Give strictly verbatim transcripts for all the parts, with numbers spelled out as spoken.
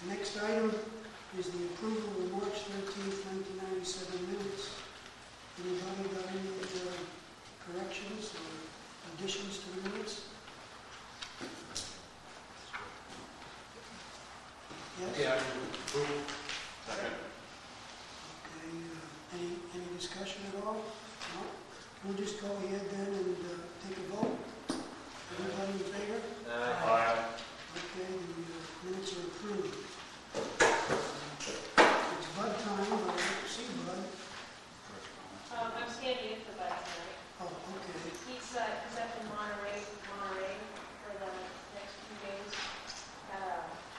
Next item is the approval of March thirteenth, nineteen ninety-seven minutes. Anybody got any uh, corrections or additions to the minutes? Yes? Yeah, I approve. Second. Okay, uh, any, any discussion at all? No? We'll just go ahead then and uh, take a vote. Everybody in favor? Aye. Okay, the uh, minutes are approved. It's Bud time, I'd like to see Bud. Um, I'm standing in for Bud tonight. Oh, okay. He's, uh, he's up in Monterey, Monterey for the next few days. Got a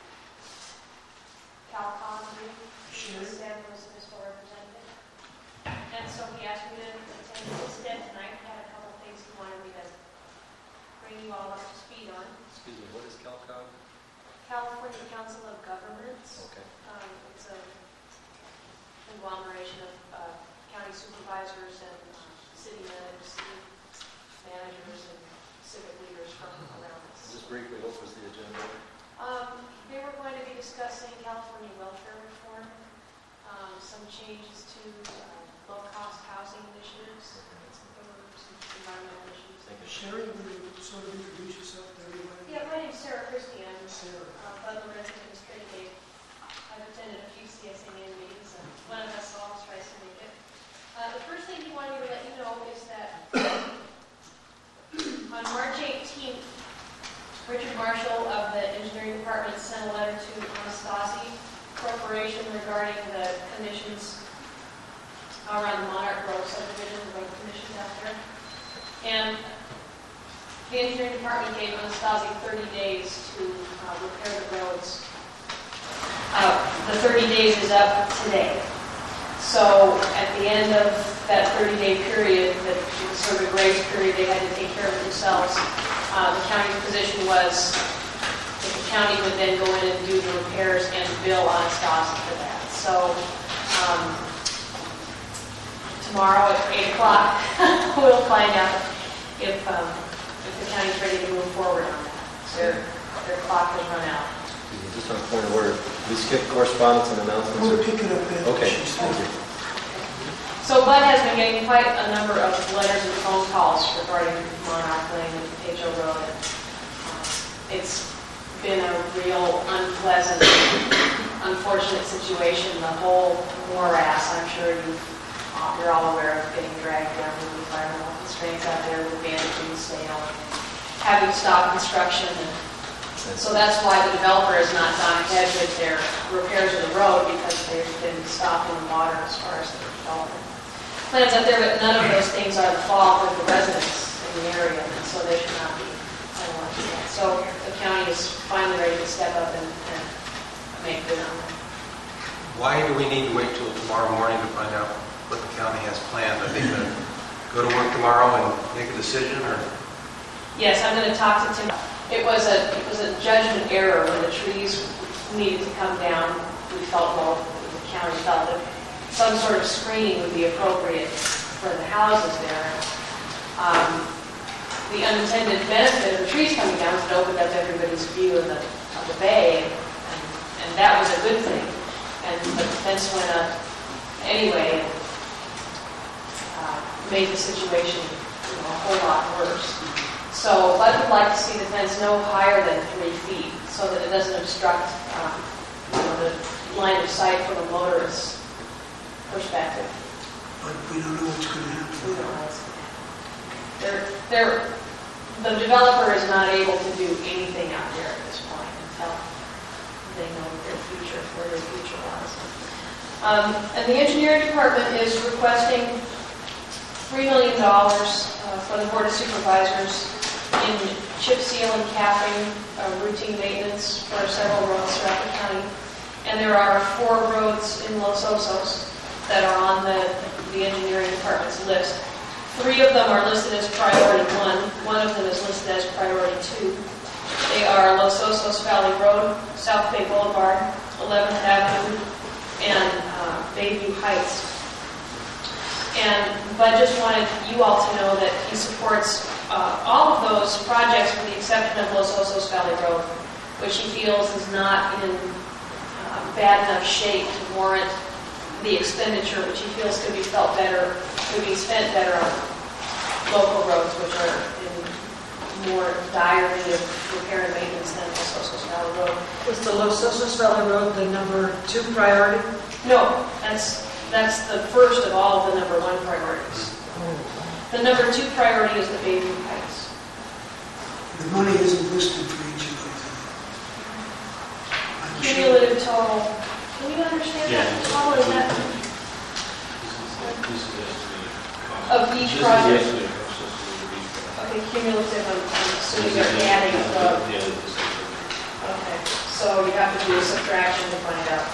CalCon meeting. Sure. He said was the store representative. And so he asked me to attend his stead tonight. He had a couple of things he wanted me to bring you all up to speed on. Excuse me, what is CalCon? California Council of Governments. Okay. Um, it's a conglomeration of uh, county supervisors and uh, city managers, city managers and civic leaders from around us. Just briefly, what was the agenda? Um, they were going to be discussing California welfare reform, um, some changes to uh, low-cost housing initiatives, there were some environmental issues. Thank you. Sherry, will you sort of introduce yourself to everybody? Yeah, my name's Sarah Christie. I'm Sarah. uh, Butler resident of Trinity. I've attended a few C S A N meetings, and one of us always tries to make it. Uh, the first thing he wanted me to let you know is that on March eighteenth, Richard Marshall of the Engineering Department sent a letter to Anastasi Corporation regarding the commissions around the Monarch Grove subdivision, the road commissions out there. And the Engineering Department gave Anastasi thirty days to uh, repair the roads. Uh, the thirty days is up today. So at the end of that thirty-day period, that was sort of a grace period, they had to take care of it themselves. Uh, the county's position was that the county would then go in and do the repairs and bill Anastasi for that. So um, tomorrow at eight o'clock, we'll find out if, um, if the county's ready to move forward on that. Their, their clock has run out. Just on a point of order, we skipped correspondence and announcements. We'll or- pick it up after Okay, she's thank you. done. So Bud has been getting quite a number of letters and phone calls regarding Monarch Lane and H O Road. And, uh, it's been a real unpleasant, unfortunate situation. The whole morass, I'm sure you've, uh, you're all aware of getting dragged down with the environmental constraints out there with bandaging, stale, having to stop construction. And so that's why the developer has not gone ahead with their repairs of the road, because they've been stopping the water as far as the development plans out there, but none of those things are the fault of the residents in the area, and so they should not be penalized for that. So the county is finally ready to step up and, and make good on that. Why do we need to wait till tomorrow morning to find out what the county has planned? Are they going to go to work tomorrow and make a decision, or? Yes, I'm going to talk to Tim. It was a it was a judgment error when the trees needed to come down. We felt, well, the county felt that some sort of screening would be appropriate for the houses there. Um, the unintended benefit of the trees coming down is it opened up everybody's view of the, of the bay, and, and, and that was a good thing. And but the fence went up anyway, and uh, made the situation, you know, a whole lot worse. So Bud would like to see the fence no higher than three feet, so that it doesn't obstruct um, you know, the line of sight from a motorist's perspective. But we don't know what's going to happen. We don't know. They're, they're, the developer is not able to do anything out there at this point until they know their future, where their future lies. Um, and the engineering department is requesting three million dollars uh, for the Board of Supervisors in chip seal and capping, uh, routine maintenance for several roads throughout the county. And there are four roads in Los Osos that are on the, the engineering department's list. Three of them are listed as priority one. One of them is listed as priority two. They are Los Osos Valley Road, South Bay Boulevard, eleventh Avenue, and uh, Bayview Heights. And Bud just wanted you all to know that he supports uh, all of those projects with the exception of Los Osos Valley Road, which he feels is not in uh, bad enough shape to warrant the expenditure, which he feels could be felt better, could be spent better on local roads, which are in more dire need of repair and maintenance than Los Osos Valley Road. Is the Los Osos Valley Road the number two priority? No, that's, that's the first of all of the number one priorities. The number two priority is the Bayview Heights. The money isn't listed for each of those. I'm sure- Cumulative total, can you understand that? How is that of each project? Okay, cumulative, I'm I'm assuming you're adding the, okay, so you have to do a subtraction to find out.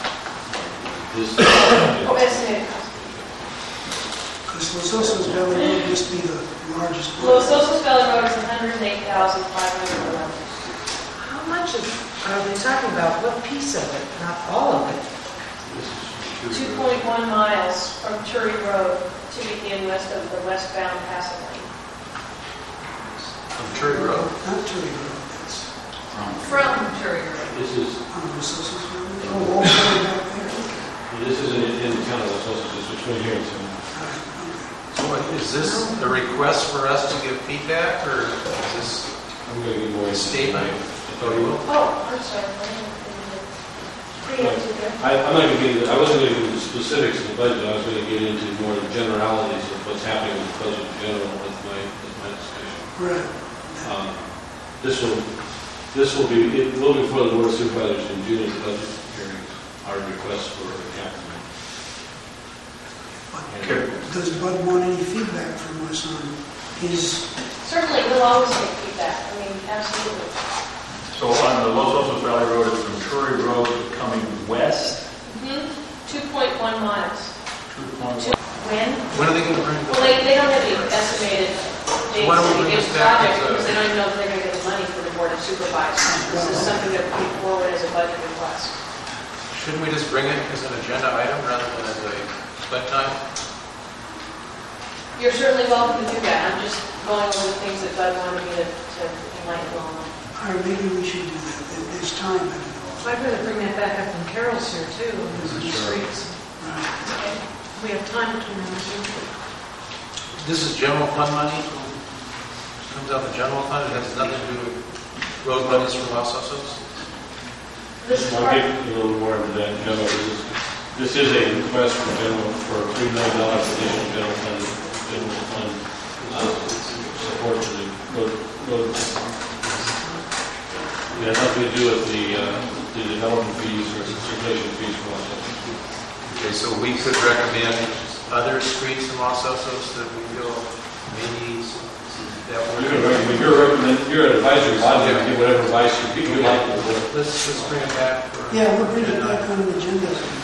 Oh, estimated cost. Because Los Osos Valley Road must be the largest one. Los Osos Valley Road is one hundred eight thousand five hundred eleven. How much is, are they talking about? What piece of it? Not all of it. two point one miles from Turi Road to begin west of the westbound Passing Lane. From Cherry Road. Not Turi Road, that's From Turi Road. This is, on Los Osos Valley. Oh, all the way back there. this isn't in the town of Los Osos, it's between here and San All right, okay. So what, is this a request for us to give feedback, or is this I'm going to give more a statement? information. Oh, you will? Oh, I'm sorry. Preemptive there. I, I'm not going to get into, I wasn't going to get into specifics of the budget, I was going to get into more the generalities of what's happening with the budget in general with my, with my discussion. Right. Um, This will, this will be, it will be before the Board of Supervisors in June at the budget hearings, our request for a capital. But does Bud want any feedback from us on his, Certainly, we'll always take feedback. I mean, absolutely. So on the Los Osos Valley Road, it's from Curry Road coming west. Mm-hmm. two point one miles. two point Two- When? When are they going to bring Well, this? they, they don't have any estimated dates Why don't to we bring begin this back projects as a- because they don't even know if they're going to get the money for the Board of Supervisors. This is something that we forward as a budget request. Shouldn't we just bring it as an agenda item rather than as a split time? You're certainly welcome to do that. I'm just going over the things that Bud wanted me to, to enlighten you on. or maybe we should do that, There- there's time, I don't know. I'm going to bring that back up when Carol's here too, on the streets. Right. We have time between now and June. This is general fund money? Comes out of the general fund, it has nothing to do with road monies from Los Osos? This is I'll part, get a little more into that in general. This is, this is a request from general, for three million dollars additional general fund, general fund, uh, support for the road, road. It has nothing to do with the, uh, the development fees or circulation fees for Los Osos. Okay, so we could recommend other streets in Los Osos that we feel maybe that You're gonna were... recommend, you're recommend, you're an advisory body, you give whatever advice you, you like. Let's, let's bring it back for... Yeah, we'll bring it back on the agenda.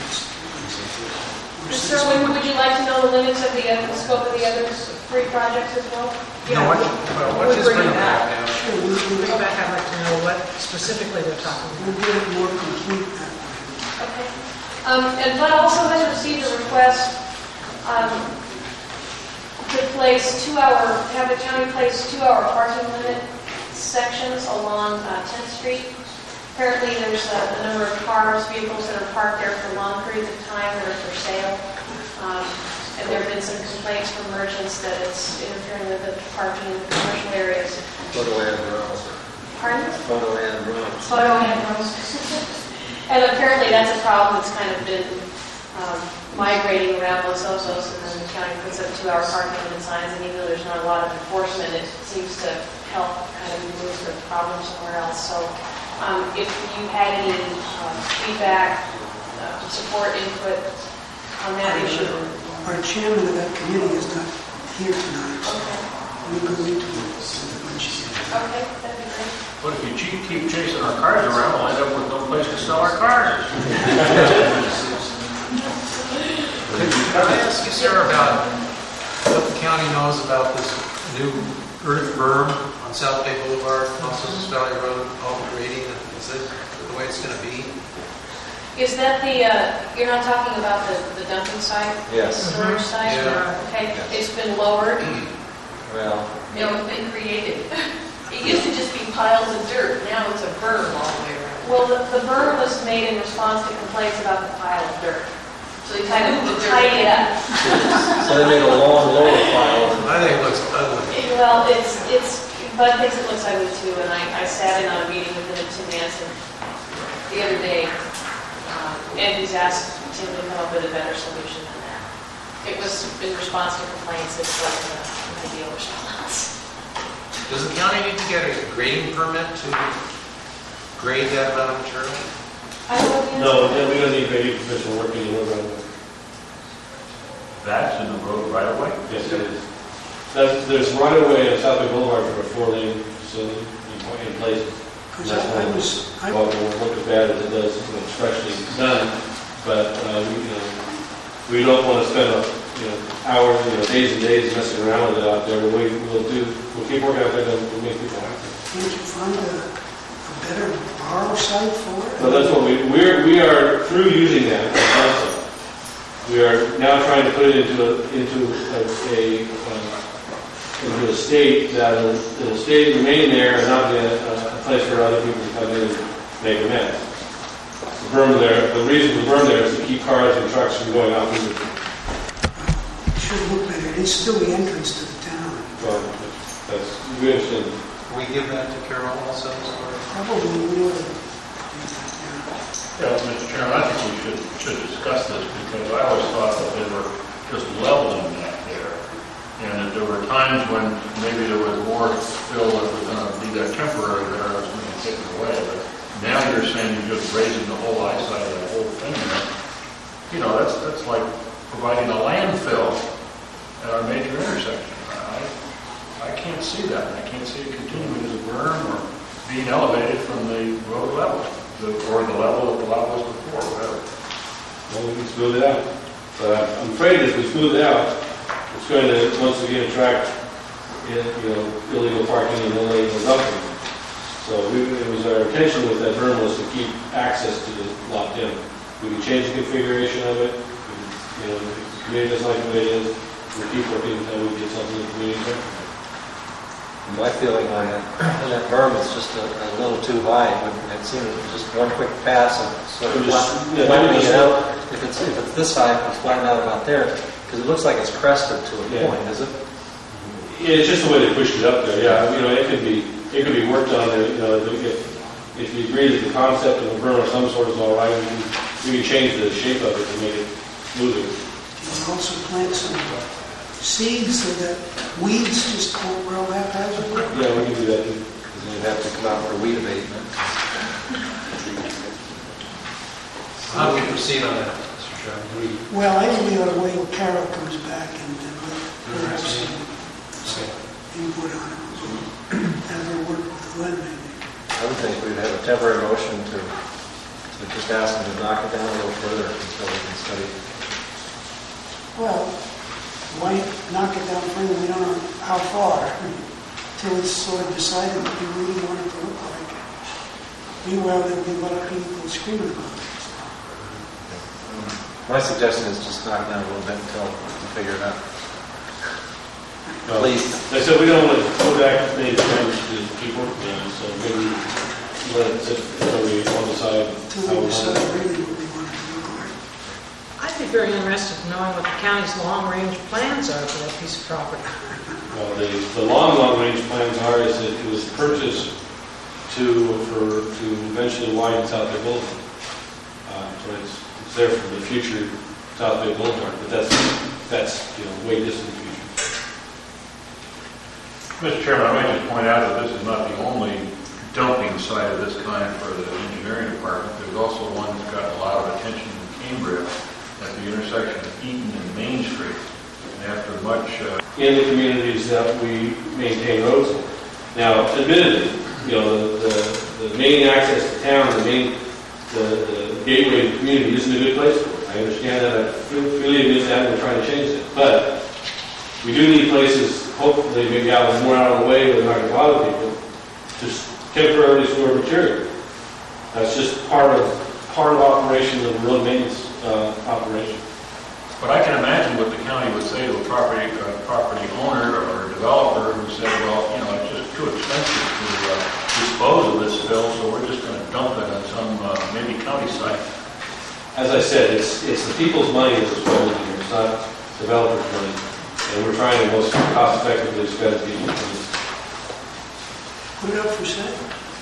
Sir, would, would you like to know the limits of the, uh, the scope of the other three projects as well? No, why don't you- well, why don't you just bring it back now? Sure, we'll, Bring we'll, it back, I'd like to know what specifically they're talking about. we'll get it more complete that way. Okay. Um, and Bud also has received a request, um, to place two-hour, have the county place two-hour parking limit sections along uh, tenth Street. Apparently, there's a, a number of cars, vehicles that are parked there for long periods of time that are for sale. Um, and there have been some complaints from merchants that it's interfering with the parking in the commercial areas. Photo and Rose. Pardon? Photo and Rose. Photo and Rose. And apparently that's a problem that's kind of been um, migrating around Los Osos, and then the county puts up two-hour parking limit signs, and even though there's not a lot of enforcement, it seems to help kind of move the problem somewhere else. So um, if you had any um, feedback, uh, support, input on that issue. Our chairman of that committee is not here tonight, so Okay, we'll go into it when she's here. okay, that'd be great. But if you keep, keep chasing our cars around, we'll end up with no place to sell our cars. Can I ask you, sir, about what the county knows about this new earth berm on South Bay Boulevard, Los Osos Valley Road, all the grading? Is it the way it's going to be? Is that the, uh, you're not talking about the, the dumping site? Yes. Storage site? Yeah. Okay, it's been lowered? Well, No, it's been created. It used to just be piles of dirt, now it's a berm all the way around. Well, the the berm was made in response to complaints about the pile of dirt. So they kind of tied it up. So they made a long lower pile. I think it looks ugly. Well, it's, it's, Bud thinks it looks ugly too, and I, I sat in on a meeting with him and Tim Nansen the other day, um, and he's asked Tim to come up with a better solution than that. It was in response to complaints, it wasn't an ideal response. Does the county need to get a grading permit to grade that amount of material? I don't know the answer. No, then we don't need grading permission working in the road right away. That's in the road right away? Yes, it is. That's, there's right away on South Bay Boulevard for a four-lane facility in, in places. Because I I was, I, Well, it won't look as bad as it does when it's freshly done, but, uh, we, you know, we don't want to spend, a, you know, hours, you know, days and days messing around with it out there. We, we'll do, we'll keep working out there, and we'll make people happy. can't you find a, a better borrow site for it? So that's what we, we're, we are, through using that concept, we are now trying to put it into a, into a, a, uh, into a state that will, it'll stay, remain there and not be a, a place for other people to come in and make a mess. The berm there, the reason the berm there is to keep cars and trucks from going out through the, It should look better. It is still the entrance to the town. well, that's, we understand. Can we give that to Carol also? Or? Probably we ought to do Yeah, Mister Chairman, I think we should, should discuss this because I always thought that they were just leveling that there. And that there were times when maybe there was more fill that was going to be there temporary there, that was going to be taken away. But now you're saying you're just raising the whole eyesight of that whole thing there. You know, that's, that's like providing a landfill at our major intersection. I, I can't see that. I can't see it continuing as a berm or being elevated from the road level. The, or the level that the lot was before, whatever. Well, we can smooth it out. But I'm afraid if we smooth it out, it's going to, once again, attract, you know, illegal parking and illegal dumping. So we, it was our intention with that berm was to keep access to the lot in. We can change the configuration of it. We can, you know, if the community doesn't like the way it is, we'll keep working until we get something in the community. My feeling on that, on that berm is just a, a little too high. It would- it seemed just one quick pass and sort of It was- flat- yeah, flattening maybe it just- out. If it's, if it's this high, it's flattened out about there, because it looks like it's crested to a Yeah. point, is it? Yeah, it's just the way they pushed it up there. Yeah, you know, it could be, it could be worked on. There, you know, if, if you agree that the concept of a berm of some sort is all right, we can, we can change the shape of it to make it smoother. You can also plant some seeds so that weeds just won't grow haphazardly. Yeah, we can do that. too. Because then you'd have to come out for weed abatement. How do we proceed on that, Mister Chairman? Do we, Well, I think we ought to wait till Carol comes back and then let her have some, some input on it. Have her work with Glenn maybe. I would think we'd have a temporary motion to, to just ask them to knock it down a little further until we can study. Well, why knock it down further? We don't know how far, till it's sort of decided what we really want it to look like. Meanwhile, there'll be a lot of people screaming about it. My suggestion is just knock it down a little bit until we figure it out. Well, Please. Like I said, we don't want to go back and make changes to keep working on it, so maybe let it sit until we on the side. Till we decide really what we want it to look like. I'd be very interested in knowing what the county's long-range plans are for that piece of property. Well, the, the long, long-range plans are is that it was purchased to, for, to eventually widen South Bay Boulevard. Uh, so it's, it's there for the future South Bay Boulevard, but that's, that's, you know, way distant future. Mister Chairman, I might just point out that this is not the only dumping site of this kind for the engineering department. There's also one that's gotten a lot of attention in Cambria at the intersection of Eaton and Main Street. And after much... Uh, in the communities that we maintain roads in. Now, admittedly, you know, the, the, the main access to town, the main, the, the gateway to the community isn't a good place for it. I understand that, I really admit that, and we're trying to change that. But we do need places, hopefully, maybe out more out of the way where they're not going to bother people, to temporarily store material. That's just part of, part of operation of the road maintenance uh, operation. But I can imagine what the county would say to a property, uh, property owner or developer who said, well, you know, it's just too expensive to uh, dispose of this fill, so we're just going to dump it on some, uh, maybe county site. As I said, it's, it's the people's money that's disposed here, it's not developers' money. And we're trying to most cost effectively spend people's money. Put it up for sale.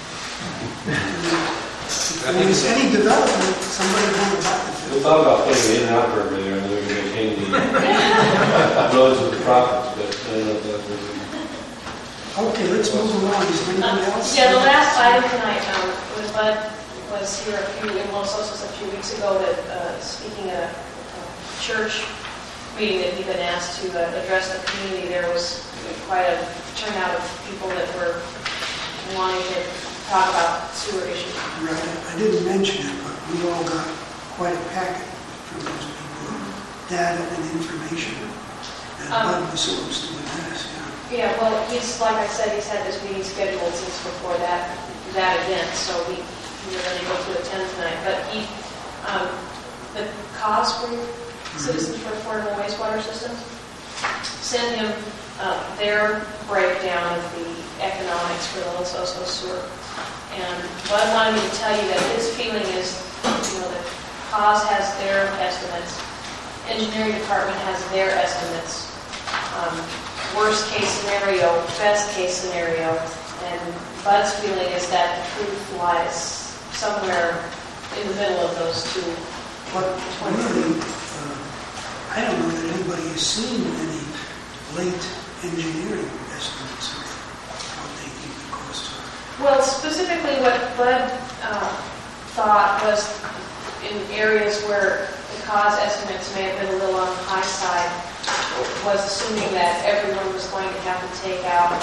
If there's any development, somebody will buy We it. thought about putting an in and out burger there, and we were maintaining the roads with the profits, but I don't know if that was... Okay, let's move along. Is there Um, anything else? Yeah, the last item tonight, um, was Bud was here a few, in Los Osos a few weeks ago, that, uh, speaking at a uh, church meeting that he'd been asked to uh, address the community. There was quite a turnout of people that were wanting to talk about sewer issues. Right, I didn't mention it, but we all got quite a packet from those people, data and information. And Um, Bud was supposed to address, yeah. Yeah, well, he's, like I said, he's had this meeting scheduled since before that, that event, so we, we were unable to attend tonight. But he, um, the CAUS group, Citizens for Affordable Wastewater Systems, sent him uh, their breakdown of the economics for the Los Osos sewer. And Bud wanted me to tell you that his feeling is, you know, that CAUS has their estimates, engineering department has their estimates, um, worst case scenario, best case scenario, and Bud's feeling is that the truth lies somewhere in the middle of those two. But really, uh, I don't know that anybody has seen any late engineering estimates of what they think the costs are. Well, specifically what Bud uh, thought was in areas where the cause estimates may have been a little on the high side, was assuming that everyone was going to have to take out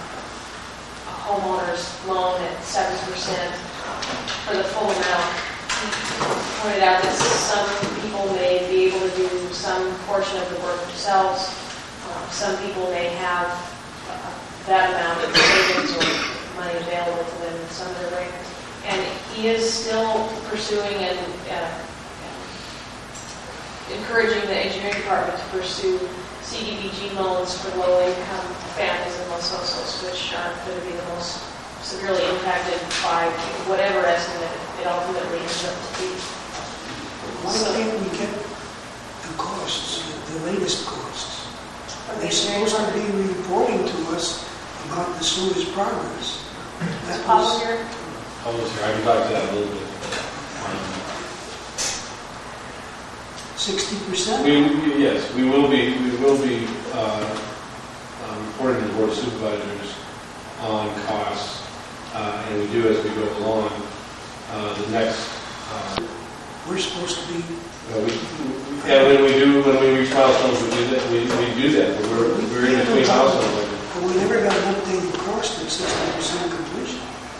a homeowner's loan at seven percent for the full amount. He pointed out that some people may be able to do some portion of the work themselves. Uh, some people may have uh, that amount of savings or money available to them in some other way. And he is still pursuing and uh, encouraging the engineering department to pursue C D B G loans for low-income families in Los Osos, which are going to be the most severely impacted by whatever estimate it ultimately ends up to be. Why can't we get the costs, the latest costs? They're supposed to be reporting to us about the sewer's progress. That Is Paul was- here? I was here, I can talk to that a little bit. Sixty percent? We, we- yes, we will be, we will be uh, um, reporting to the Board of Supervisors on costs, uh, and we do as we go along. Uh, The next, uh, We're supposed to be, uh, we, and when we do, when we reach milestones, we do that, we, we do that, but we're, we're in between milestones. but we never got an updated cost of sixty percent completion.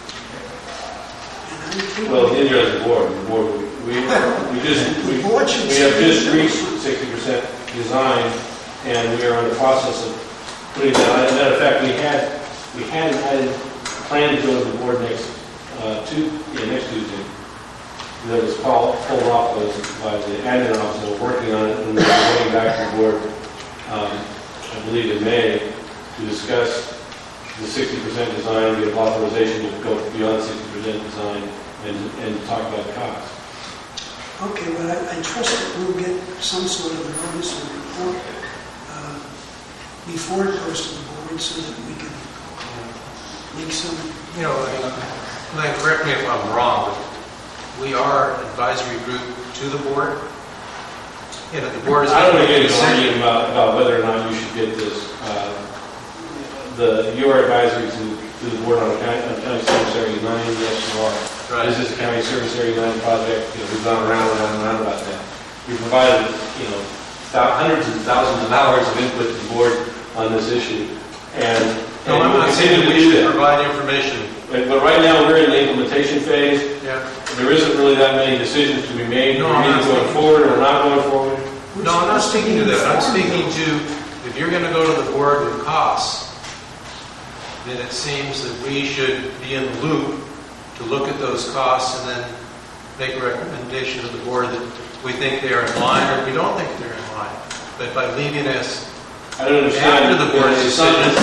And I'm thinking- Well, in there as a board, the board, we, we just, we, The board should we have say just so. reached sixty percent design, and we are in the process of putting that, as a matter of fact, we had, we had, had planned to go to the board next, uh, Tu yeah, next Tuesday. That was called, pulled off by the- by the admin office, and we're working on it, and we're going back to the board, um, I believe in May, to discuss the sixty percent design, we have authorization to go beyond sixty percent design, and, and talk about the cost. Okay, well, I, I trust that we'll get some sort of notice or report uh, before it goes to the board so that we can make some, You know, I mean, Glenn, correct me if I'm wrong, but we are an advisory group to the board. You know, the board is I don't want to making get a into decision. arguing about, about whether or not you should get this. Uh, the, you are advisory to, to the board on a county, on county service area nine, yes, you are. Right. This is a county service area nine project, you know, we've gone around and around and around about that. We provided, you know, thou- hundreds and thousands of hours of input to the board on this issue, and, No, and I'm we'll not saying continue that to we do should that. provide information. But, but right now, we're in the implementation phase. Yeah. There isn't really that many decisions to be made. No, We're I'm either not going speaking- forward or not going forward. we're No, I'm not supposed to speaking to be that. I'm informed. speaking to, if you're going to go to the board with costs, then it seems that we should be in the loop to look at those costs and then make a recommendation to the board that we think they are in line or we don't think they're in line. But by leaving us, I don't understand. After the board's It's not- decision. it's-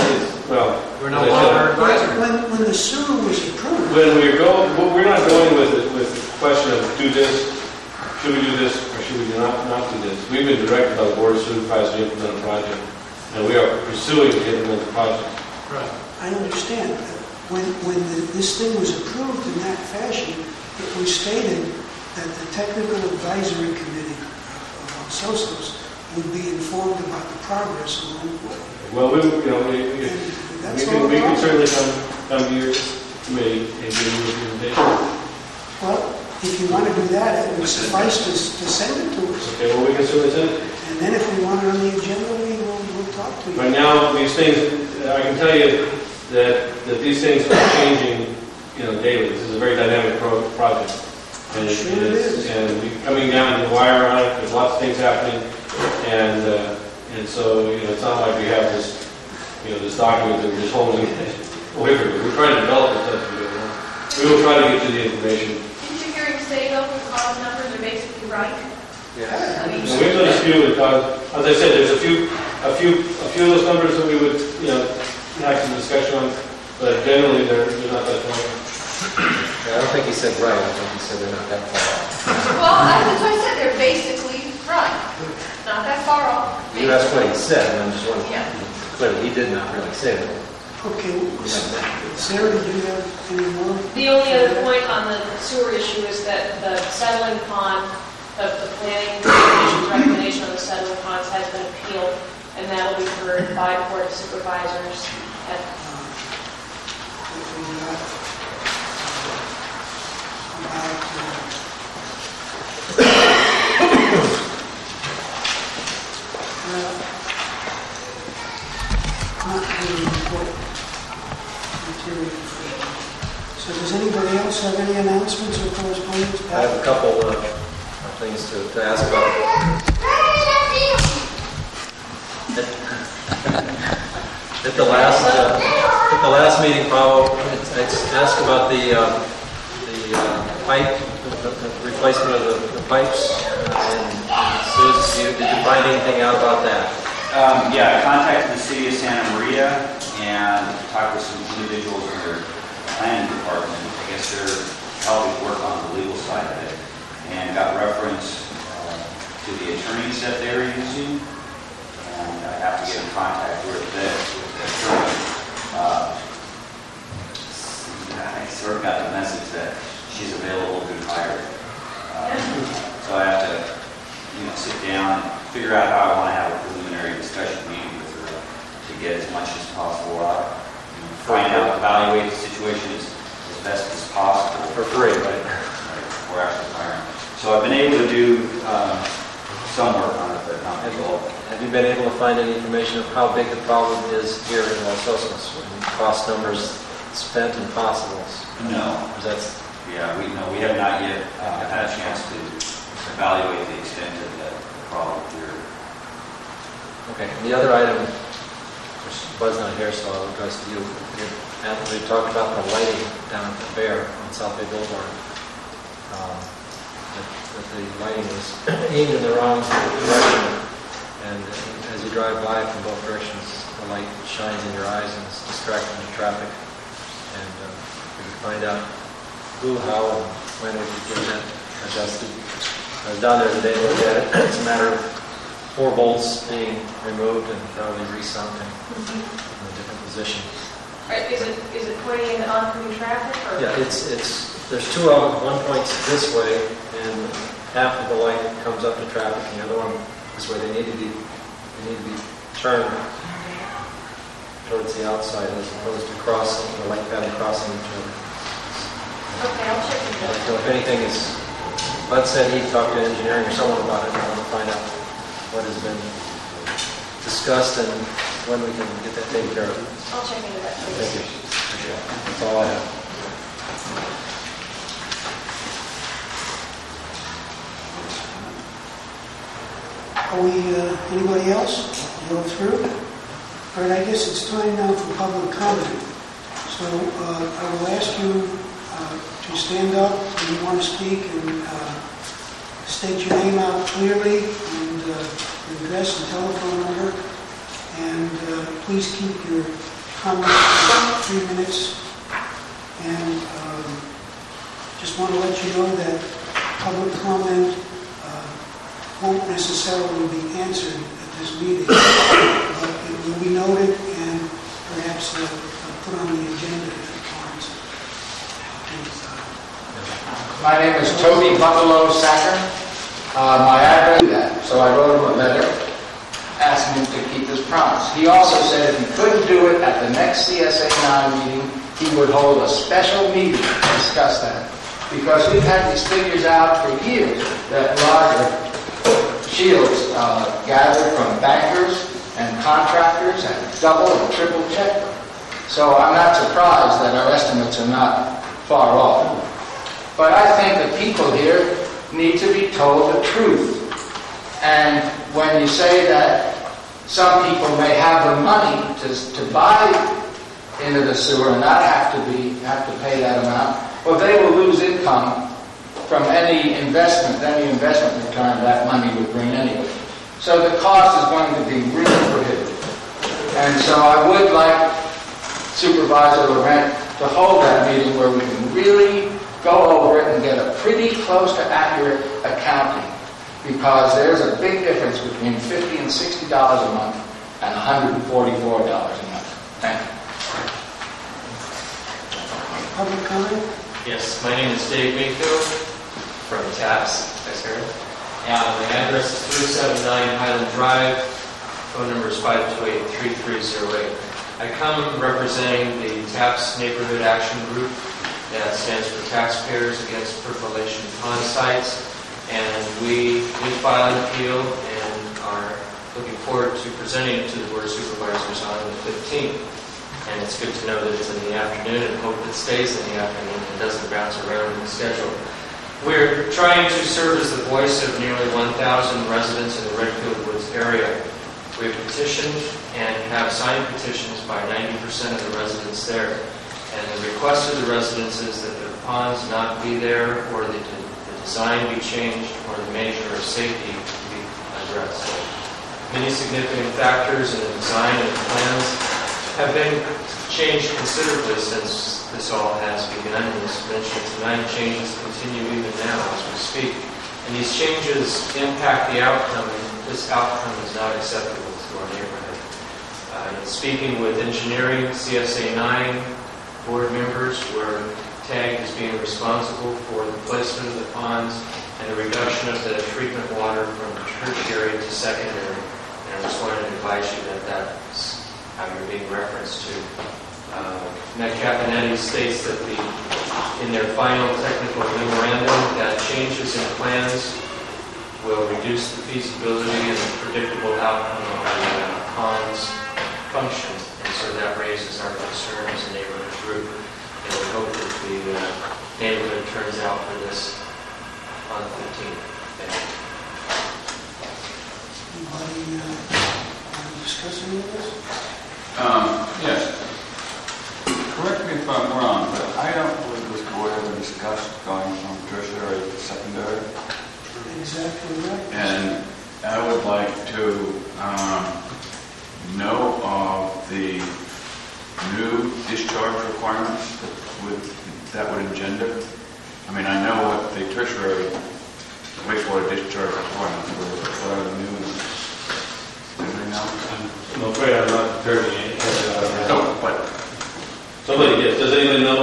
well. We're no as I said, longer advisory. When, when the sewer was approved, When we're going, we're not going with the, with the question of do this, should we do this, or should we not, not do this? We've been directed by the Board of Supervisors to implement a project, and we are pursuing to implement the project. Right. I understand. When, when the, this thing was approved in that fashion, it was stated that the Technical Advisory Committee of SOSOS would be informed about the progress along the way. Well, we, you know, we, we, And we that's can, all we can wrong. certainly come, come to your committee and give you a presentation. Well, if you want to do that, it would suffice to, to send it to us. Okay, well, we can certainly send it. And then if we want it on the agenda, we will, we'll talk to you. Right now, these things, I can tell you that, that these things are changing, you know, daily. This is a very dynamic pro- project. And it Sure it is. And we coming down to the wire on it, there's lots of things happening. And, uh, and so, you know, it's not like we have this, you know, this document that we're just holding away from it. We're trying to develop it as we go along. We will try to get you the information. Didn't you hear him say though, the cost numbers are basically right? Yeah. I mean, And we've done a few with, uh, as I said, there's a few, a few, a few of those numbers that we would, you know, have some discussion on, but generally they're, they're not that far. I don't think he said right, I think he said they're not that far off. well, that's what I said, they're basically right. Not that far off. You asked what he said, and I'm just wondering, Yeah. clearly he did not really say that. Okay, Sarah, did you have any more? The only other point on the sewer issue is that the settling pond, the, the planning commission's recommendation on the settling ponds has been appealed, and that will be heard by the board of supervisors at Not really important material. So does anybody else have any announcements or correspondence? I have a couple of of things to, to ask about. At the last, uh, at the last meeting, Paul, I asked about the, uh, the uh, pipe, the, the replacement of the, the pipes. And Susan, you- did you find anything out about that? Um, yeah, I contacted the city of Santa Maria and talked with some individuals in their planning department. I guess they're helping work on the legal side of it, and got reference uh, to the attorneys that they're using. And I have to get in contact with the, with the attorney. Uh, I sort of got the message that she's available to hire. Uh, so I have to, you know, sit down and figure out how I want to have a preliminary discussion meeting with her to get as much as possible out. You know, find out, evaluate the situation as, as best as possible. For free, right? Right, before actually hiring. So I've been able to do um, some work on it, but not Have you, all. have you been able to find any information of how big the problem is here in Los Osos? Cost numbers spent and possibles? No. Because that's, Yeah, we no, we have not yet uh, had a chance to evaluate the extent of the problem here. okay. And the other item, which Bud's not here, so I'll address to you. You- Anthony, we talked about the lighting down at the Bear on South Bay Boulevard. Um, that, that the lighting was aimed in the wrong direction, and as you drive by from both directions, the light shines in your eyes and it's distracting the traffic. And uh, we could find out who, how, and when we could get that adjusted. I was down there today to look at it. It's a matter of four bolts being removed and probably resunk in, in a different position. Right, is it, is it pointing in oncoming traffic or? Yeah, it's, it's, there's two of them. One points this way, and half of the light comes up to traffic, and the other one is where they need to be, they need to be turned towards the outside as opposed to crossing, the light pattern crossing each other. Okay, I'll check into that. So if anything is, Bud said he'd talk to engineering or someone about it, and I want to find out what has been discussed and when we can get that taken care of. I'll check into that. Thank you. Appreciate it. That's all I have. Are we, uh, anybody else? Go through? All right, I guess it's time now for public comment. So uh, I will ask you uh, to stand up when you want to speak and uh, state your name out clearly and uh, your address and telephone number. And uh, please keep your comment for three minutes. And um, just want to let you know that public comment uh, won't necessarily be answered at this meeting, but it will be noted and perhaps uh, put on the agenda if it warrants. My name is Toby Buffalo Sacker. Uh, my address is that, so I wrote him a letter asking him to keep his promise. He also said if he couldn't do it at the next C S A nine meeting, he would hold a special meeting to discuss that. Because we've had these figures out for years that Roger Shields uh, gathered from bankers and contractors and double and triple checked them. So I'm not surprised that our estimates are not far off. But I think the people here need to be told the truth. And when you say that some people may have the money to, to buy into the sewer and not have to be have to pay that amount, well, they will lose income from any investment, any investment return that money would bring anyway. So the cost is going to be really prohibitive. And so I would like Supervisor Laurent to hold that meeting where we can really go over it and get a pretty close to accurate accounting, because there's a big difference between fifty and sixty dollars a month and one hundred forty-four dollars a month. Thank you. Public comment? Yes, my name is Dave Mayfield from TAPS, Xterra. Uh, my address is three seven nine Highland Drive. Phone number is five two eight, three three zero eight. I come representing the TAPS Neighborhood Action Group. That stands for Taxpayers Against Percolation Pond Sites. And we did file an appeal and are looking forward to presenting it to the Board of Supervisors on the fifteenth. And it's good to know that it's in the afternoon and hope it stays in the afternoon and doesn't bounce around in the schedule. We're trying to serve as the voice of nearly one thousand residents in the Redfield Woods area. We have petitioned and have signed petitions by ninety percent of the residents there. And the request of the residents is that their ponds not be there, or the, the design be changed, or the measure of safety be addressed. Many significant factors in the design and the plans have been changed considerably since this all has begun. And as mentioned tonight, changes continue even now as we speak. And these changes impact the outcome, and this outcome is not acceptable to our neighborhood. Uh, speaking with engineering, C S A nine board members were tagged as being responsible for the placement of the ponds and the reduction of the treatment water from tertiary to secondary. And I just wanted to advise you that that's how you're being referenced to. Uh, Metcalf and Eddy states that the, in their final technical memorandum, that changes in plans will reduce the feasibility and the predictable outcome of the uh, ponds function. And so that raises our concern as a neighborhood group. And we hope that the uh, neighborhood turns out for this on the fifteenth. Thank you. Anybody uh, want to discuss any of this? Um, yes. Correct me if I'm wrong, but I don't believe this board ever discussed going from tertiary to secondary. Exactly right. And I would like to um, know of the new discharge requirements that would, that would engender. I mean, I know what the tertiary wastewater discharge requirements were, but what are the new ones? Anybody know? I'm afraid I'm not prepared to answer that right now. No, but Somebody, yes, does anybody know?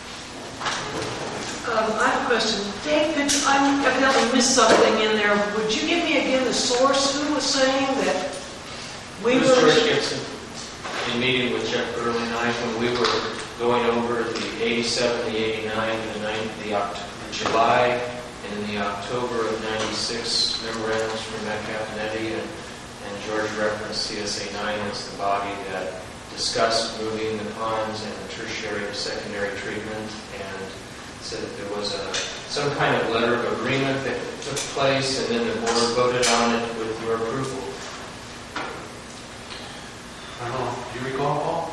Um, I have a question. Dave, could you, I evidently missed something in there. Would you give me again the source? Who was saying that we Bruce were... George Gibson, in meeting with Jeff early night when we were going over the eighty-seven, the eighty-nine, the ninety, the Oct- July, and the October of ninety-six memorandums from Metcalf and Eddy, and, and George referenced C S A nine as the body that discussed moving the ponds and the tertiary to secondary treatment, and said that there was a some kind of letter of agreement that took place, and then the board voted on it with your approval. I don't know. Do you recall, Paul?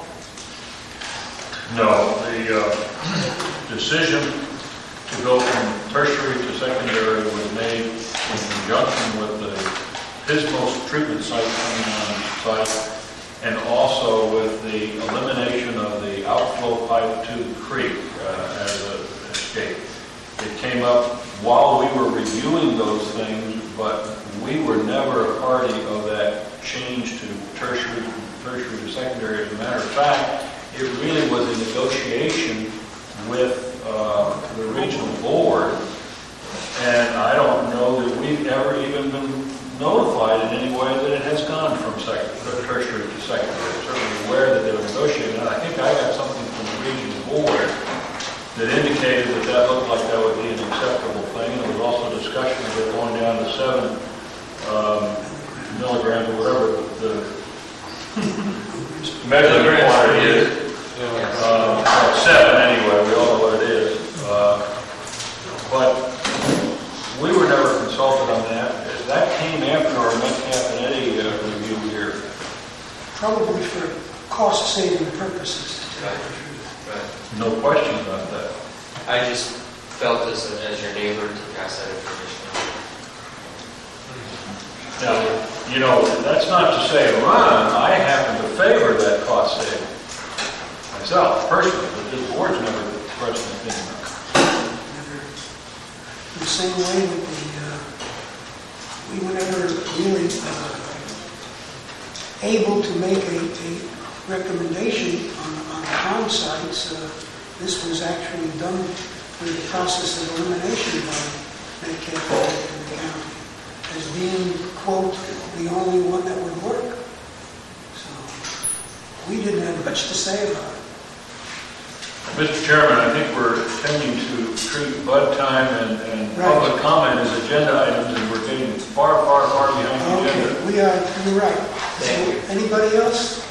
No, the uh, decision to go from tertiary to secondary was made in conjunction with the Pismos treatment site coming on site, and also with the elimination of the outflow pipe to the creek uh, as a escape. It came up while we were reviewing those things, but we were never a party of that change to tertiary, tertiary to secondary. As a matter of fact, it really was a negotiation with uh, the regional board, and I don't know that we've ever even been notified in any way that it has gone from sec- tertiary to secondary. I'm certainly aware that they were negotiating, and I think I got something from the regional board that indicated that that looked like that would be an acceptable thing. There was also discussion of it going down to seven um, milligrams or whatever the measurement quantity is. Uh, well, seven anyway, we all know what it is. Uh, but we were never consulted on that. That came after our Metcalf and Eddy uh, review here. Probably for cost-saving purposes. Right. Right. No question about that. I just felt as, as your neighbor to pass that information. Now, you know, that's not to say, Ron, I happen to favor that cost saving myself, personally, but this board's never expressed an opinion on it. Never. The same way with the, uh, we were never really uh, able to make a, a recommendation on, on town sites. Uh, this was actually done through the process of elimination by Metcalf and the county as being, quote, the only one that would work. So we didn't have much to say about it. Mister Chairman, I think we're tending to treat bud time and, and Right. public comment as agenda items, and we're getting far, far, far behind the agenda. Okay, we are, you're right. Thank you. Anybody else?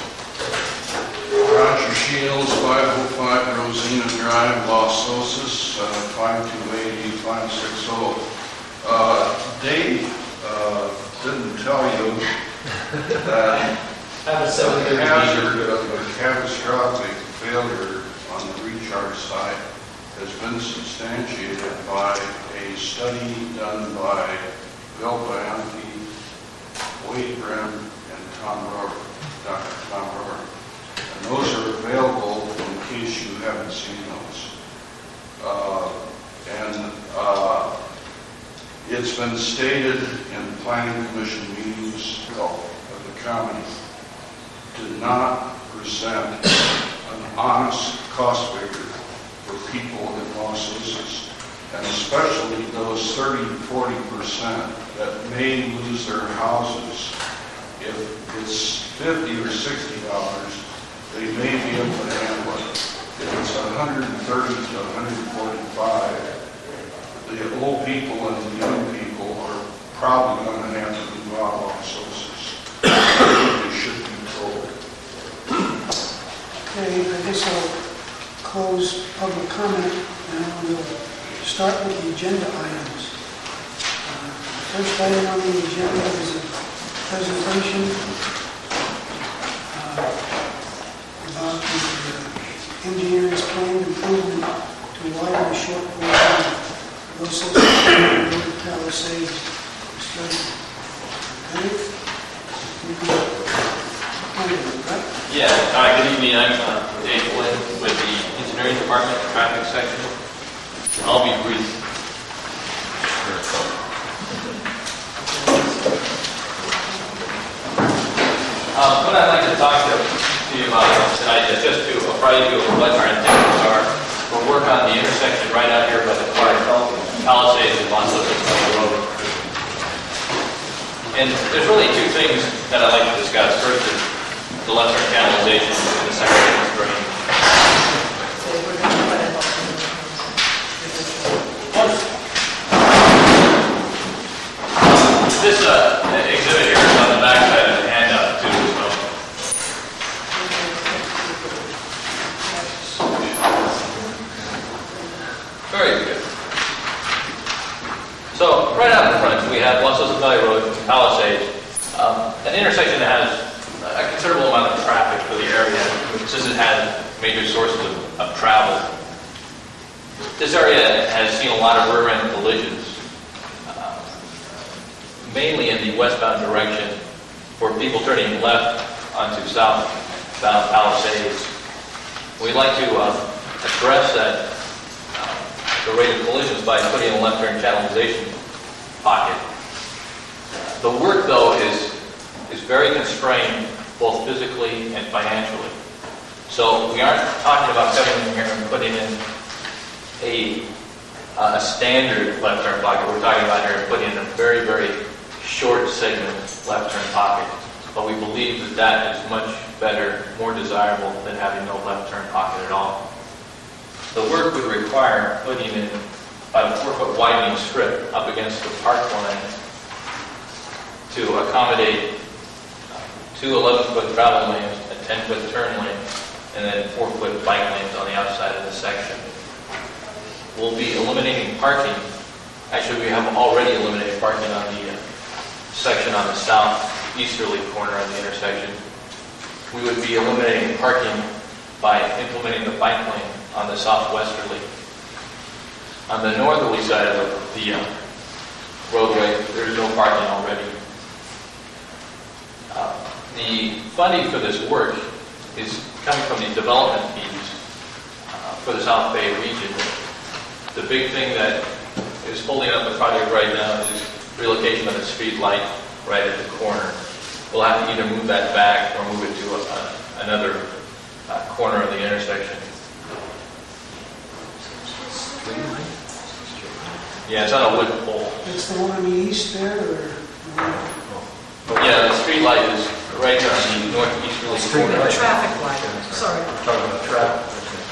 Roger Shields, five oh five Rosina Drive, Los Osos, uh, five two eight eight five six zero. Uh, Dave uh, didn't tell you that Have a the seven thirty hazard meeting. of a catastrophic failure on the recharge side has been substantiated by a study done by Bill Bianchi, Wade Grimm, and Tom Rohr, Doctor Tom Rohr. And those are available in case you haven't seen those. Uh, and uh, it's been stated in planning commission meetings of the county did not present an honest cost figure for people in Los Osos, and especially those thirty to forty percent that may lose their houses. If it's fifty or sixty dollars, they may be able to handle it. If it's one hundred thirty to one hundred forty-five, the old people and the young people are probably going to have to move out of Los Osos. They should be told. Okay, I guess I'll close public comment and we'll start with the agenda items. Uh, First item on the agenda is a presentation uh, about the uh, engineer's planned improvement to widen the short road Los Osos Palisade study. Okay? You can handle it, right? Yeah, hi, good evening. I'm uh, Dave Flynn with the Engineering Department, Traffic Section. I'll be brief. Um, what I'd like to talk to, to you about tonight is just to apprise you of what our intentions are for work on the intersection right out here by the Clark Palisades and Los Osos Road. And there's really two things that I'd like to discuss. First is the lesser canalization, and the second is drainage. This uh, exhibit here is on the back side of the handout too. So. Very good. So right out in front we have Los Osos Valley Road, Palisades, um, an intersection that has a considerable amount of traffic for the area, since it has major sources of, of travel. This area has seen a lot of rear-end collisions, uh, mainly in the westbound direction, for people turning left onto South, South Palisades. We'd like to uh, address that, uh, the rate of collisions by putting in a left turn channelization pocket. The work, though, is, is very constrained, both physically and financially. So we aren't talking about coming in here and putting in a, uh, a standard left turn pocket. We're talking about here putting in a very, very short segment left turn pocket. But we believe that that is much better, more desirable than having no left turn pocket at all. The work would require putting in about a four-foot widening strip up against the park line to accommodate two eleven-foot travel lanes, a ten-foot turn lane, and then four-foot bike lanes on the outside of the section. We'll be eliminating parking. Actually, we have already eliminated parking on the uh, section on the southeasterly corner of the intersection. We would be eliminating parking by implementing the bike lane on the southwesterly. On the northerly side of the, the uh, roadway, there is no parking already. Uh, the funding for this work is coming from the development fees uh, for the South Bay region. The big thing that is holding up the project right now is relocation of the street light right at the corner. We'll have to either move that back or move it to a, a, another uh, corner of the intersection. Yeah, it's on a wood pole. It's the one on the east there, or? Yeah, the street light is right there on the northeasterly corner. The traffic light, sorry. We're talking about traffic.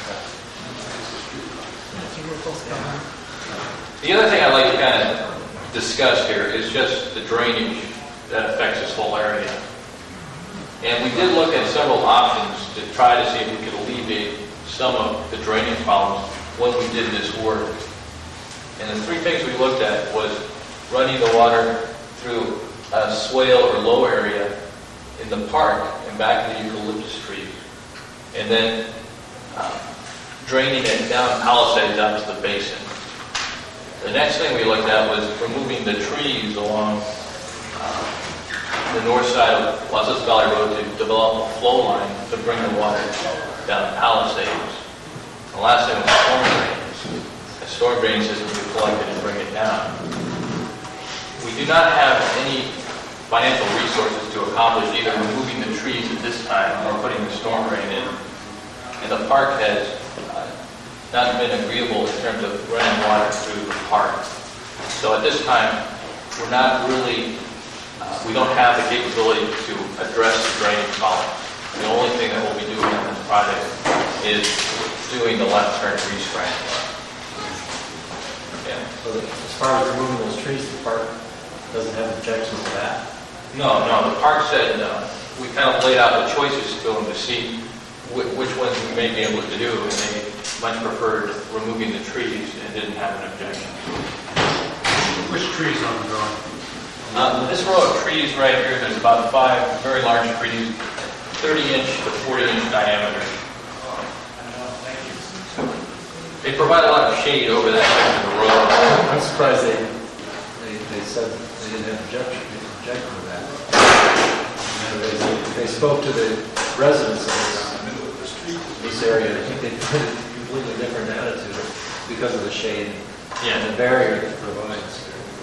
You were both gone. The other thing I'd like to kind of discuss here is just the drainage that affects this whole area. And we did look at several options to try to see if we could alleviate some of the drainage problems when we did this work. And the three things we looked at was running the water through a swale or low area in the park and back to the eucalyptus trees, and then uh, draining it down Palisades out to the basin. The next thing we looked at was removing the trees along uh, the north side of Los Angeles Valley Road to develop a flow line to bring the water down Palisades. The last thing was storm drains. A storm drain system to collect it and bring it down. We do not have any financial resources to accomplish either removing the trees at this time or putting the storm drain in. And the park has uh, not been agreeable in terms of running water through the park. So at this time, we're not really, uh, we don't have the capability to address the drainage problem. The only thing that we'll be doing on this project is doing the left turn restrand. Yeah. So that as far as removing those trees, the park doesn't have objections to that? No, no. The park said uh, we kind of laid out the choices to them to see wh- which ones we may be able to do, and they much preferred removing the trees and didn't have an objection. Which trees on the drawing? Uh, this row of trees right here, there's about five very large trees, thirty inch to forty inch diameter. They provide a lot of shade over that section of the road. I'm surprised they, they, they said they didn't have objection, objection to that. You know, they, they spoke to the residents of this, this area, and I think they put a completely different attitude because of the shade Yeah. and the barrier it provides.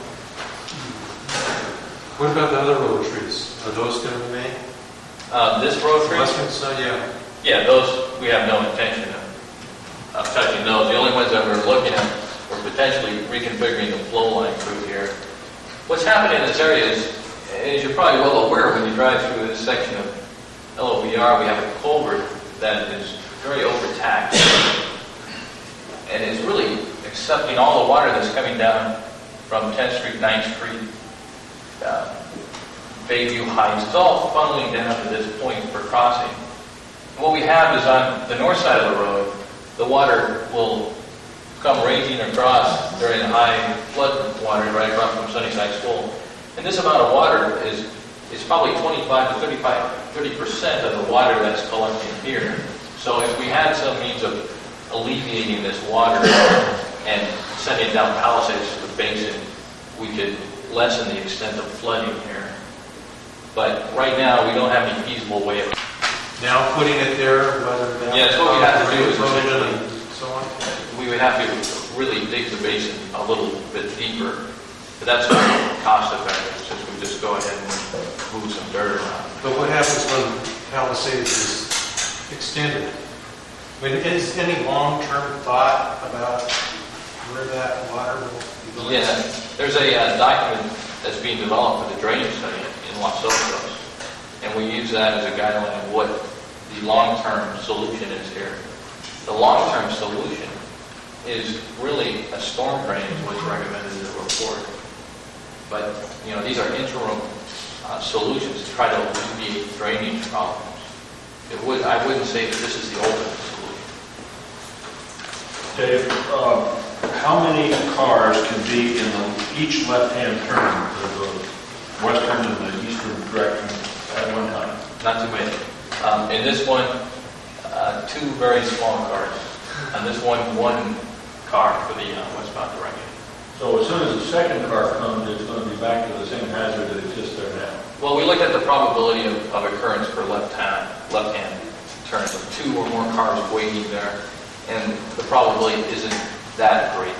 What about the other row of trees? Are those going to remain? Uh, this row of trees? Western side, yeah. Yeah, those, we have no intention of, of touching those. The only ones that we're looking at were potentially reconfiguring the flow line through here. What's happening in this area is, as you're probably well aware, when you drive through this section of L O V R, we have a culvert that is very overtaxed. And it's really accepting all the water that's coming down from tenth Street, ninth Street, uh, Bayview Heights. It's all funneling down to this point for crossing. And what we have is on the north side of the road, the water will come raging across during high flood water right across from Sunnyside School. And this amount of water is, is probably twenty-five to thirty-five, thirty percent of the water that's collecting here. So if we had some means of alleviating this water and sending it down Palisades to the basin, we could lessen the extent of flooding here. But right now, we don't have any feasible way of... Now putting it there, whether that... Yeah, so what we have to do is erosion essentially- and so on? We would have to really dig the basin a little bit deeper, but that's not cost effective, since we just go ahead and move some dirt around. But what happens when Palisades is extended? I mean, is any long-term thought about where that water will be going? Yeah, there's a uh, document that's being developed for the drainage study in Los Osos, and we use that as a guideline of what the long-term solution is here. The long-term solution is really a storm drain is what's recommended in the report. But, you know, these are interim uh, solutions to try to alleviate drainage problems. It would, I wouldn't say that this is the ultimate solution. Dave, uh, how many cars can be in the, each left-hand turn, the western and the eastern direction at one time? Not too many. Um, in this one, uh, two very small cars. And this one, one car for the uh, westbound direction. So as soon as the second car comes, it's going to be back to the same hazard that exists there now? Well, we looked at the probability of, of occurrence for left-hand left-hand turns of two or more cars waiting there, and the probability isn't that great.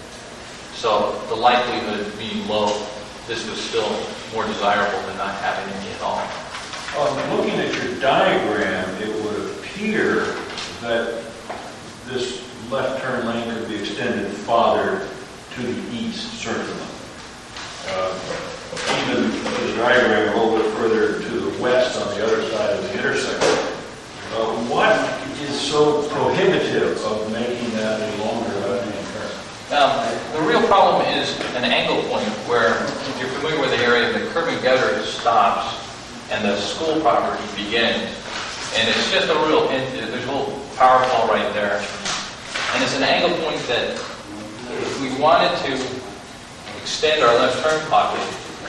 So the likelihood being low, this was still more desirable than not having any at all. Um, looking at your diagram, it would appear that this left turn lane could be extended farther to the east, certainly. Uh, even the diagram a little bit further to the west on the other side of the intersection. Uh, what is so prohibitive of making that a longer left-hand turn? Um, the real problem is an angle point where, if you're familiar with the area, the curb and gutter stops and the school property begins. And it's just a real, there's a little power pole right there. And it's an angle point that if we wanted to extend our left turn pocket,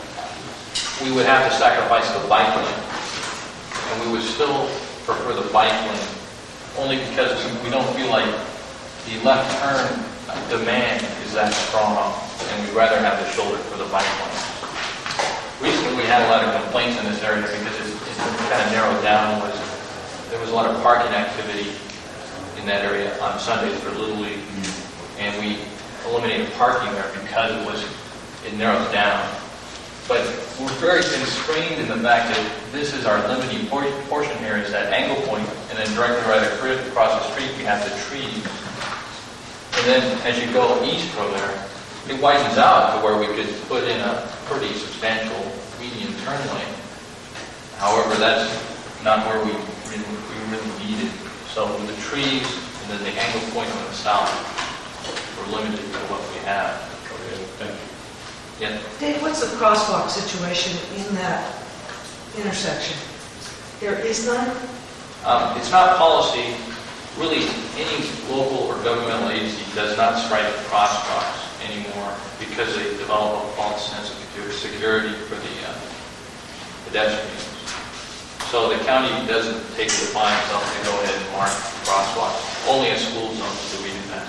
we would have to sacrifice the bike lane. And we would still prefer the bike lane, only because we don't feel like the left turn demand is that strong, and we'd rather have the shoulder for the bike lane. Recently, we had a lot of complaints in this area because it, it kind of narrowed down. Was there was a lot of parking activity in that area on Sundays for Little League, and we eliminated parking there because it was it narrows down. But we're very constrained in the fact that this is our limiting por- portion here is that angle point, and then directly right across the street we have the trees. And then as you go east from there, it widens out to where we could put in a pretty substantial median turn lane. However, that's not where we really, we really need it. So with the trees and then the angle point on the south, we're limited to what we have. Okay, thank you. Yeah. Dave, what's the crosswalk situation in that intersection? There is none? Um, it's not policy. Really, any local or governmental agency does not strike crosswalks anymore because they develop a false sense of security for the uh, pedestrians. So the county doesn't take it upon itself to go ahead and mark crosswalks. Only in school zones do we do that.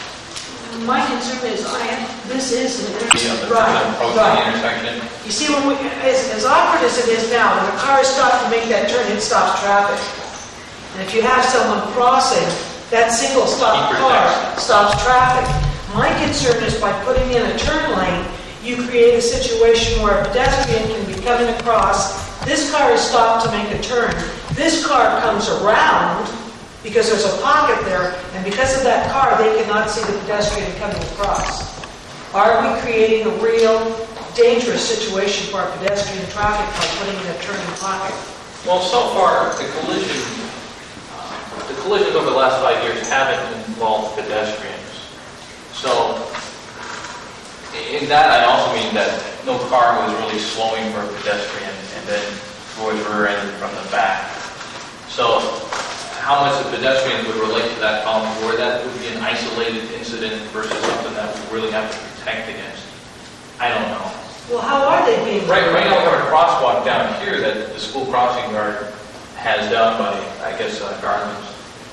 My concern is, I this is an You know, intersection. the, Right, the approach to right. the intersection. You see, when we, as, as awkward as it is now, when a car is stopped to make that turn, it stops traffic. And if you have someone crossing, that single stop Keep your car distance. stops traffic. My concern is by putting in a turn lane, you create a situation where a pedestrian can be coming across. This car is stopped to make a turn. This car comes around because there's a pocket there, and because of that car, they cannot see the pedestrian coming across. Are we creating a real dangerous situation for our pedestrian traffic by putting in a turning pocket? Well, so far, the collision, uh, the collisions over the last five years haven't involved pedestrians. So, in that, I also mean that no car was really slowing for a pedestrian and then was rear-ended from the back. So, how much the pedestrians would relate to that problem, where that would be an isolated incident versus something that we really have to protect against, I don't know. Well, how are they being... Right, right now we have a crosswalk down here that the school crossing guard has down by, I guess, uh, Garland's.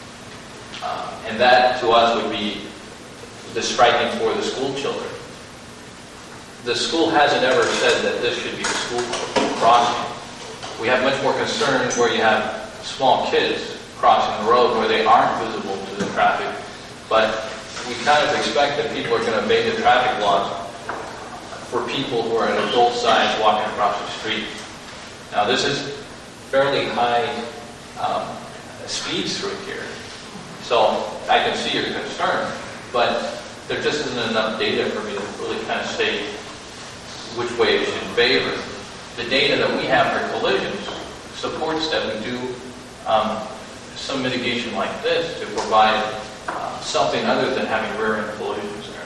Uh, and that, to us, would be the striking for the school children. The school hasn't ever said that this should be a school crossing. We have much more concerns where you have small kids crossing the road where they aren't visible to the traffic, but we kind of expect that people are going to obey the traffic laws for people who are an adult size walking across the street. Now, this is fairly high um, speeds through here, so I can see your concern, but there just isn't enough data for me to really kind of say which way it should favor. The data that we have for collisions supports that we do um, some mitigation like this to provide uh, something other than having rear-end collisions there.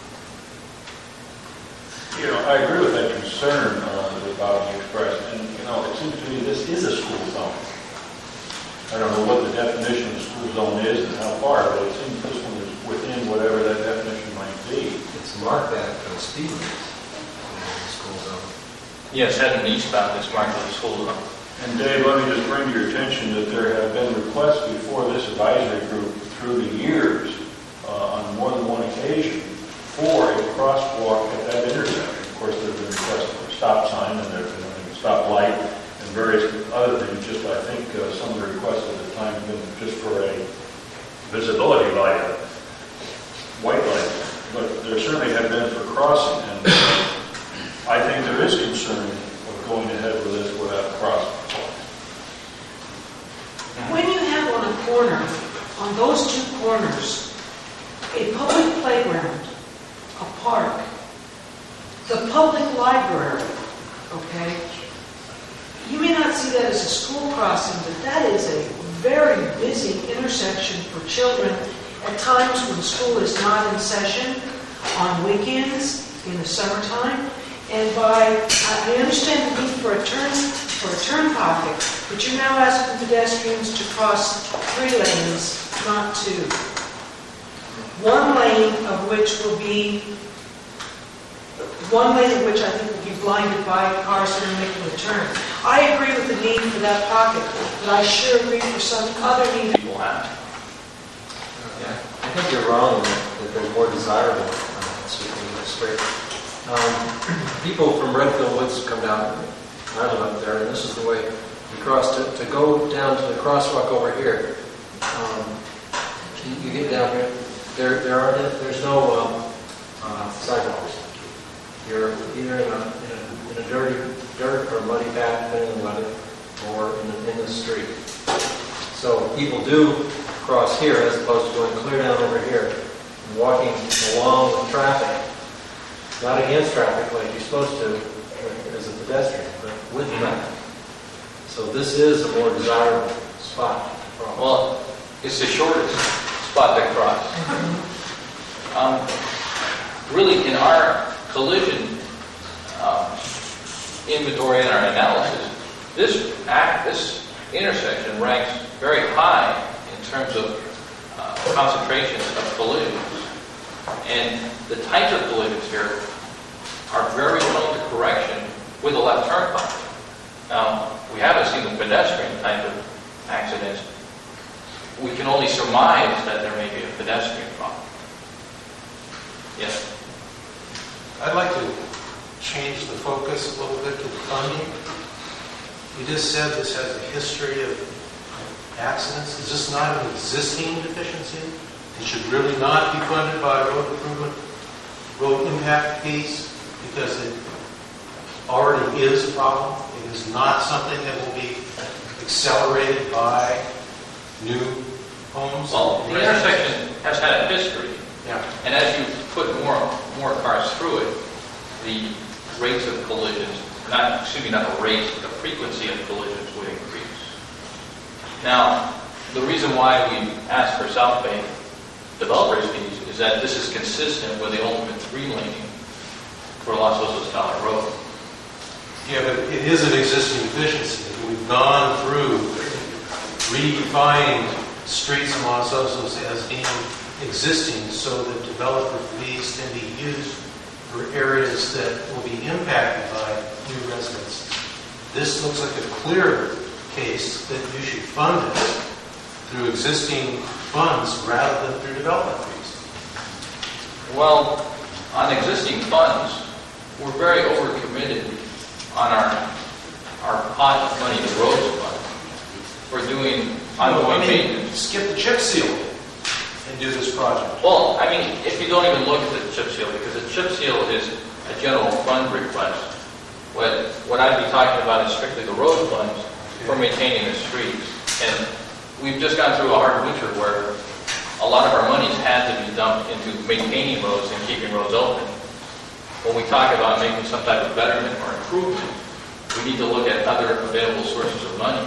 You know, I agree with that concern uh, that Bobby expressed, and, you know, it seems to me this is a school zone. I don't know what the definition of a school zone is and how far, but it seems this one is within whatever that definition might be. It's marked at uh, speed limits in the school zone. Yes, heading eastbound is marked as a school zone. And Dave, let me just bring to your attention that there have been requests before this advisory group through the years uh, on more than one occasion for a crosswalk at that intersection. Of course, there have been requests for a stop sign and there have been a stop light and various other things. Just I think uh, some of the requests at the time have been just for a visibility light, a white light. But there certainly have been for crossing. And uh, I think there is concern of going ahead with this without crossing. When you have on a corner, on those two corners, a public playground, a park, the public library, okay? You may not see that as a school crossing, but that is a very busy intersection for children at times when school is not in session, on weekends, in the summertime. And by, I understand the need for a turn, for a turn pocket, but you're now asking pedestrians to cross three lanes, not two. One lane of which will be, one lane of which I think will be blinded by cars that are making a turn. I agree with the need for that pocket, but I sure agree for some other need. People have. Yeah, I think you're wrong that, that they're more desirable. Uh, speaking of this straight. Um, people from Redfield Woods come down, I live up there, and this is the way you cross to, to go down to the crosswalk over here. Um, you, you get down here, there there are there's no um, uh, sidewalks. You're either in a, in a, in a dirty dirt or muddy path, depending on the weather, or in the, in the street. So people do cross here as opposed to going clear down over here and walking along with traffic. Not against traffic like you're supposed to as a pedestrian, but with traffic. So this is a more desirable spot. Well, it's the shortest spot to cross. Um, really, in our collision um, inventory and our analysis, this act, this intersection ranks very high in terms of uh, concentrations of collisions. And the types of collisions here are very prone to correction with a left turn pocket. Now, we haven't seen the pedestrian type of accidents. We can only surmise that there may be a pedestrian problem. Yes? I'd like to change the focus a little bit to funding. You just said this has a history of accidents. Is this not an existing deficiency? It should really not be funded by road improvement, road impact fees, because it already is a problem. It is not something that will be accelerated by new homes. Well, the intersection has had a history. Yeah. And as you put more more cars through it, the rates of collisions, not, excuse me, not the rates, but the frequency of collisions would increase. Now, the reason why we asked for South Bay developers fees is that this is consistent with the ultimate three laning for Los Osos Valley Road. Yeah, but it is an existing deficiency. We've gone through redefining streets in Los Osos as being existing so that developer fees can be used for areas that will be impacted by new residents. This looks like a clear case that you should fund it through existing funds rather than through development fees. Well, on existing funds, we're very overcommitted on our our pot of money, the roads fund, for doing ongoing maintenance. Skip the chip seal and do this project. Well, I mean, if you don't even look at the chip seal, because the chip seal is a general fund request. What, what I'd be talking about is strictly the road funds for maintaining the streets. And we've just gone through a hard winter where a lot of our money's had to be dumped into maintaining roads and keeping roads open. When we talk about making some type of betterment or improvement, we need to look at other available sources of money.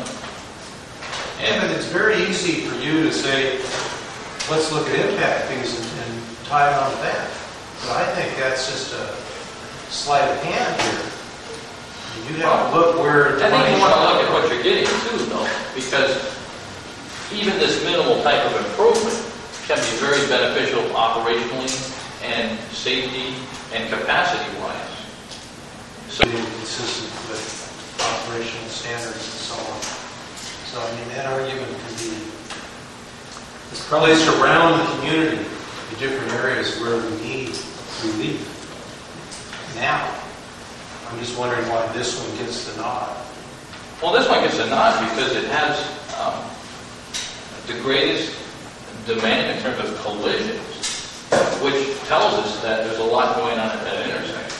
And it's very easy for you to say, let's look at impact fees and, and tie it on to that. But I think that's just a sleight of hand here. You have to look where the I think money. you want to look at what you're getting too, though, because even this minimal type of improvement can be very beneficial operationally and safety and capacity-wise. So consistent with operational standards and so on. So I mean, that argument can be placed around the community in different areas where we need relief. Now, I'm just wondering why this one gets the nod. Well, this one gets a nod because it has um, the greatest demand in terms of collisions, which tells us that there's a lot going on at that intersection.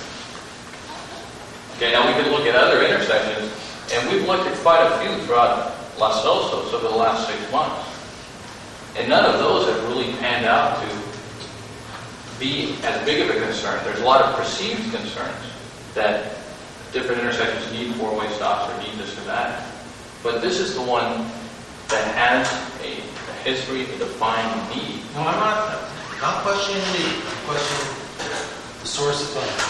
Okay, now we could look at other intersections, and we've looked at quite a few throughout Los Osos over the last six months. And none of those have really panned out to be as big of a concern. There's a lot of perceived concerns that different intersections need four-way stops or need this or that. But this is the one that has a, a history, a defined need. No, I'm not, not questioning the need. I'm questioning the source of funding.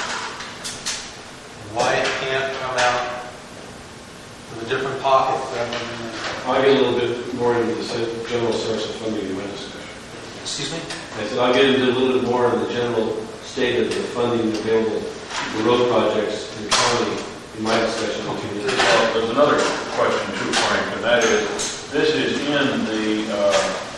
And why it can't come out with a different pocket rather than... I'll get a little bit more into the general source of funding in my discussion. Excuse me? I said I'll get into a little bit more of the general state of the funding available for road projects in the county in my discussion. Well, there's another question too, Frank, and that is, this is in the uh,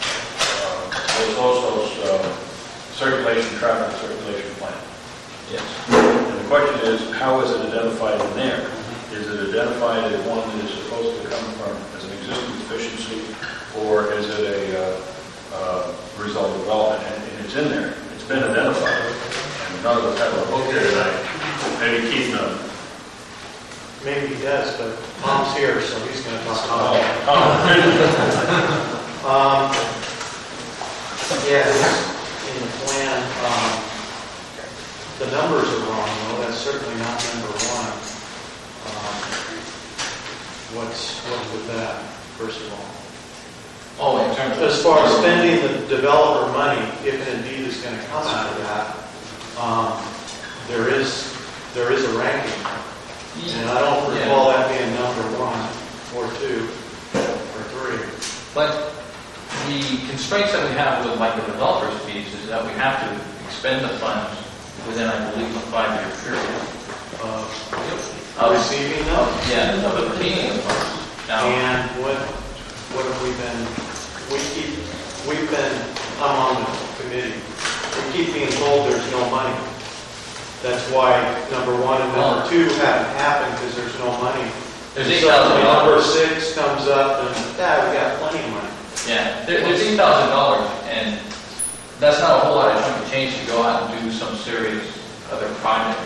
uh, Los Osos uh, circulation, traffic circulation plan. Yes. And the question is, how is it identified in there? Is it identified as one that is supposed to come from as an existing deficiency, or is it a uh, uh, result of development? And, and it's in there. It's been identified, and none of us have a book here tonight. Maybe Keith knows. Maybe he does, but Tom's here, so he's going to talk Oh, about it. oh. Um, yeah, in the plan, um, the numbers are wrong, though. That's certainly not number one. Um, what's what with that, first of all? Oh, in terms of... As far as spending the developer money, if it indeed is going to come out of that, um, there is there is a ranking. And I don't recall that being number one, or two, or three. But the constraints that we have with like the developers fees is that we have to expend the funds within, I believe, a five-year period. Uh, Of receiving them? Yeah, of obtaining the funds. Now, And what what have we been? We keep we've been. I'm on the committee. We keep being told there's no money. That's why number one and number two haven't happened because there's no money. There's eight thousand Number dollars. six comes up and yeah, we got plenty of money. Yeah, there, there's eight thousand dollars, and that's not a whole lot of chunk of change to go out and do some serious other projects.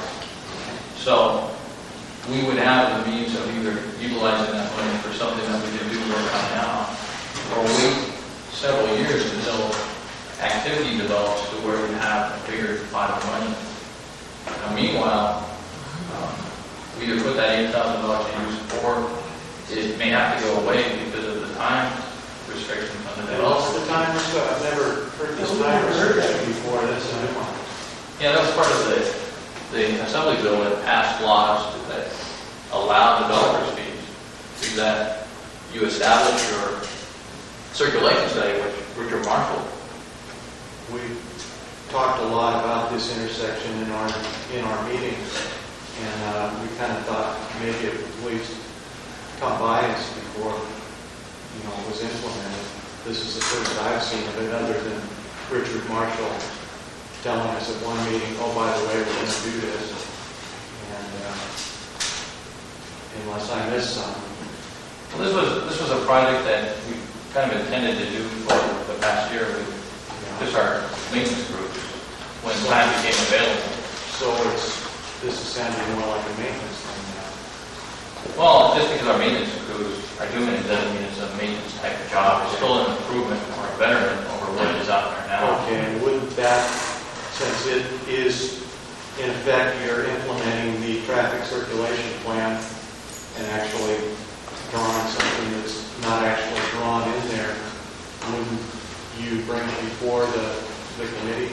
So we would have the means of either utilizing that money for something that we can do work on now, or wait several years until activity develops to where we have a bigger pot of money. Now, meanwhile, um, we either put that eight thousand dollars to use, or it may have to go away because of the time restrictions on the Well, development. the time restriction. I've never heard this time restriction before. That's a new one. Yeah, that was part of the, the Assembly bill that passed laws that allow developers fees. Is that you establish your circulation study, which Richard Marshall. We talked a lot about this intersection in our in our meetings, and uh, we kind of thought maybe it would at least come by us before you know it was implemented. This is the first I've seen of it, other than Richard Marshall telling us at one meeting, "Oh, by the way, we're going to do this," and uh, unless I missed something. Well, this was, this was a project that we kind of intended to do for the past year with just our maintenance groups when time became available. So it's, this is sounding more like a maintenance thing now. Well, just because our maintenance crews are doing it doesn't mean it's a maintenance type of job. It's still an improvement or a betterment over what is out there now. Okay, and wouldn't that, since it is, in effect, you're implementing the traffic circulation plan and actually drawing something that's not actually drawn in there, wouldn't you bring it before the, the committee?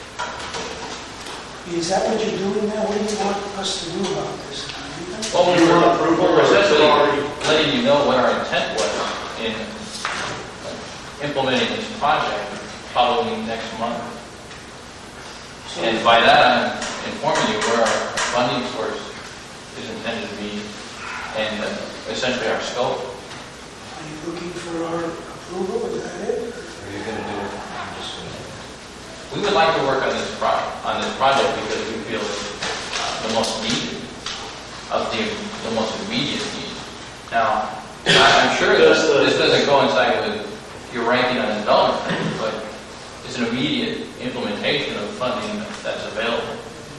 Is that what you're doing now? What do you want us to do about this? Well, we You were, want approval we were or is it essentially already- letting you know what our intent was in implementing this project following next month. And by that, I'm informing you where our funding source is intended to be and uh, essentially our scope. Are you looking for our approval? Is that it? Are you going to do it? I'm just- We would like to work on this pro on this project because we feel it's uh, the most needed of the the most immediate need. Now, I- I'm sure this, this doesn't coincide with your ranking on the development, plan, but it's an immediate implementation of funding that's available.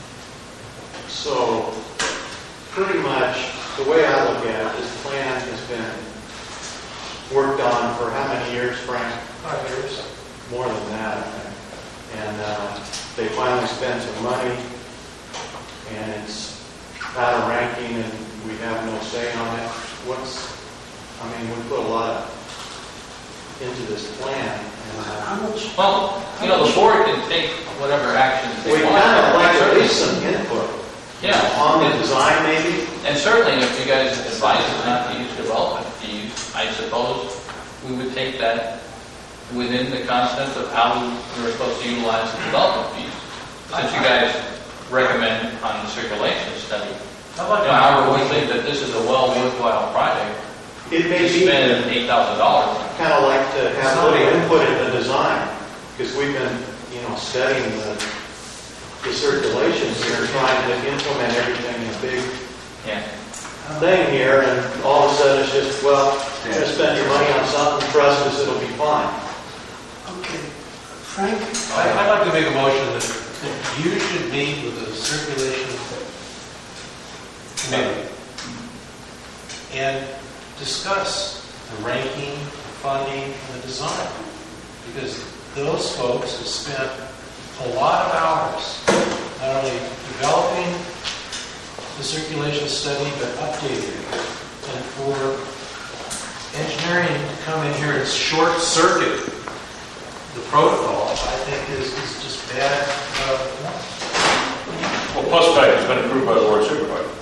So, pretty much, the way I look at it, this plan has been worked on for how many years, Frank? Five years. More than that, I think. And uh, they finally spent some money, and it's out of ranking, and we have no say on it. What's, I mean, we put a lot into this plan. And, uh, How much? Well, you know, the board can take whatever actions they we want. kind of like at Certainly- least some input. Yeah. On the design, maybe? And certainly, if you guys advise us not to use development fees, I suppose we would take that within the concept of how we were supposed to utilize the development fees. Since you guys recommend on the circulation study, How about you know, however, we think that this is a well worthwhile project It to may be spend eight thousand dollars. kind of like to have a little input in the design, because we've been, you know, studying the, the circulations here, trying to implement everything in a big Yeah. thing here, and all of a sudden it's just, well, you're going to spend your money on something, trust us, it'll be fine. Okay. Frank? I- I'd like to make a motion that that you should meet with the circulation committee and discuss the ranking, the funding, and the design. Because those folks have spent a lot of hours not only developing the circulation study, but updating it. And for engineering to come in here and short circuit the protocol, I think is, is just bad. Uh, Well, plus fact, it's been approved by the board of supervisors.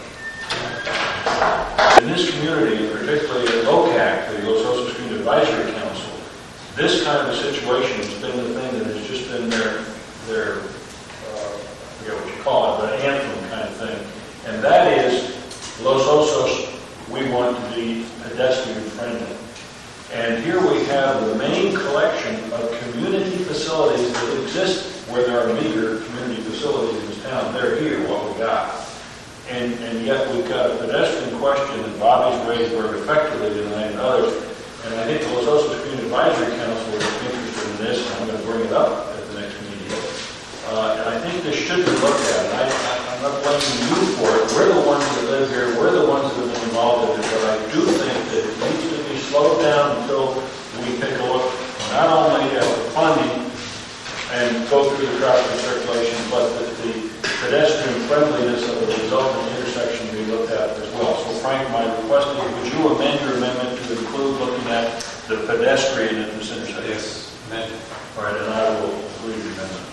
In this community, and particularly at LOCAC, the Los Osos Community Advisory Council, this kind of a situation has been the thing that has just been their, their uh, I forget what you call it, but anthem kind of thing. And that is, Los Osos, we want to be pedestrian friendly. And here we have the main collection of community facilities that exist where there are meager community facilities in this town. They're here, what we got. And, and yet we've got a pedestrian question that Bobby's raised very effectively tonight and others. And I think the Los Osos Community Advisory Council is interested in this, and I'm going to bring it up at the next meeting. Uh, and I think this should be looked at. And I, I, I'm not blaming you for it. We're the ones that live here. We're the ones that have been involved in it. But I do think that it needs to be slowed down until we take a look not only at the funding and go through the traffic circulation, but that the pedestrian friendliness of the resulting intersection be looked at as well. So Frank, my request is, would you amend your amendment to include looking at the pedestrian at this intersection? yes, amended. All right, and I will agree with the amendment.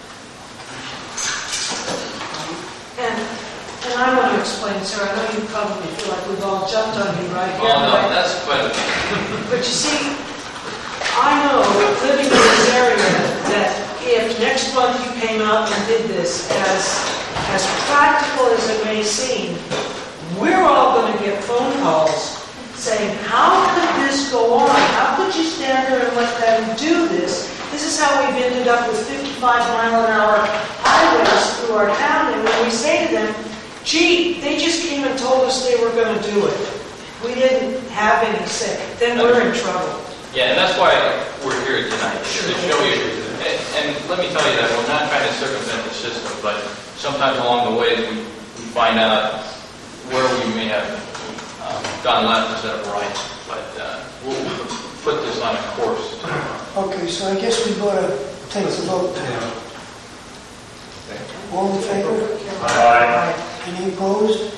And, and I want to explain, sir, I know you probably feel like we've all jumped on you right here. Oh, no, but- that's quite a But you see, I know, living in this area, that if next month you came out and did this, as, as practical as it may seem, we're all going to get phone calls saying, how could this go on? How could you stand there and let them do this? This is how we've ended up with fifty-five mile an hour highways through our town. And when we say to them, gee, they just came and told us they were going going to do it. We didn't have any say. Then we're in trouble. Yeah, and that's why we're here tonight, to show you. And, and let me tell you that we're not trying to circumvent the system, but sometimes along the way we, we find out where we may have um, gone left instead of right. But uh, we'll put this on a course. Okay, so I guess we got to take the vote. All in favor? Aye. Any opposed?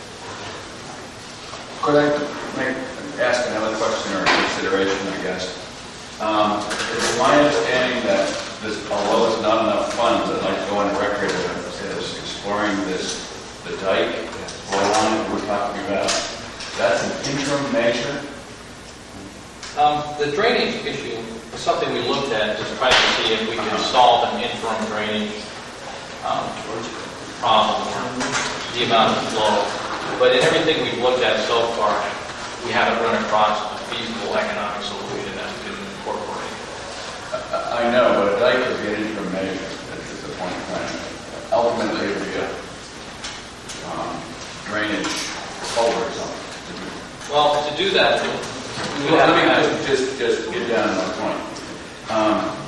Could I make, ask another question or consideration, I guess? Um, it's my understanding that this, although there's not enough funds, I'd like to go on record as, as exploring this, the dike, flow line we're talking about. That's an interim measure? Um, the drainage issue is something we looked at, just trying to see if we can solve an interim drainage um, problem, the amount of flow. But in everything we've looked at so far, we haven't run across a feasible economic solution that we can incorporate. I, I know, but a dike would be an interim measure. That's just the point of plan. Ultimately, it would be a um, drainage culvert or something. Well, to do that, we would Well, have let to me have... just, just, just get down to my point. Um,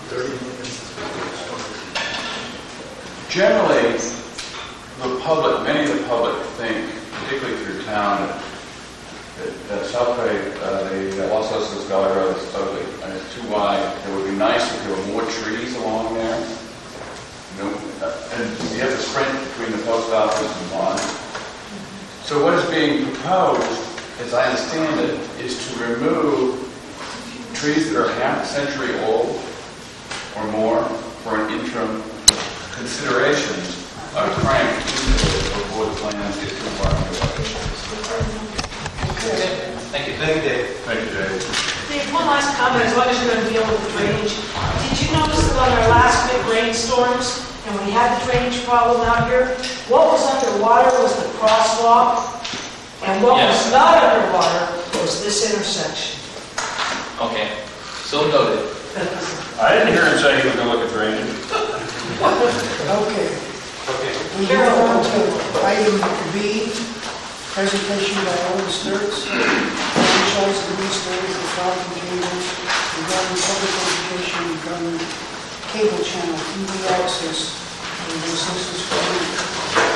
generally, the public, many of the public think, particularly through town, that, that Southway, uh, the Los Osos Valley Road is totally uh, too wide. It would be nice if there were more trees along there. You know, uh, and you have to sprint between the post office and one. So what is being proposed, as I understand it, is to remove trees that are half a century old or more for an interim consideration of trying to avoid plans get too far away. Okay. Thank you. Thank you, Dave. Thank you, Dave. Dave, one last comment, as long as you're going to deal with the drainage. Did you notice that on our last big rainstorms, and we had the drainage problem out here, what was underwater was the crosswalk, and what Yes. was not underwater was this intersection. Okay. So noted. I didn't hear him say he was going to look at drainage. Okay. Okay. We go on to item B, presentation by Owen Sturts, franchise administrator for Falcon Cable regarding public education regarding cable channel, T V access, and resources for youth.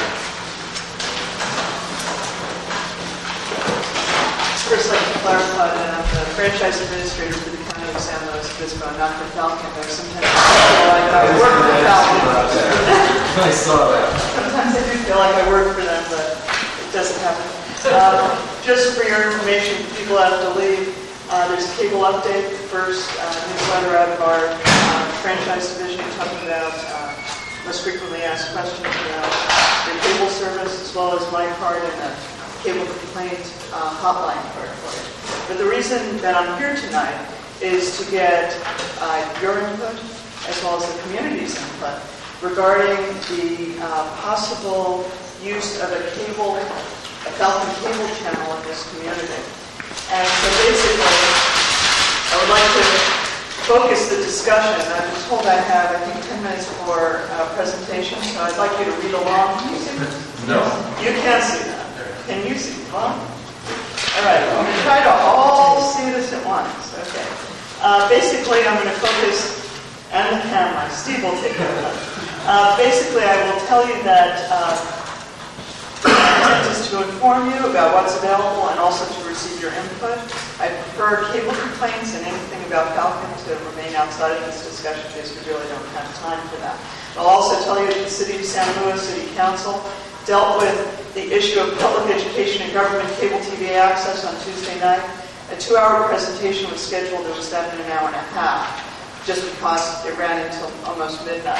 First, I'd like to clarify that I'm the franchise administrator for the County of San Luis Obispo, not for Falcon, though sometimes I feel like I work for Falcon. I saw that. Sometimes I do feel like I work for them, but it doesn't happen. Um, just for your information, people have to leave. Uh, there's a cable update, first uh, newsletter out of our uh, franchise division talking about uh, most frequently asked questions about your cable service, as well as my card and the cable complaint uh, hotline card for you. But the reason that I'm here tonight is to get uh, your input, as well as the community's input, regarding the uh, possible use of a cable, a Falcon cable channel in this community. And so basically, I would like to focus the discussion. I'm told I have, I think, ten minutes for a presentation, so I'd like you to read along. Can you see this? No. You can't see that. Can you see? Well, all right. I'm going to try to all see this at once. Okay. Uh, basically, I'm going to focus, and the camera. Steve will take care of that. Uh, basically, I will tell you that uh, the intent is to inform you about what's available and also to receive your input. I prefer cable complaints and anything about Falcon to remain outside of this discussion because we really don't have time for that. I'll also tell you that the City of San Luis City Council dealt with the issue of public education and government cable T V access on Tuesday night. A two-hour presentation was scheduled. It was done in an hour and a half, just because it ran until almost midnight.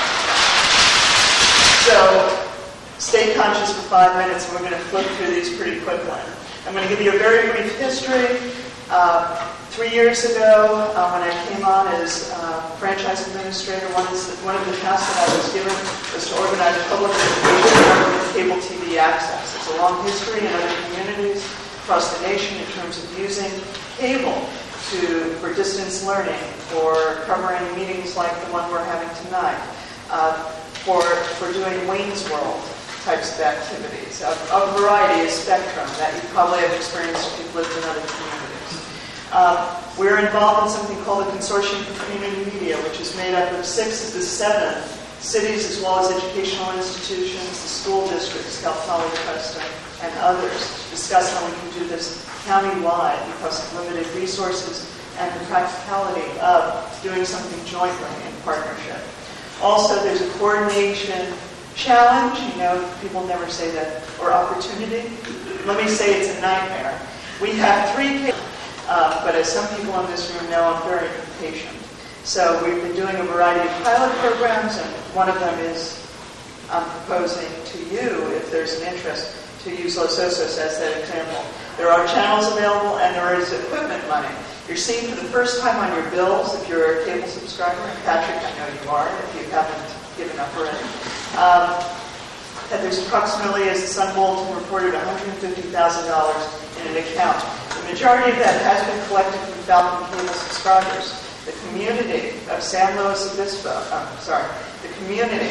So stay conscious for five minutes, and we're going to flip through these pretty quickly. I'm going to give you a very brief history. Uh, three years ago, uh, when I came on as uh, franchise administrator, one, is, one of the tasks that I was given was to organize public education and government cable T V access. It's a long history in other communities across the nation in terms of using cable to for distance learning, for covering meetings like the one we're having tonight, uh, for for doing Wayne's World types of activities, of a variety, a spectrum that you probably have experienced if you've lived in other communities. Uh, we're involved in something called the Consortium for Community Media, which is made up of six of the seven cities as well as educational institutions, the school districts, Cal Poly, Cresta, and others, to discuss how we can do this county-wide because of limited resources and the practicality of doing something jointly in partnership. Also, there's a coordination challenge. You know, people never say that, or opportunity. Let me say it's a nightmare. We have three kids, uh, but as some people in this room know, I'm very impatient. So we've been doing a variety of pilot programs, and one of them is I'm proposing to you, if there's an interest, to use Los Osos as that example. There are channels available, and there is equipment money. You're seeing for the first time on your bills, if you're a cable subscriber, and Patrick, I know you are, if you haven't given up already, um, that there's approximately, as the Sun Bulletin reported, one hundred fifty thousand dollars in an account. The majority of that has been collected from Falcon cable subscribers. The community of San Luis Obispo, uh, sorry, the community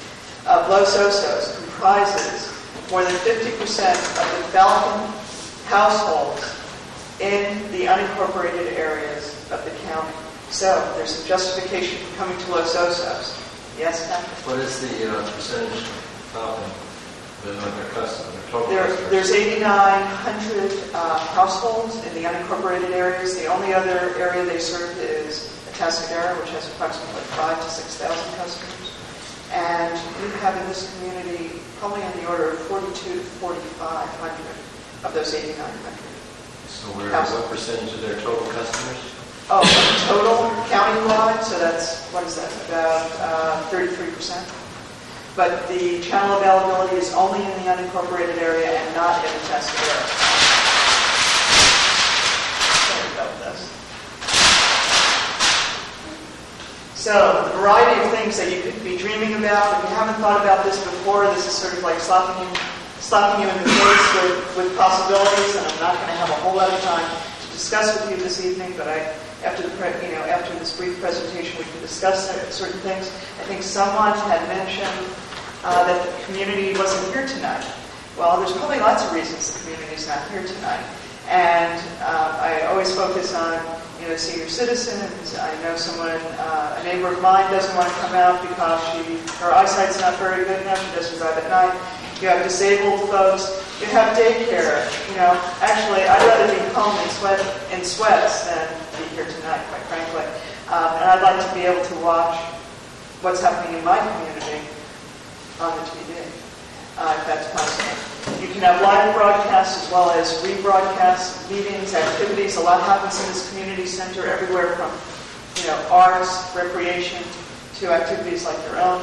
of Los Osos comprises more than fifty percent of the Falcon households in the unincorporated areas of the county. So there's some justification for coming to Los Osos. Yes, Patrick? What is the uh, percentage of Falcon, the, their customer, their total There, customers? there's eighty-nine hundred uh, households in the unincorporated areas. The only other area they serve is Atascadero, which has approximately five to six thousand customers. And we have in this community probably in the order of forty-two to forty-five hundred of those eighty-nine hundred. So we're at what percentage of their total customers? Oh, total countywide, so that's, what is that, about uh, thirty-three percent. But the channel availability is only in the unincorporated area and not in Atascadero. Sorry about this. So, the variety of things that you could be dreaming about. If you haven't thought about this before, this is sort of like slapping you, slapping you in the face with, with possibilities, and I'm not going to have a whole lot of time to discuss with you this evening, but I, after the pre, you know, after this brief presentation, we can discuss certain things. I think someone had mentioned uh, that the community wasn't here tonight. Well, there's probably lots of reasons the community's not here tonight. And uh, I always focus on, you know, senior citizens. I know someone, uh, a neighbor of mine doesn't want to come out because she, her eyesight's not very good now. She doesn't drive at night. You have disabled folks. You have daycare. You know, actually, I'd rather be home in sweat in sweats than be here tonight, quite frankly. Um, and I'd like to be able to watch what's happening in my community on the T V, uh, if that's possible. You can have live broadcasts as well as rebroadcasts, meetings, activities. A lot happens in this community center, everywhere from, you know, arts, recreation, to activities like your own.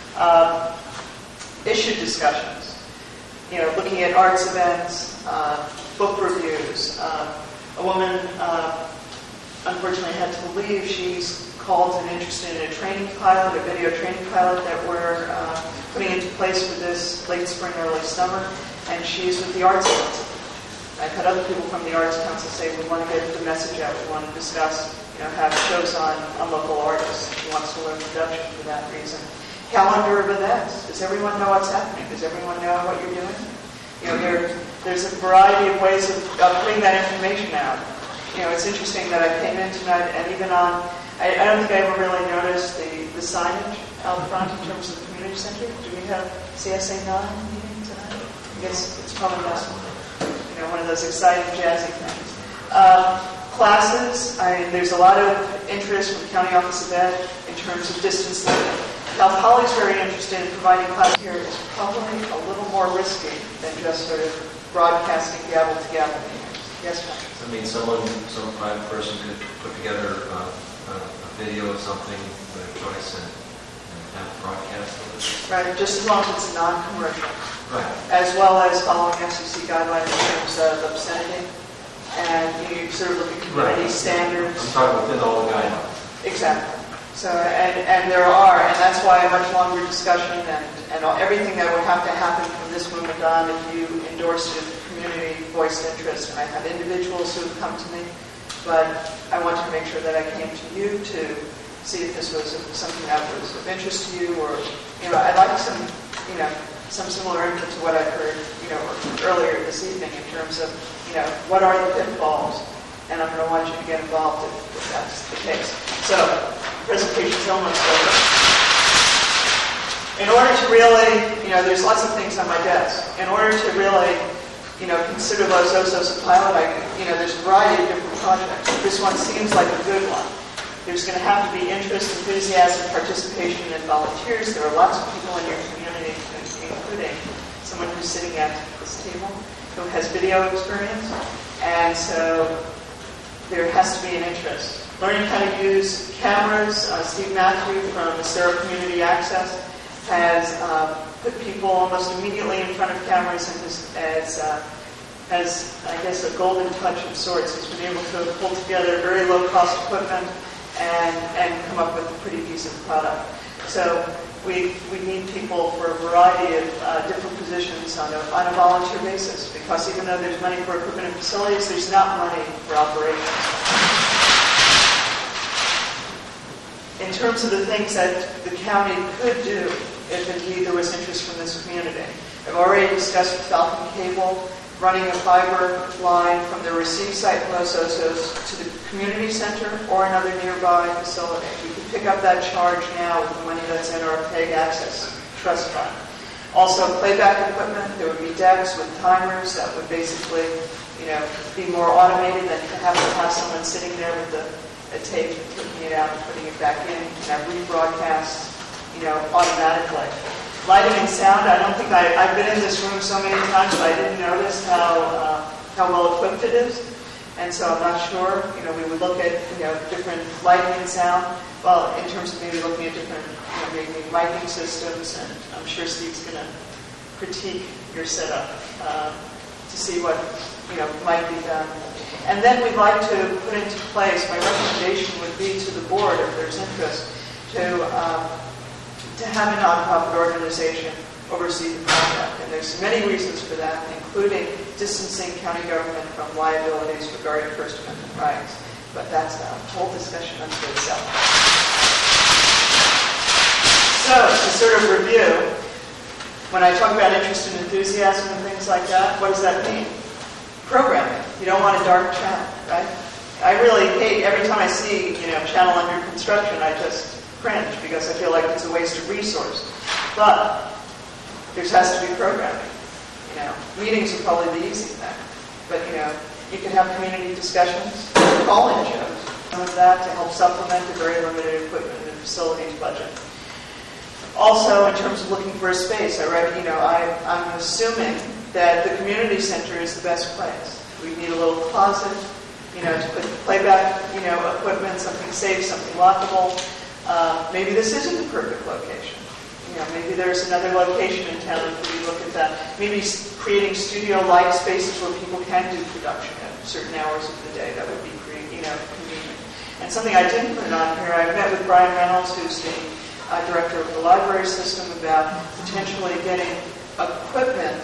Um, issue discussions, you know, looking at arts events, uh, book reviews. Uh, a woman, uh, unfortunately, had to leave. She's called and interested in a training pilot, a video training pilot that we're uh, putting into place for this late spring, early summer. And she's with the Arts Council. I've had other people from the Arts Council say, we want to get the message out, we want to discuss, you know, have shows on, on local artists. She wants to learn production for that reason. Calendar of events. Does everyone know what's happening? Does everyone know what you're doing? You know, there, there's a variety of ways of, of putting that information out. You know, it's interesting that I came in tonight and even on, I, I don't think I ever really noticed the, the signage out front in terms of the community center. Do we have C S A nine meeting tonight? I guess it's probably not, you know, one of those exciting, jazzy things. Um, classes, I mean, there's a lot of interest from County Office of Ed in terms of distance learning. Cal Poly's very interested in providing classes here. Is probably a little more risky than just sort of broadcasting gavel to gavel meetings. Yes, Patrick? I mean, someone, some private person could put together uh, a, a video of something of their choice and, and have it broadcast. Right, just as long as it's non-commercial. Right. As well as following F C C guidelines in terms of obscenity. And you sort of look at community right. standards. I'm talking within all the guidelines. Exactly. So, and, and there are, and that's why a much longer discussion and, and everything that would have to happen from this moment on if you endorsed it, community voiced interest. And I have individuals who have come to me, but I wanted to make sure that I came to you to see if this was something that was of interest to you, or, you know, I'd like some, you know, some similar input to what I've heard, you know, earlier this evening in terms of, you know, what are the pitfalls? And I'm going to want you to get involved if, if that's the case. So, presentation's almost over. In order to really, you know, there's lots of things on my desk. In order to really, you know, consider Los Osos a pilot, I, you know, there's a variety of different projects. This one seems like a good one. There's going to have to be interest, enthusiasm, participation, and volunteers. There are lots of people in your community, including someone who's sitting at this table who has video experience. And so there has to be an interest. Learning how to use cameras. Uh, Steve Matthew from Sarah Community Access has uh, put people almost immediately in front of cameras and has, as, uh, as, I guess, a golden touch of sorts. He's been able to pull together very low-cost equipment and, and come up with a pretty decent product. So we, we need people for a variety of uh, different positions on a, on a volunteer basis, because even though there's money for equipment and facilities, there's not money for operations. In terms of the things that the county could do, if indeed there was interest from this community, I've already discussed with Falcon Cable running a fiber line from the receive site in Los Osos to the community center or another nearby facility. We could pick up that charge now with the money that's in our P E G Access Trust Fund. Also, playback equipment. There would be decks with timers that would basically, you know, be more automated than to have to have someone sitting there with a, a tape, taking it out and putting it back in, and have rebroadcasts, you know, automatically. Lighting and sound. I don't think I, I've been in this room so many times, but I didn't notice how uh, how well equipped it is. And so I'm not sure. You know, we would look at, you know, different lighting and sound. Well, in terms of maybe looking at different, you know, maybe miking systems, and I'm sure Steve's going to critique your setup uh, to see what, you know, might be done. And then we'd like to put into place. My recommendation would be to the board, if there's interest, to. Um, to have a nonprofit organization oversee the project. And there's many reasons for that, including distancing county government from liabilities regarding First Amendment rights. But that's a whole discussion unto itself. So, to sort of review, when I talk about interest and enthusiasm and things like that, what does that mean? Programming. You don't want a dark channel, right? I really hate, every time I see, you know, channel under construction, I just cringe, because I feel like it's a waste of resource. But there has to be programming. You know, meetings are probably the easy thing. But, you know, you can have community discussions, call-in shows, some of that to help supplement the very limited equipment and facilities budget. Also, in terms of looking for a space, I read, you know, I, I'm assuming that the community center is the best place. We need a little closet, you know, to put playback, you know, equipment, something safe, something lockable. Uh, maybe this isn't the perfect location. You know, maybe there's another location in town if we look at that. Maybe creating studio-like spaces where people can do production at certain hours of the day. That would be, you know, convenient. And something I didn't put on here, I met with Brian Reynolds, who's the uh, director of the library system, about potentially getting equipment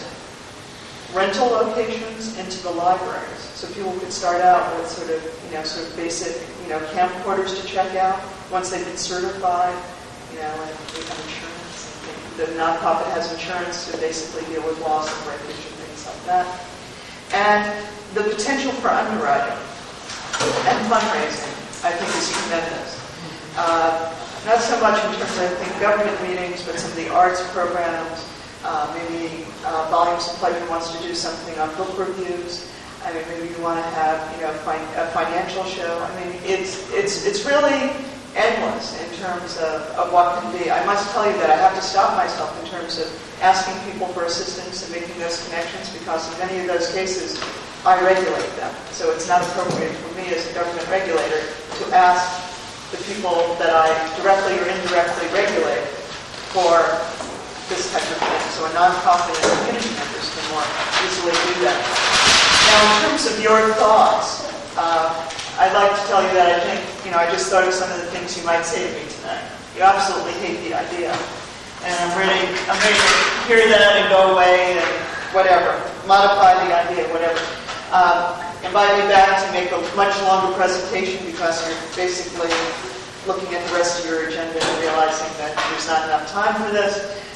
rental locations into the libraries, so people could start out with sort of, you know, sort of basic, you know, camcorders to check out. Once they've been certified, you know, and we have insurance. The nonprofit has insurance to basically deal with loss and breakage and things like that. And the potential for underwriting and fundraising, I think, is tremendous. Uh, not so much in terms of, I think, government meetings, but some of the arts programs. Uh, maybe uh, Volumes of Pleasure wants to do something on book reviews. I mean, maybe you want to have, you know, fin- a financial show. I mean, it's it's it's really endless in terms of, of what can be. I must tell you that I have to stop myself in terms of asking people for assistance and making those connections, because in many of those cases, I regulate them. So it's not appropriate for me as a government regulator to ask the people that I directly or indirectly regulate for this type of thing. So a nonprofit and community members can more easily do that. Now, in terms of your thoughts, uh, I'd like to tell you that I think, you know, I just thought of some of the things you might say to me tonight. You absolutely hate the idea. And I'm ready, I'm ready to hear that and go away and whatever, modify the idea, whatever. Um, invite me back to make a much longer presentation, because you're basically looking at the rest of your agenda and realizing that there's not enough time for this.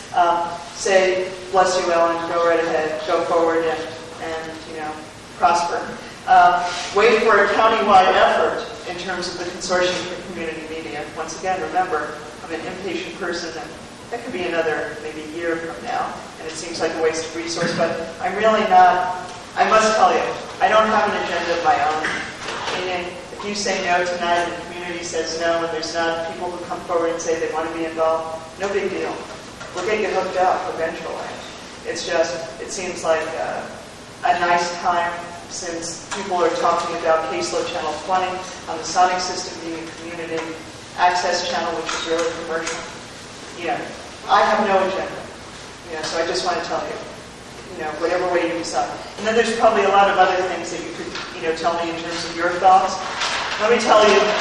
um, say, bless you, Ellen, go right ahead, go forward and, and you know, prosper. Uh, wait for a countywide effort in terms of the Consortium for Community Media. Once again, remember, I'm an impatient person, and that could be another maybe year from now, and it seems like a waste of resource, but I'm really not, I must tell you, I don't have an agenda of my own. Meaning, if you say no tonight and the community says no, and there's not people who come forward and say they want to be involved, no big deal. We're going to get hooked up eventually. It's just, it seems like uh, a nice time since people are talking about caseload channel twenty on the Sonic system being a community access channel, which is really commercial. You know, I have no agenda. You know, so I just want to tell you, you know, whatever way you decide. And then there's probably a lot of other things that you could, you know, tell me in terms of your thoughts. Let me tell you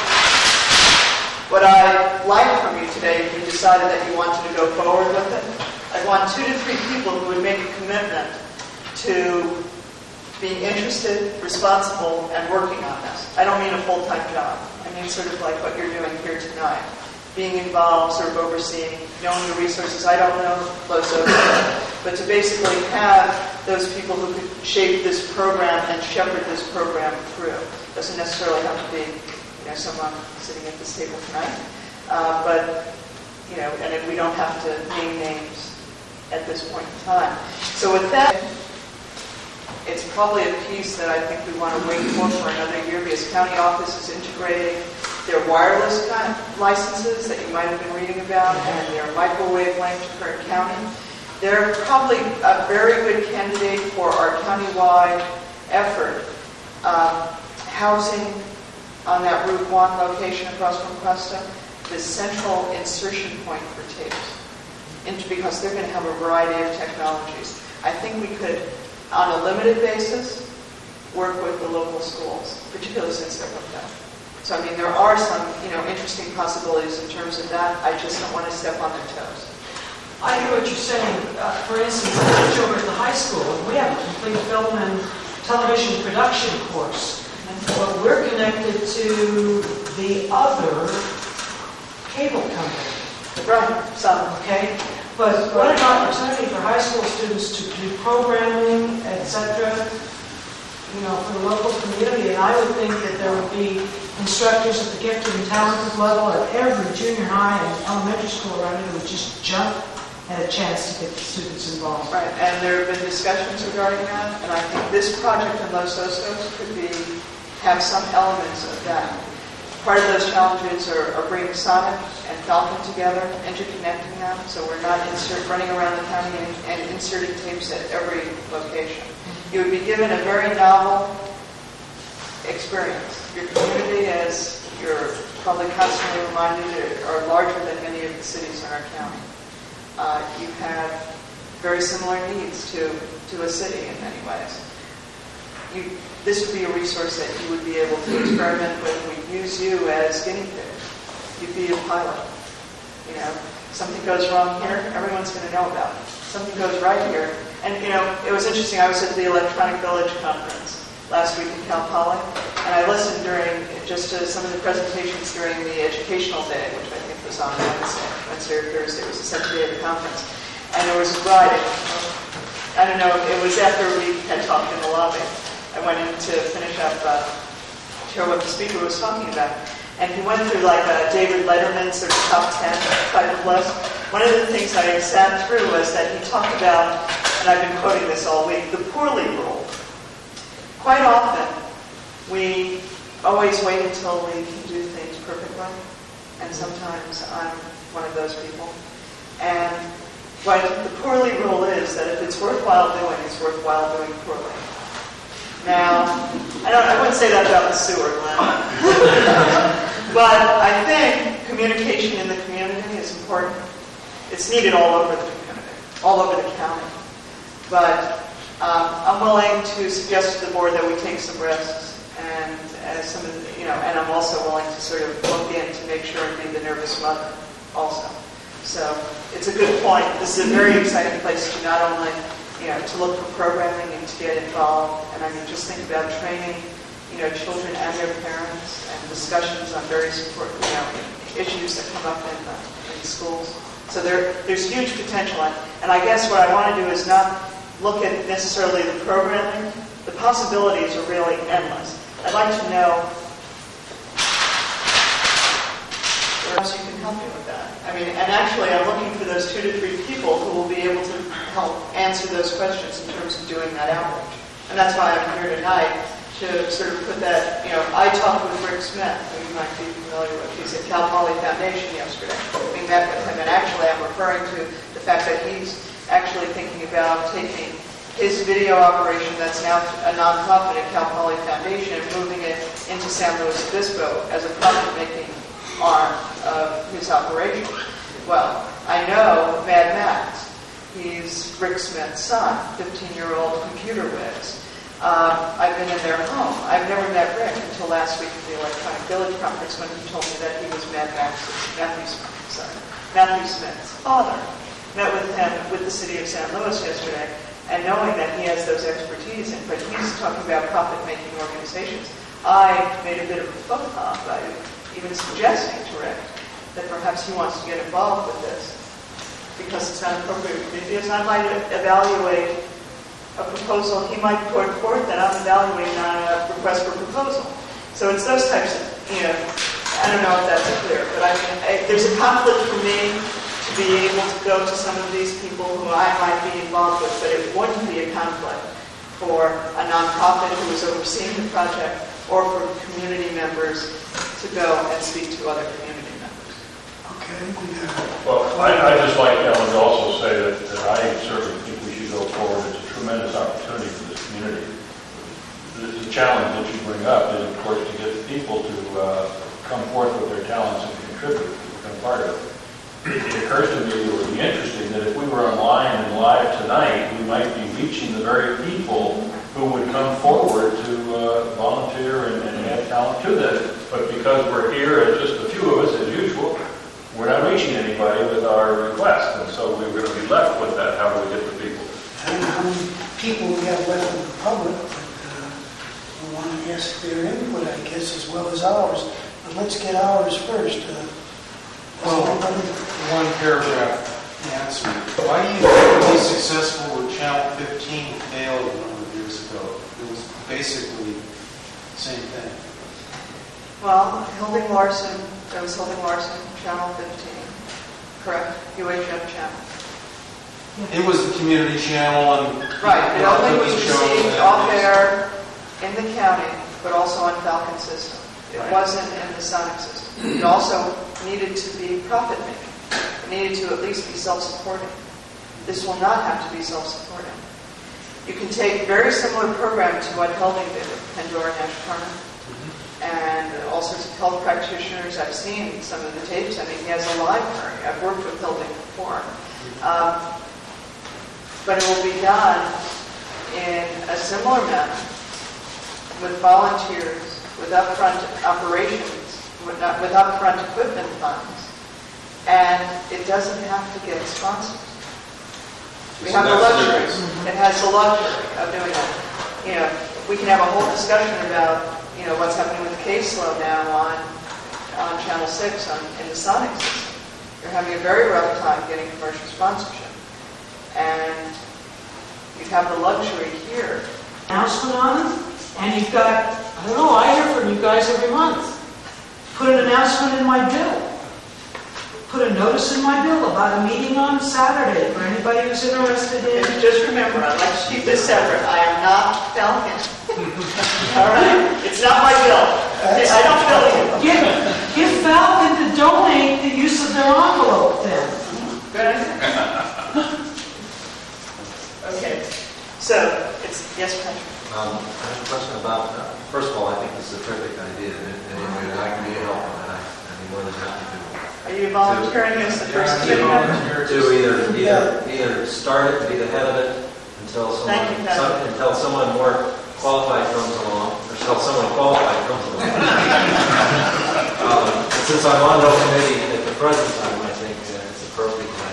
what I like from you today if you decided that you wanted to go forward with it. I want two to three people who would make a commitment to being interested, responsible, and working on this. I don't mean a full-time job. I mean sort of like what you're doing here tonight. Being involved, sort of overseeing, knowing the resources. I don't know Los Osos, but to basically have those people who could shape this program and shepherd this program through. Doesn't necessarily have to be, you know, someone sitting at this table tonight, uh, but you know, and if we don't have to name names at this point in time. So with that, it's probably a piece that I think we want to wait for for another year because county office is integrating their wireless kind of licenses that you might have been reading about and their microwave link to Kern County. They're probably a very good candidate for our countywide effort. Um, housing on that Route one location across from Cuesta, the central insertion point for tapes, into, because they're going to have a variety of technologies. I think we could, on a limited basis, work with the local schools, particularly since they're hooked up. So, I mean, there are some, you know, interesting possibilities in terms of that. I just don't want to step on their toes. I hear what you're saying. Uh, for instance, I teach over at the high school, and we have a complete film and television production course. But we're connected to the other cable company. Right, some. Okay? But what an opportunity for high school students to do programming, et cetera, you know, for the local community. And I would think that there would be instructors at the gifted and talented level at every junior high and elementary school around here who would just jump at a chance to get the students involved. Right, and there have been discussions regarding that, and I think this project in Los Osos could be have some elements of that. Part of those challenges are, are bringing Sonic and Falcon together, interconnecting them, so we're not insert, running around the county and, and inserting tapes at every location. You would be given a very novel experience. Your community, as you're probably constantly reminded, are larger than many of the cities in our county. Uh, you have very similar needs to, to a city in many ways. You, this would be a resource that you would be able to experiment with. We'd use you as guinea pigs. You'd be a pilot. You know, something goes wrong here, everyone's going to know about it. Something goes right here. And, you know, it was interesting. I was at the Electronic Village Conference last week in Cal Poly, and I listened during just to some of the presentations during the Educational Day, which I think was on Wednesday, Wednesday or Thursday. It was the second day of the conference. And there was a Friday. I don't know, it was after we had talked in the lobby. I went in to finish up, uh, to hear what the speaker was talking about. And he went through like a David Letterman sort of top ten type of list. One of the things I sat through was that he talked about, and I've been quoting this all week, the poorly rule. Quite often, we always wait until we can do things perfectly. And sometimes I'm one of those people. And what the poorly rule is that if it's worthwhile doing, it's worthwhile doing poorly. Now, I don't. I wouldn't say that about the sewer, Glenn. But I think communication in the community is important. It's needed all over the community, all over the county. But um, I'm willing to suggest to the board that we take some risks, and as some of the, you know, and I'm also willing to sort of look in to make sure and be the nervous mother also. So it's a good point. This is a very exciting place to not only, you know, to look for programming and to get involved. And I mean, just think about training, you know, children and their parents, and discussions on various important, you know, issues that come up in, uh, in schools. So there, there's huge potential. And, and I guess what I want to do is not look at necessarily the programming. The possibilities are really endless. I'd like to know where else you can help me with that. I mean, and actually I'm looking for those two to three people who will be able to help answer those questions in terms of doing that outreach. And that's why I'm here tonight, to sort of put that, you know, I talked with Rick Smith, who you might be familiar with. He's at Cal Poly Foundation yesterday. We met with him, and actually I'm referring to the fact that he's actually thinking about taking his video operation that's now a nonprofit at Cal Poly Foundation and moving it into San Luis Obispo as a profit-making arm of his operation. Well, I know Mad Max. He's Rick Smith's son, fifteen-year-old computer whiz. Um, I've been in their home. I've never met Rick until last week at the Electronic Village Conference when he told me that he was Mad Max's Matthew Smith's son, Matthew Smith's father. Met with him with the city of San Luis yesterday, and knowing that he has those expertise in, but he's talking about profit-making organizations. I made a bit of a faux pas by even suggesting to Rick that perhaps he wants to get involved with this because it's not appropriate for me. Because I might evaluate a proposal he might put forth that I'm evaluating on a request for proposal. So it's those types of, you know, I don't know if that's clear, but I mean, I, there's a conflict for me to be able to go to some of these people who I might be involved with, but it wouldn't be a conflict for a nonprofit who is overseeing the project or for community members to go and speak to other community members. Okay, we have... Well, I, I just like Ellen to also say that, that I certainly think we should go forward. It's a tremendous opportunity for this community. The, the challenge that you bring up is, of course, to get the people to uh, come forth with their talents and contribute, become part of it. It, it occurs to me it would be interesting that if we were online and live tonight, we might be reaching the very people who would come forward to uh, volunteer and, and add talent to this. But because we're here and just a few of us, as usual, we're not reaching anybody with our request. And so we're going to be left with that. How do we get the people? I don't know how many people we have left in the public, but uh, we want to ask their input, I guess, as well as ours. But let's get ours first. Uh, Well, one paragraph answer. Why do you think to be successful with Channel fifteen failed a number of years ago? It was basically the same thing. Well, Hilding Larson, there was Hilding Larson, Channel fifteen, correct? U H F channel. It was the community channel and... Right, it only was cooking shows received and- off air in the county, but also on Falcon system. It Right. wasn't in the Sonic system. It also needed to be profit-making. It needed to at least be self-supporting. This will not have to be self-supporting. You can take very similar program to what Hilding did with Pandora Nash Carmen and all sorts of health practitioners. I've seen some of the tapes. I mean, he has a library. I've worked with Hilding before. Um, but it will be done in a similar manner with volunteers, with upfront operations, with, not, with upfront equipment funds, and it doesn't have to get sponsored. We have the luxury. It has the luxury of doing that. You know, we can have a whole discussion about, you know, what's happening with the K-Slow now on on Channel six on, in the Sonic system. You're having a very rough time getting commercial sponsorship. And you have the luxury here. Announcement on it, and you've got, I don't know, I hear from you guys every month. Put an announcement in my bill. Put a notice in my bill about a meeting on Saturday for anybody who's interested in. And just remember, I'd like to keep this separate. I am not Falcon. All right? It's not my bill. I don't bill you. Give, give Falcon to donate the use of their envelope then. Good idea. Okay. So, it's, yes, Patrick. Um, I have a question about, uh, first of all, I think this is a terrific idea, and anyway that I can be a help on that, I'd be more than happy to. Are you volunteering as the first To committee member? to either, either, either start it, be the head of it, until someone, Thank you, Patrick. some, until someone more qualified comes along, or until someone qualified comes along. um, and since I'm on no committee at the present time, I think uh, it's appropriate that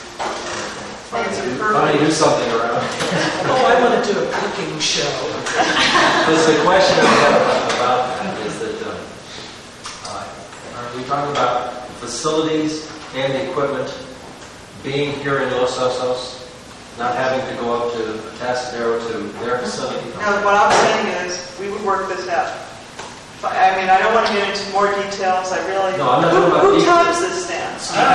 I It's finally do- appropriate. finally do something around it. Oh, I want to do a cooking show. Because the question I have about that is that, um, uh, are we talking about facilities and equipment being here in Los Osos, not having to go up to Atascadero to their facility? No, what I'm saying is, we would work this out. I mean, I don't want to get into more details, I really... No, I'm not Who, talking about who details. times this, Stan?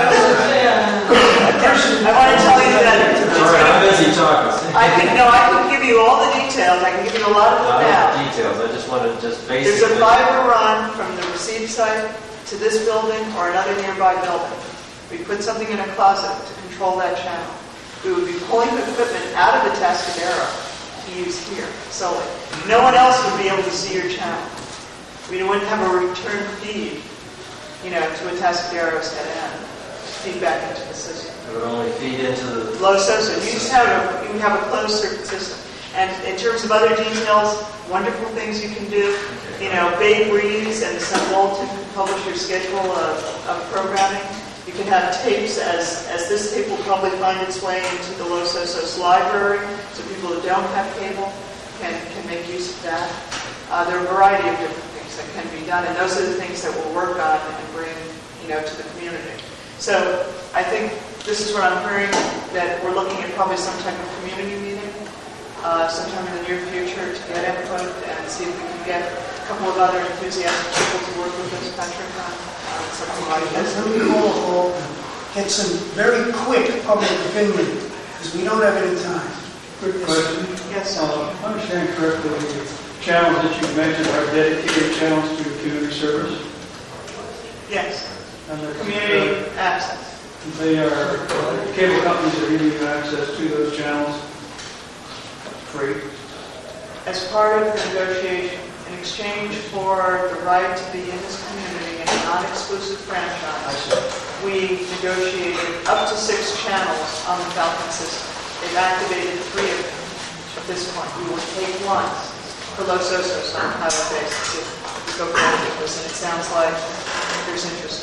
I I want to tell you that... All right, I'm busy talking. I can, no, I can give you all the details, I can give you a lot of I them don't now. have details, I just want to just There's basically... a fiber run from the receive site to this building or another nearby building. We put something in a closet to control that channel. We would be pulling the equipment out of the Atascadero to use here solely. No one else would be able to see your channel. We wouldn't have a return feed, you know, to Atascadero's head end, feed back into the system. It would only feed into the... Los Osos. You just have a, you have a closed circuit system. And in terms of other details, wonderful things you can do. You know, Babe Reeves and Sun Bulletin can publish your schedule of, of programming. You can have tapes, as, as this tape will probably find its way into the Los Osos library, so people who don't have cable can, can make use of that. Uh, there are a variety of different things that can be done, and those are the things that we'll work on and bring, you know, to the community. So I think this is what I'm hearing, that we're looking at probably some type of community meeting uh, sometime in the near future to get input and see if we can get a couple of other enthusiastic people to work with us, Patrick, on uh, something like this. Let me call a call, get some very quick public opinion, because we don't have any time. Quick question. Yes. Uh, if I understand correctly, the channels that you mentioned are dedicated channels to community service? Yes. And the Community access. They are, uh, cable companies are giving you access to those channels free? As part of the negotiation, in exchange for the right to be in this community in a non-exclusive franchise, we negotiated up to six channels on the Falcon system. They've activated three of them at this point. We will take one for Los Osos on a pilot basis if we go forward with this, and it sounds like there's interest.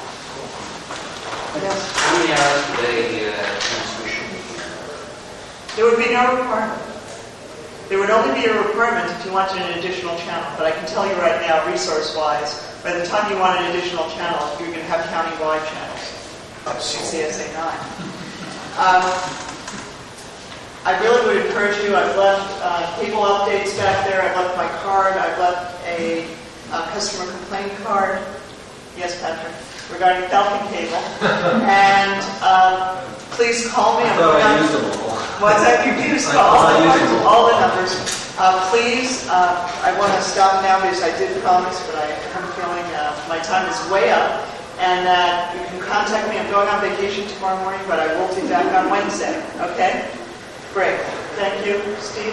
Yes? How many hours a day uh, transmission? There would be no requirement. There would only be a requirement if you wanted an additional channel, but I can tell you right now, resource-wise, by the time you want an additional channel, you're going to have county-wide channels, C S A nine. Um, I really would encourage you, I've left uh, cable updates back there, I've left my card, I've left a, a customer complaint card, yes, Patrick, regarding Falcon Cable, and um, please call me. I thought I used them all. What's that? You used all, all the numbers. Uh, please, uh, I want to stop now because I did promise, but I have a feeling uh, my time is way up, and that you can contact me. I'm going on vacation tomorrow morning, but I will be back on Wednesday. Okay? Great. Thank you. Steve?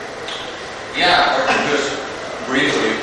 Yeah, just briefly.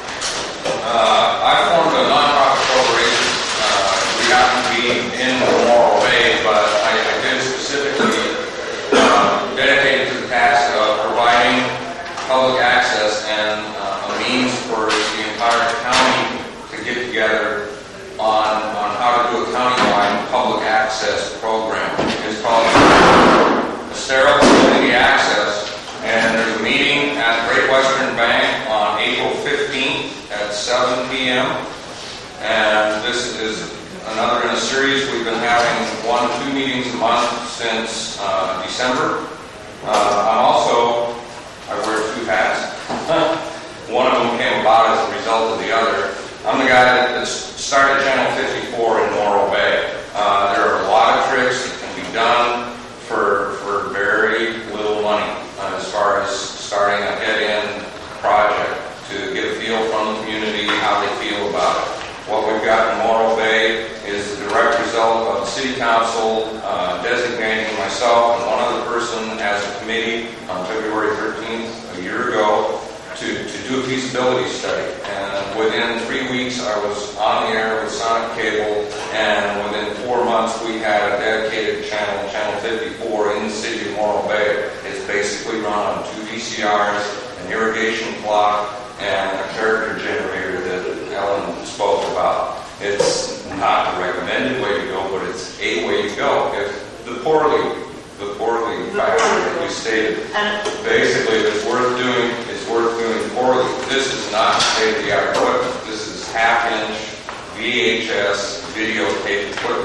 Uh, I formed a nonprofit corporation. Uh, we happen to be in Morro Bay, but I, I did specifically uh, dedicated to the task of providing public access and uh, a means for the entire county to get together on, on how to do a countywide public access program. It's called Estero Community Access, and there's a meeting at Great Western Bank on April fifteenth at seven p.m. And this is another in a series. We've been having one, two meetings a month since uh, December. Uh, I'm also, I wear two hats. One of them came about as a result of the other. I'm the guy that, that started Channel fifty-four in Morro Bay. Uh, there are a lot of tricks that can be done for, for very little money uh, as far as starting a head-end project to get a feel from the community, how they feel about it. What we've got in Morro Bay is the direct result of the City Council uh, designating myself and one other person as a committee on February thirteenth, a year ago, to, to do a feasibility study. And within three weeks, I was on the air with Sonic Cable, and within four months, we had a dedicated channel, Channel fifty-four, in the city of Morro Bay. It's basically run on two V C Rs, an irrigation clock, and a character generator that Ellen spoke about. It's not the recommended way to go, but it's a way to go. If the poorly, the poorly factor that we stated, basically, if it's worth doing, it's worth doing poorly. This is not state-of-the-art equipment. This is half-inch V H S videotape equipment.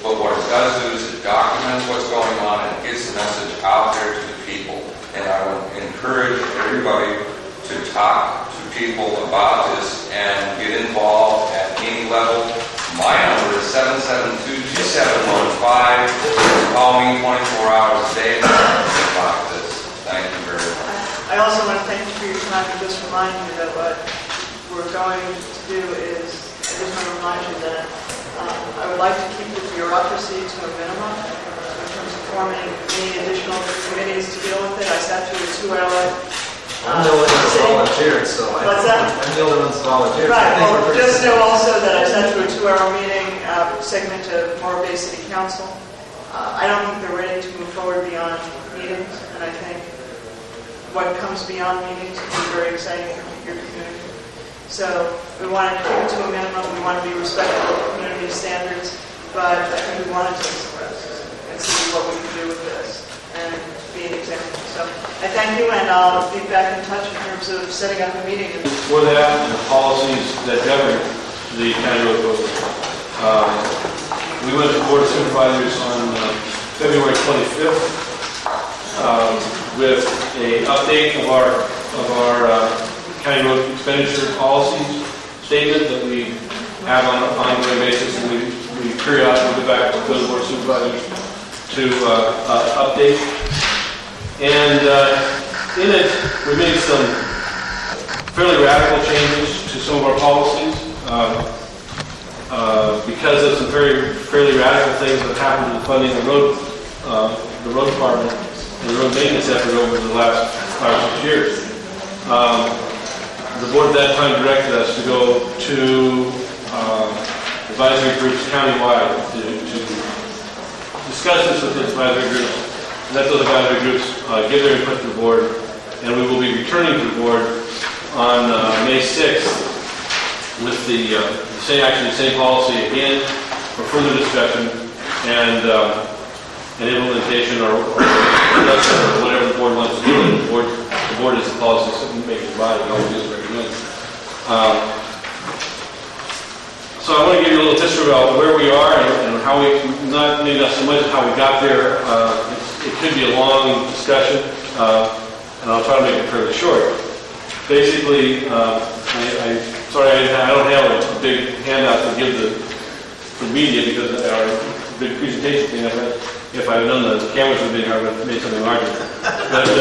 but what it does do is it documents what's going on and gets the message out there to the people. And I would encourage everybody to talk to people about this and get involved at any level. My number is seven seven two, two seven one five. Call me twenty-four hours a day about this. Thank you very much. I also want to thank you for your time and just remind you that what we're going to do is, I just want to remind you that um, I would like to keep the bureaucracy to a minimum in terms of forming any additional committees to deal with it. I sat through a two-hour I'm the only one that's volunteered, so I What's that? I'm the only one that's volunteered. Right, I think well, we're pretty just safe. know also that I sat through a two-hour meeting, uh, segment of Morro Bay City Council. Uh, I don't think they're ready to move forward beyond meetings, and I think what comes beyond meetings can be very exciting for your community. So we want to keep it to a minimum, we want to be respectful of community standards, but I think we want to take some risks and see what we can do with this and be an example. So I thank you, and I'll be back in touch in terms of setting up a meeting. For that, and the policies that govern the county road program. Um, we went to the Board of Supervisors on uh, February twenty-fifth um, with a update of our of our uh, county road expenditure policies statement that we have on an ongoing basis, and we, we periodically go back to the Board of Supervisors to uh, uh, update. And uh, in it, we made some fairly radical changes to some of our policies uh, uh, because of some very fairly radical things that happened in funding the road, uh, the road department and the road maintenance effort over the last five or six years. Um, the board at that time directed us to go to uh, advisory groups countywide to, to discuss this with the advisory groups. Let those advisory groups uh, give their input to the board, and we will be returning to the board on uh, May sixth with the, uh, the same, actually the same policy again for further discussion and um, an implementation or, or whatever the board wants to do. The board, the board is the policy making body, and all we do is recommend. Um, so I want to give you a little history about where we are and, and how we, not maybe not so much how we got there. Uh, It could be a long discussion, uh, and I'll try to make it fairly short. Basically, uh, I, I, sorry, I, I don't have a big handout to give the, the media because of our big presentation thing. If I had known the cameras would be here, I would have made something larger. But, uh,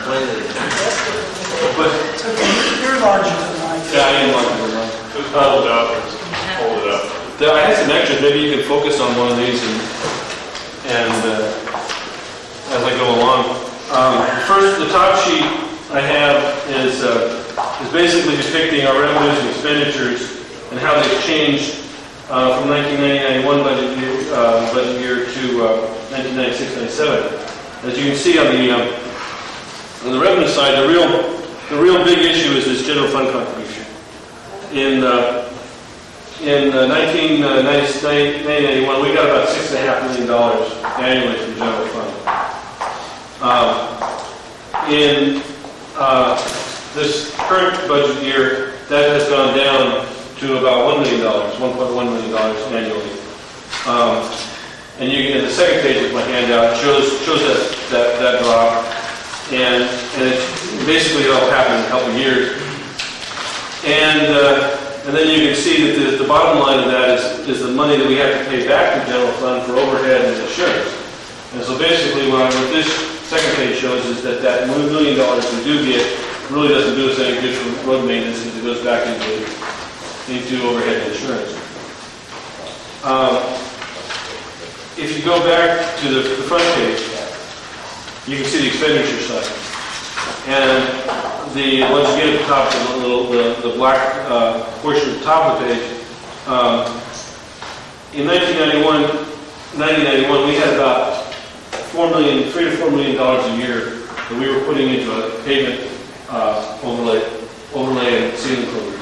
but You're larger than mine. yeah, I am larger than mine. Just hold it up. Hold it up. There, I had some extras. Maybe you can focus on one of these and. and uh, as I go along. Um, first, the top sheet I have is uh, is basically depicting our revenues and expenditures and how they've changed uh, from nineteen ninety-one budget year, uh, budget year to uh, nineteen ninety-six ninety-seven. As you can see on the um, on the revenue side, the real the real big issue is this general fund contribution. In uh, in uh, nineteen ninety-one, we got about six and a half million dollars annually from general fund. Um, in uh, this current budget year, that has gone down to about one million dollars, one point one million dollars annually. Um, and you can, the second page of my handout shows shows that that, that drop, and and it basically all happened in a couple of years. And uh, and then you can see that the, the bottom line of that is is the money that we have to pay back to general fund for overhead and insurance. And so basically, what this second page shows is that that million dollars we do get really doesn't do us any good for road maintenance because it goes back into into overhead insurance. Um, if you go back to the, the front page, you can see the expenditure side. And the once again at the top, the little the, the black uh, portion at the top of the page. Um, in nineteen ninety-one, nineteen ninety-one, we had about four million, three to four million dollars a year that we were putting into a pavement uh, overlay, overlay and sealing program.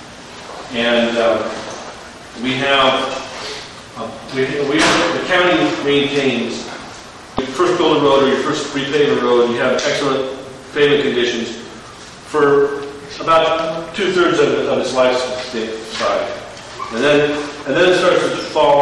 And um, we have, uh, we, we, the county maintains. You first build a road or you first repave a road, you have excellent pavement conditions for about two thirds of, of its lifespan, and then and then it starts to fall off.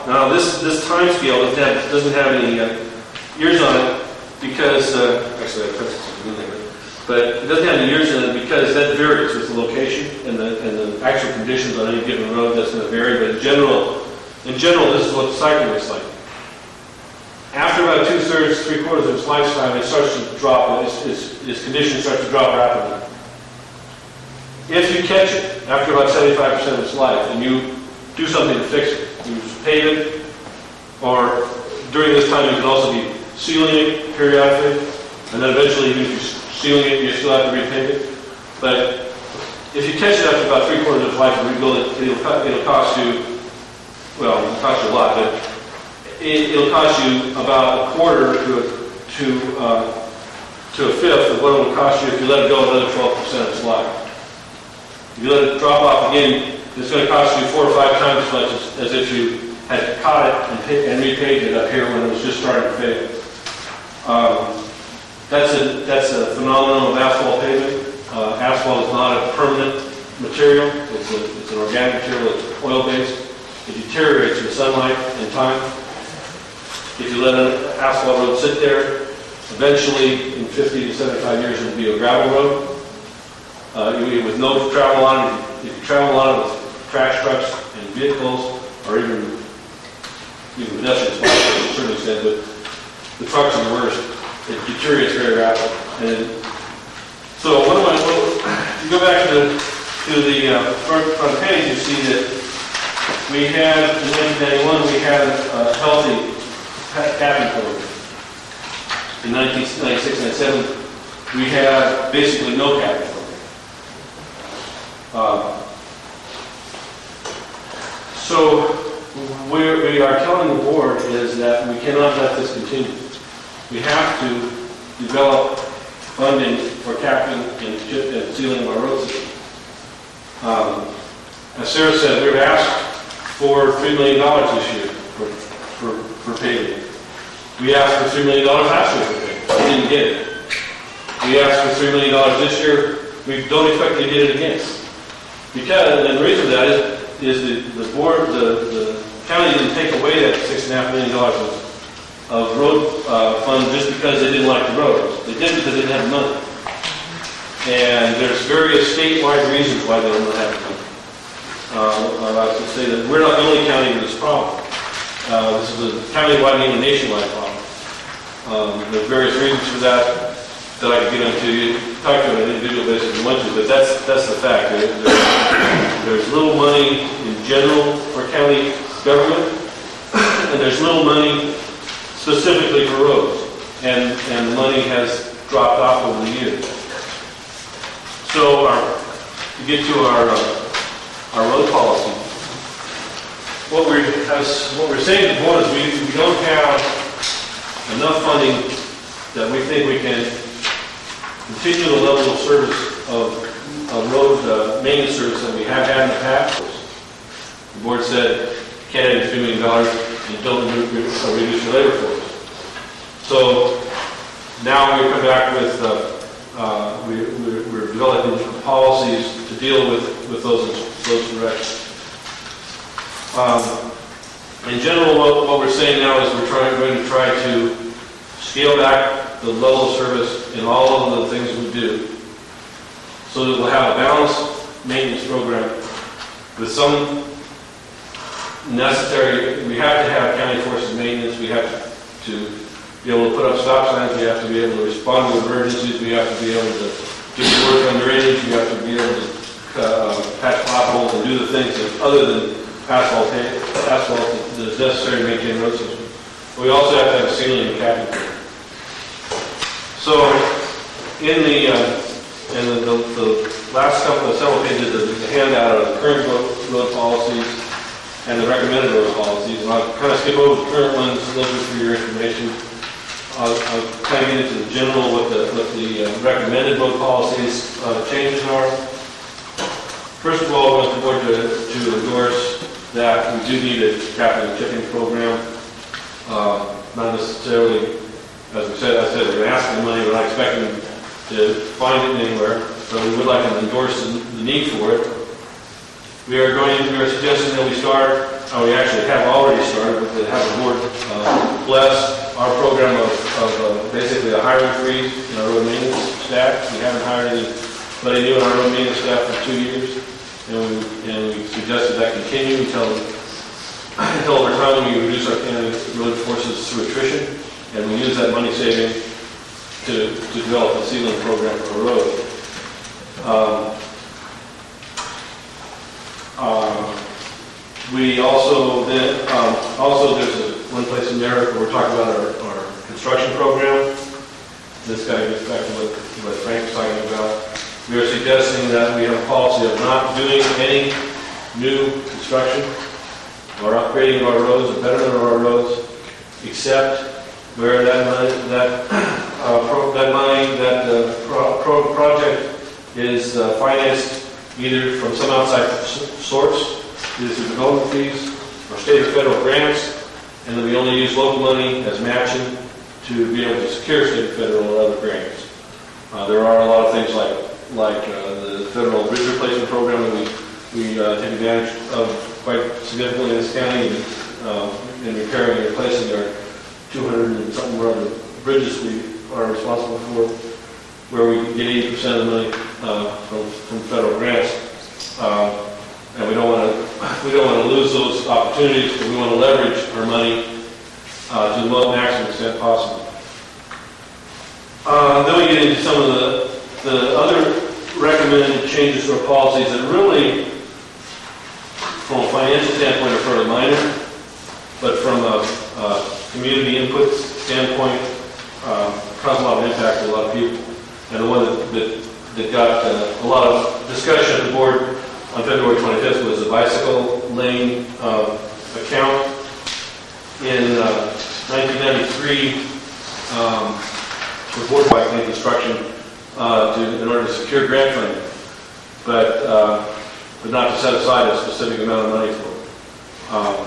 Now, this, this time scale doesn't have, doesn't have any uh, years on it because, uh, actually, I put something in there, but it doesn't have any years in it because that varies with the location and the, and the actual conditions on any given road. That's going to vary, but in general, in general, this is what the cycle looks like. After about two-thirds, three-quarters of its lifetime, it starts to drop, its, its, its condition starts to drop rapidly. If you catch it after about seventy-five percent of its life and you do something to fix it, you pave it, or during this time you can also be sealing it periodically, and then eventually even if you're sealing it, you still have to repave it. But if you catch it after about three-quarters of its life and rebuild it, it'll, it'll cost you, well, it'll cost you a lot, but it, it'll cost you about a quarter to a, to, uh, to a fifth of what it will cost you if you let it go another twelve percent of its life. If you let it drop off again, it's going to cost you four or five times as much as, as if you had caught it and, pay, and repaved it up here when it was just starting to fail. Um, that's a that's a phenomenon of asphalt paving. Uh, asphalt is not a permanent material. It's, a, it's an organic material. It's oil-based. It deteriorates with sunlight and time. If you let an asphalt road sit there, eventually in fifty to seventy-five years it will be a gravel road. Uh, you, with no travel on it, if you travel on it with trash trucks and vehicles, or even even pedestrians, to a certain extent, but the trucks are the worst. It deteriorates very rapidly. And so, what am I? Well, if you go back to the to the uh, front, front page, you see that we had in nineteen ninety-one we had a healthy capping program. In nineteen ninety-six ninety-seven, we had basically no capping program. Uh, so, where we are telling the board is that we cannot let this continue. We have to develop funding for capping and, chip and sealing of our road system. Um, as Sarah said, we were asked for three million dollars this year for, for, for paving. We asked for three million dollars last year for paving. We didn't get it. We asked for three million dollars this year. We don't expect to get it again. Because, and the reason for that is, is the, the board, the, the county didn't take away that six and a half million dollars of, of road uh, fund just because they didn't like the roads. They did because they didn't have money. And there's various statewide reasons why they don't have money. Uh, I like to say that we're not the only county with this problem. Uh, this is a countywide and even nationwide problem. Um, there's various reasons for that that I could get into. You talk to an individual basis if you want to, but that's that's the fact. There, there, there's little money in general for county government, and there's little money specifically for roads, and and the money has dropped off over the years. So, our, to get to our uh, our road policy, what we're as, what we're saying to the board is we, we don't have enough funding that we think we can continue the level of service of, of road uh, maintenance service that we have had in the past. The board said, can't add three million dollars and don't reduce your labor force. So now we come back with, uh, uh, we, we're, we're developing policies to deal with, with those, those directions. Um, in general, what, what we're saying now is we're trying, going to try to scale back the level of service in all of the things we do, so that we'll have a balanced maintenance program with some necessary. We have to have county forces maintenance. We have to be able to put up stop signs. We have to be able to respond to emergencies. We have to be able to do work on drainage. We have to be able to uh, patch potholes and do the things that, other than asphalt, asphalt that is necessary to maintain road system. But we also have to have a sealing and capping program. So, in the uh, in the, the, the last couple of several pages of the handout are the current road, road policies and the recommended road policies, and I'll kind of skip over the current ones, those are for your information. I'll, I'll kind of get into the general what the what the uh, recommended road policies uh, changes are. First of all, I want the board to, to endorse that we do need a capping and chipping program, uh, not necessarily. As we said, I said we're asking the money, we're not expecting to find it anywhere, but we would like to endorse the, the need for it. We are going, we are suggesting that we start uh, we actually have already started, but to have the board uh, bless our program of, of uh, basically a hiring freeze in our road maintenance staff. We haven't hired anybody new in our road maintenance staff for two years, and we, and we suggested that continue until, until over time we reduce our county road forces through attrition, and we use that money saving to, to develop a sealing program for a road. Um, uh, we also then, um, also there's a, one place in there where we're talking about our, our construction program. This guy gets back to what, what Frank was talking about. We are suggesting that we have a policy of not doing any new construction or upgrading of our roads or betterment of our roads, except where that money, that, uh, pro, that money, that uh, pro, pro project is uh, financed either from some outside source, either through development fees or state or federal grants, and then we only use local money as matching to be able to secure state, federal, or other grants. Uh, there are a lot of things like like uh, the federal bridge replacement program that we, we uh, take advantage of quite significantly in this county, and, uh, in repairing and replacing our two hundred and something other bridges we are responsible for, where we get eighty percent of the money uh, from, from federal grants. Uh, and we don't want to we don't want to lose those opportunities, but we want to leverage our money uh, to the most maximum extent possible. Uh, then we get into some of the The other recommended changes to our policies that really, from a financial standpoint, are fairly minor, but from a, a community input standpoint, um, cause a lot of impact to a lot of people. And the one that, that, that got uh, a lot of discussion at the board on February twenty-fifth was the bicycle lane uh, account. In uh, nineteen ninety-three, um, the board bike lane construction Uh, to, in order to secure grant funding, but, uh, but not to set aside a specific amount of money for it. Um,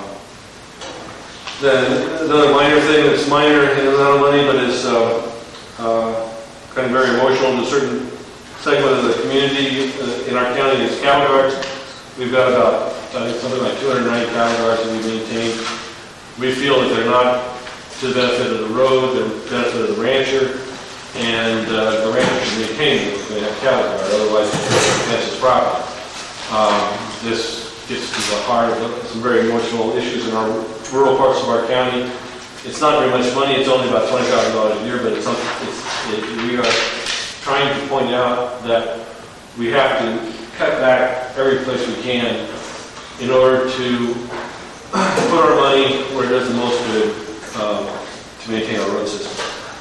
then another minor thing that's minor in amount of money, but is uh, uh, kind of very emotional to a certain segment of the community in our county is cattle guards. We've got about, I think, something like two hundred ninety cattle guards that we maintain. We feel that they're not to the benefit of the road, they're to the benefit of the rancher. And uh, the rancher should maintain it if they have cattle guard, otherwise that's his property. Um, this gets to the heart of some very emotional issues in our rural parts of our county. It's not very much money, it's only about twenty thousand dollars a year, but it's something, it's, it, we are trying to point out that we have to cut back every place we can in order to put our money where it does the most good um, to maintain our road system.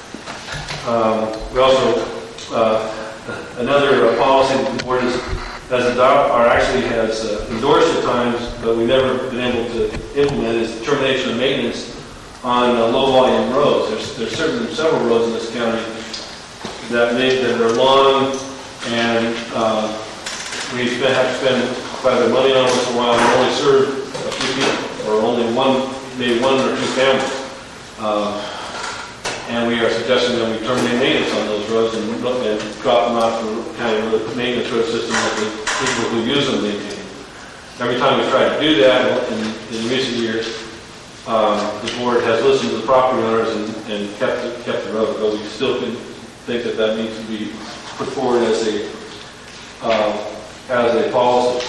Um, we also, uh, another uh, policy that the board has, has adopted, or actually has uh, endorsed at times, but we've never been able to implement, is termination of maintenance on uh, low-volume roads. There's, there's certain several roads in this county that make that are long, and uh, we spend, have to spend quite a bit of money on once in a while, and only serve a few people, or only one, maybe one or two families. Uh, And we are suggesting that we terminate maintenance on those roads and, and drop them out for county road maintenance road system that the people who use them maintain. Every time we try to do that in, in recent years, um, the board has listened to the property owners and, and kept it, kept the road, but we still can think that that needs to be put forward as a uh, as a policy.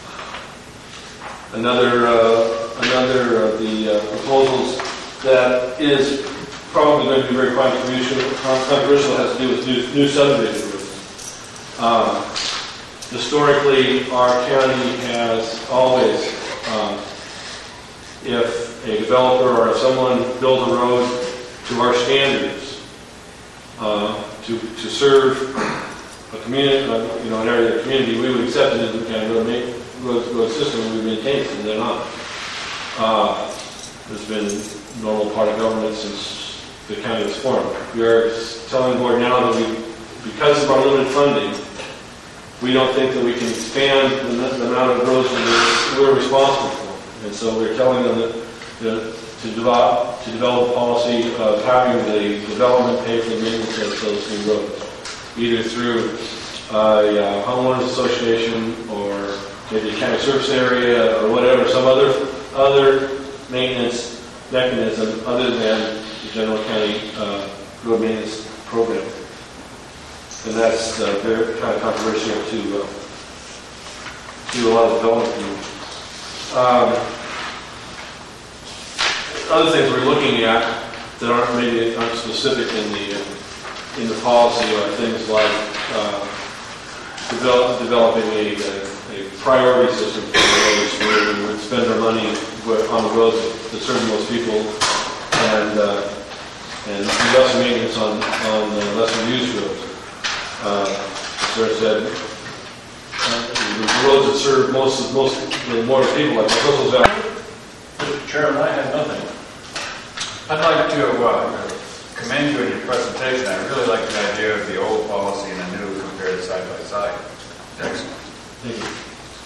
Another uh, another of the uh, proposals that is probably going to be very controversial, controversial has to do with new, new subdivision rules. Um, historically, our county has always, um, if a developer or if someone builds a road to our standards, uh, to, to serve a community, uh, you know, an area of the community, we would accept it as a county road, road, road system and we maintain it, and they're not. Uh, it's been a normal part of government since the county was formed. We are telling the board now that we, because of our limited funding, we don't think that we can expand the, the amount of roads that we're responsible for. And so we're telling them that, that to, develop, to develop a policy of having the development pay for the maintenance of those new roads, either through a uh, homeowners association or maybe a county service area or whatever, some other, other maintenance mechanism other than the general county uh, road maintenance program. And that's uh, very kind of controversial to, uh, to a lot of development. Um, other things we're looking at that aren't maybe aren't specific in the uh, in the policy are things like uh, develop, developing a, a, a priority system for roads where we would spend our money on the roads that serve the most people, and uh, and do lesser maintenance on on uh, lesser used roads. Uh, as I said, uh, the roads that serve most of most the more people, like Coastal Valley. Mister Chairman, I have nothing. I'd like to uh, commend you in your presentation. I really like the idea of the old policy and the new compared side by side. Excellent. Thank you.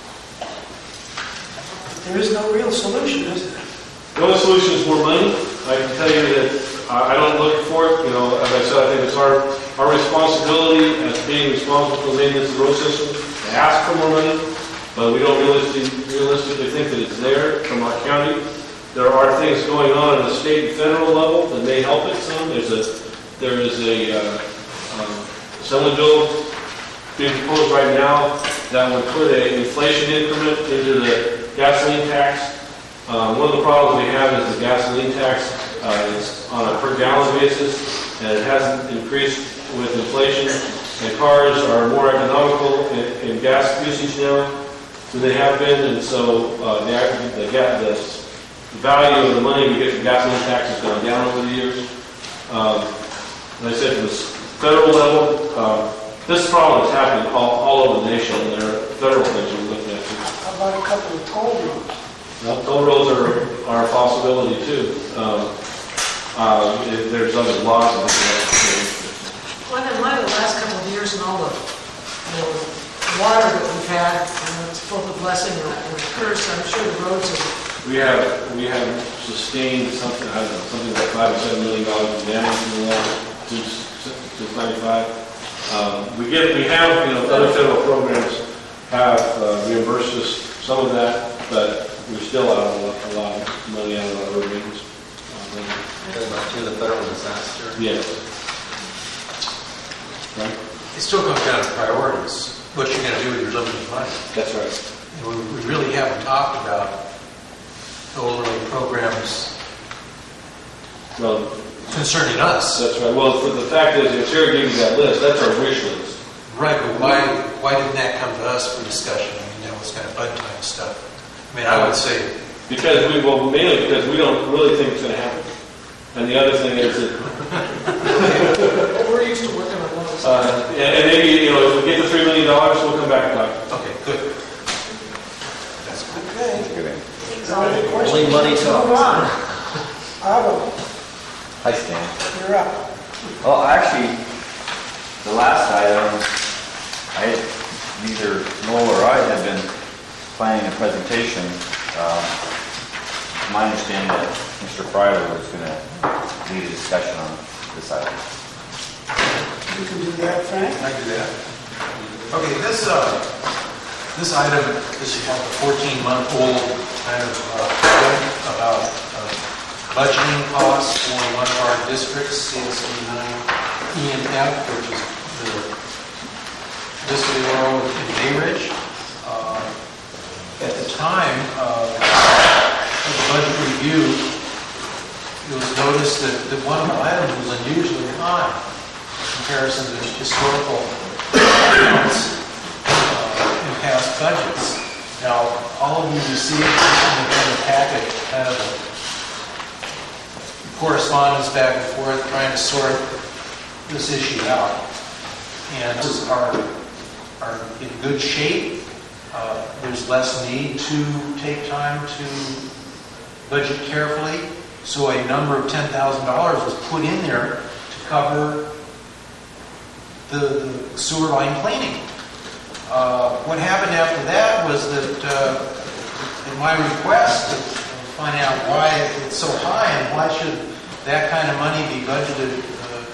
There is no real solution, is there? The only solution is more money. I can tell you that I I don't look for it. You know, as I said, I think it's our our responsibility as being responsible for the maintenance of the road system to ask for more money, but we don't realistically, realistically think that it's there from our county. There are things going on at the state and federal level that may help it some. There's a there is a uh, um, assembly bill being proposed right now that would put an inflation increment into the gasoline tax. Um, one of the problems we have is the gasoline tax uh, is on a per gallon basis, and it hasn't increased with inflation. And cars are more economical in, in gas usage now than they have been, and so uh, the, the, the, the value of the money we get from gasoline tax has gone down over the years. Um, and I said, from the federal level, uh, this problem is happening all, all over the nation, and there are federal things we're looking at too. How about a couple of toll roads? Well, toll roads are, are a possibility too. Um, uh, if there's other laws. Well, in light of the last couple of years and all the, you know, water that we've had, you know, it's both a blessing and a, and a curse. I'm sure the roads are. We have we have sustained something I don't know something like five or seven million dollars in damage in the water since since ninety-five. Um, we get we have you know other federal programs have uh, reimbursed us some of that, but we're still out of a lot, a lot of money out of our road maintenance. About to the federal disaster. Yes. Right. It still comes down to priorities. What you're going to do with your limited money. That's right. And we, we really haven't talked about overlay programs well, concerning us. That's right. Well, the fact is, if Sarah gave you that list, that's our wish list. Right, but why why didn't that come to us for discussion? I mean, that was kind of bud time stuff. I mean, I would say because we well mainly because we don't really think it's going to happen. And the other thing is that we're used to working on those. Uh, and, and maybe you know if we get the three million dollars, we'll come back and talk. Okay, good. That's good. Okay. Questions? Only money talks. Move on. Otto, Hi, Stan. you're up. Well, actually, the last item, I, neither Noel or I had been planning a presentation. Um, my understanding that Mister Fryler was going to lead a discussion on this item. You can do that, Frank. Can I do that? Okay, this uh, this item is a fourteen-month-old kind of uh, about uh, budgeting costs for one of our districts, C S D nine E and F, which is the Vista Oro in Bay Ridge. Uh, at the time uh, of the budget review, it was noticed that, that one of the items was unusually high in comparison to historical amounts uh, in past budgets. Now, all of you received in the packet kind of a correspondence back and forth trying to sort this issue out. And those are, are in good shape. Uh, there's less need to take time to budget carefully. So a number of ten thousand dollars was put in there to cover the, the sewer line cleaning. Uh, what happened after that was that uh, in my request to find out why it's so high and why should that kind of money be budgeted uh,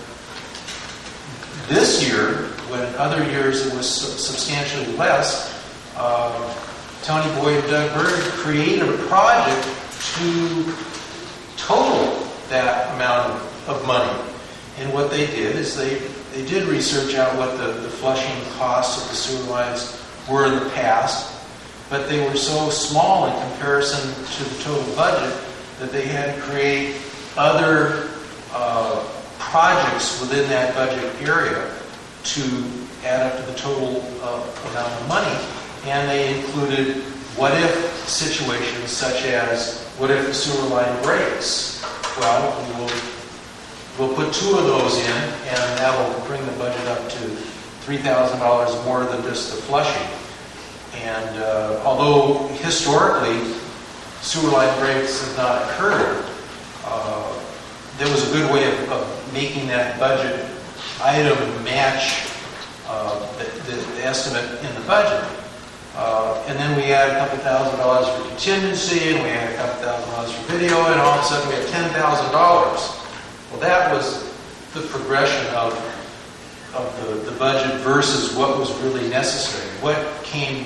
this year when other years it was substantially less, uh, Tony Boyd and Doug Bird created a project to total that amount of, of money. And what they did is they, they did research out what the, the flushing costs of the sewer lines were in the past, but they were so small in comparison to the total budget that they had to create other uh, projects within that budget area to add up to the total uh, amount of money. And they included what-if situations, such as, what if the sewer line breaks? Well, we will, we'll put two of those in, and that will bring the budget up to three thousand dollars more than just the flushing. And uh, although historically sewer line breaks have not occurred, uh, there was a good way of, of making that budget item match uh, the, the, the estimate in the budget. Uh, and then we had a couple thousand dollars for contingency, and we had a couple thousand dollars for video, and all of a sudden we had ten thousand dollars. Well, that was the progression of, of the, the budget versus what was really necessary. What came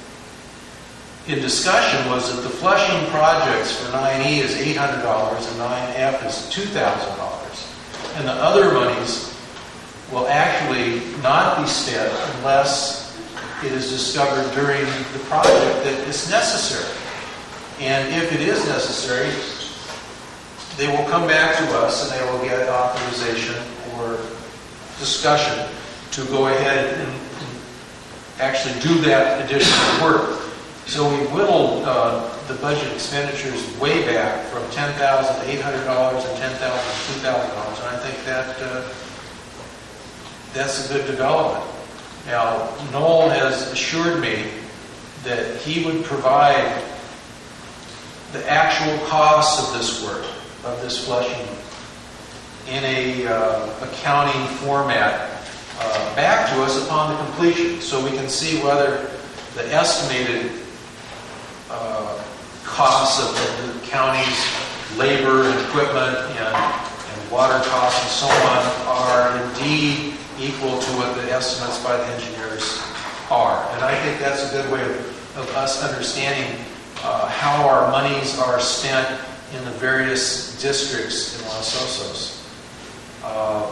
in discussion was that the flushing projects for nine E is eight hundred dollars and nine F is two thousand dollars. And the other monies will actually not be spent unless it is discovered during the project that it's necessary. And if it is necessary, they will come back to us and they will get authorization or discussion to go ahead and actually do that additional work. So we whittled uh, the budget expenditures way back from ten thousand dollars to eight hundred dollars and ten thousand dollars to two thousand dollars. And I think that uh, that's a good development. Now, Noel has assured me that he would provide the actual costs of this work, of this flushing, in a uh, accounting format uh, back to us upon the completion, so we can see whether the estimated uh, costs of the, the county's labor and equipment and, and water costs and so on are indeed equal to what the estimates by the engineers are. And I think that's a good way of, of us understanding uh, how our monies are spent in the various districts in Los Osos. Uh,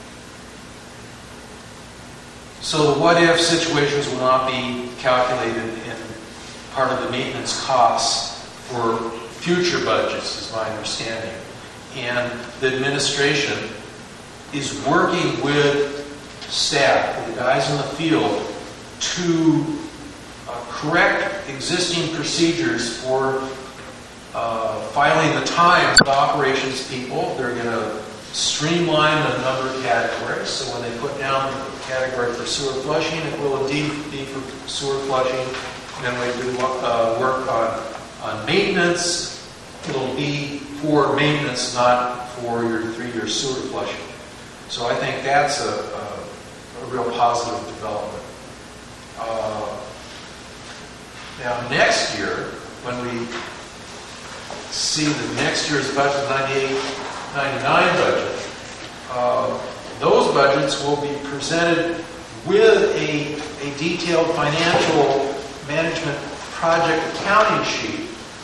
so the what-if situations will not be calculated in part of the maintenance costs for future budgets, is my understanding. And the administration is working with staff, with the guys in the field, to uh, correct existing procedures for uh, filing the times of operations people. They're going to streamline the number of categories. So when they put down the category for sewer flushing, it will indeed be for sewer flushing. And then when we do uh, work on, on maintenance, it'll be for maintenance, not for your three-year sewer flushing. So I think that's a, a a real positive development. Uh, now, next year, when we see the next year's budget, ninety-eight ninety-nine budget, uh, those budgets will be presented with a, a detailed financial management project accounting sheet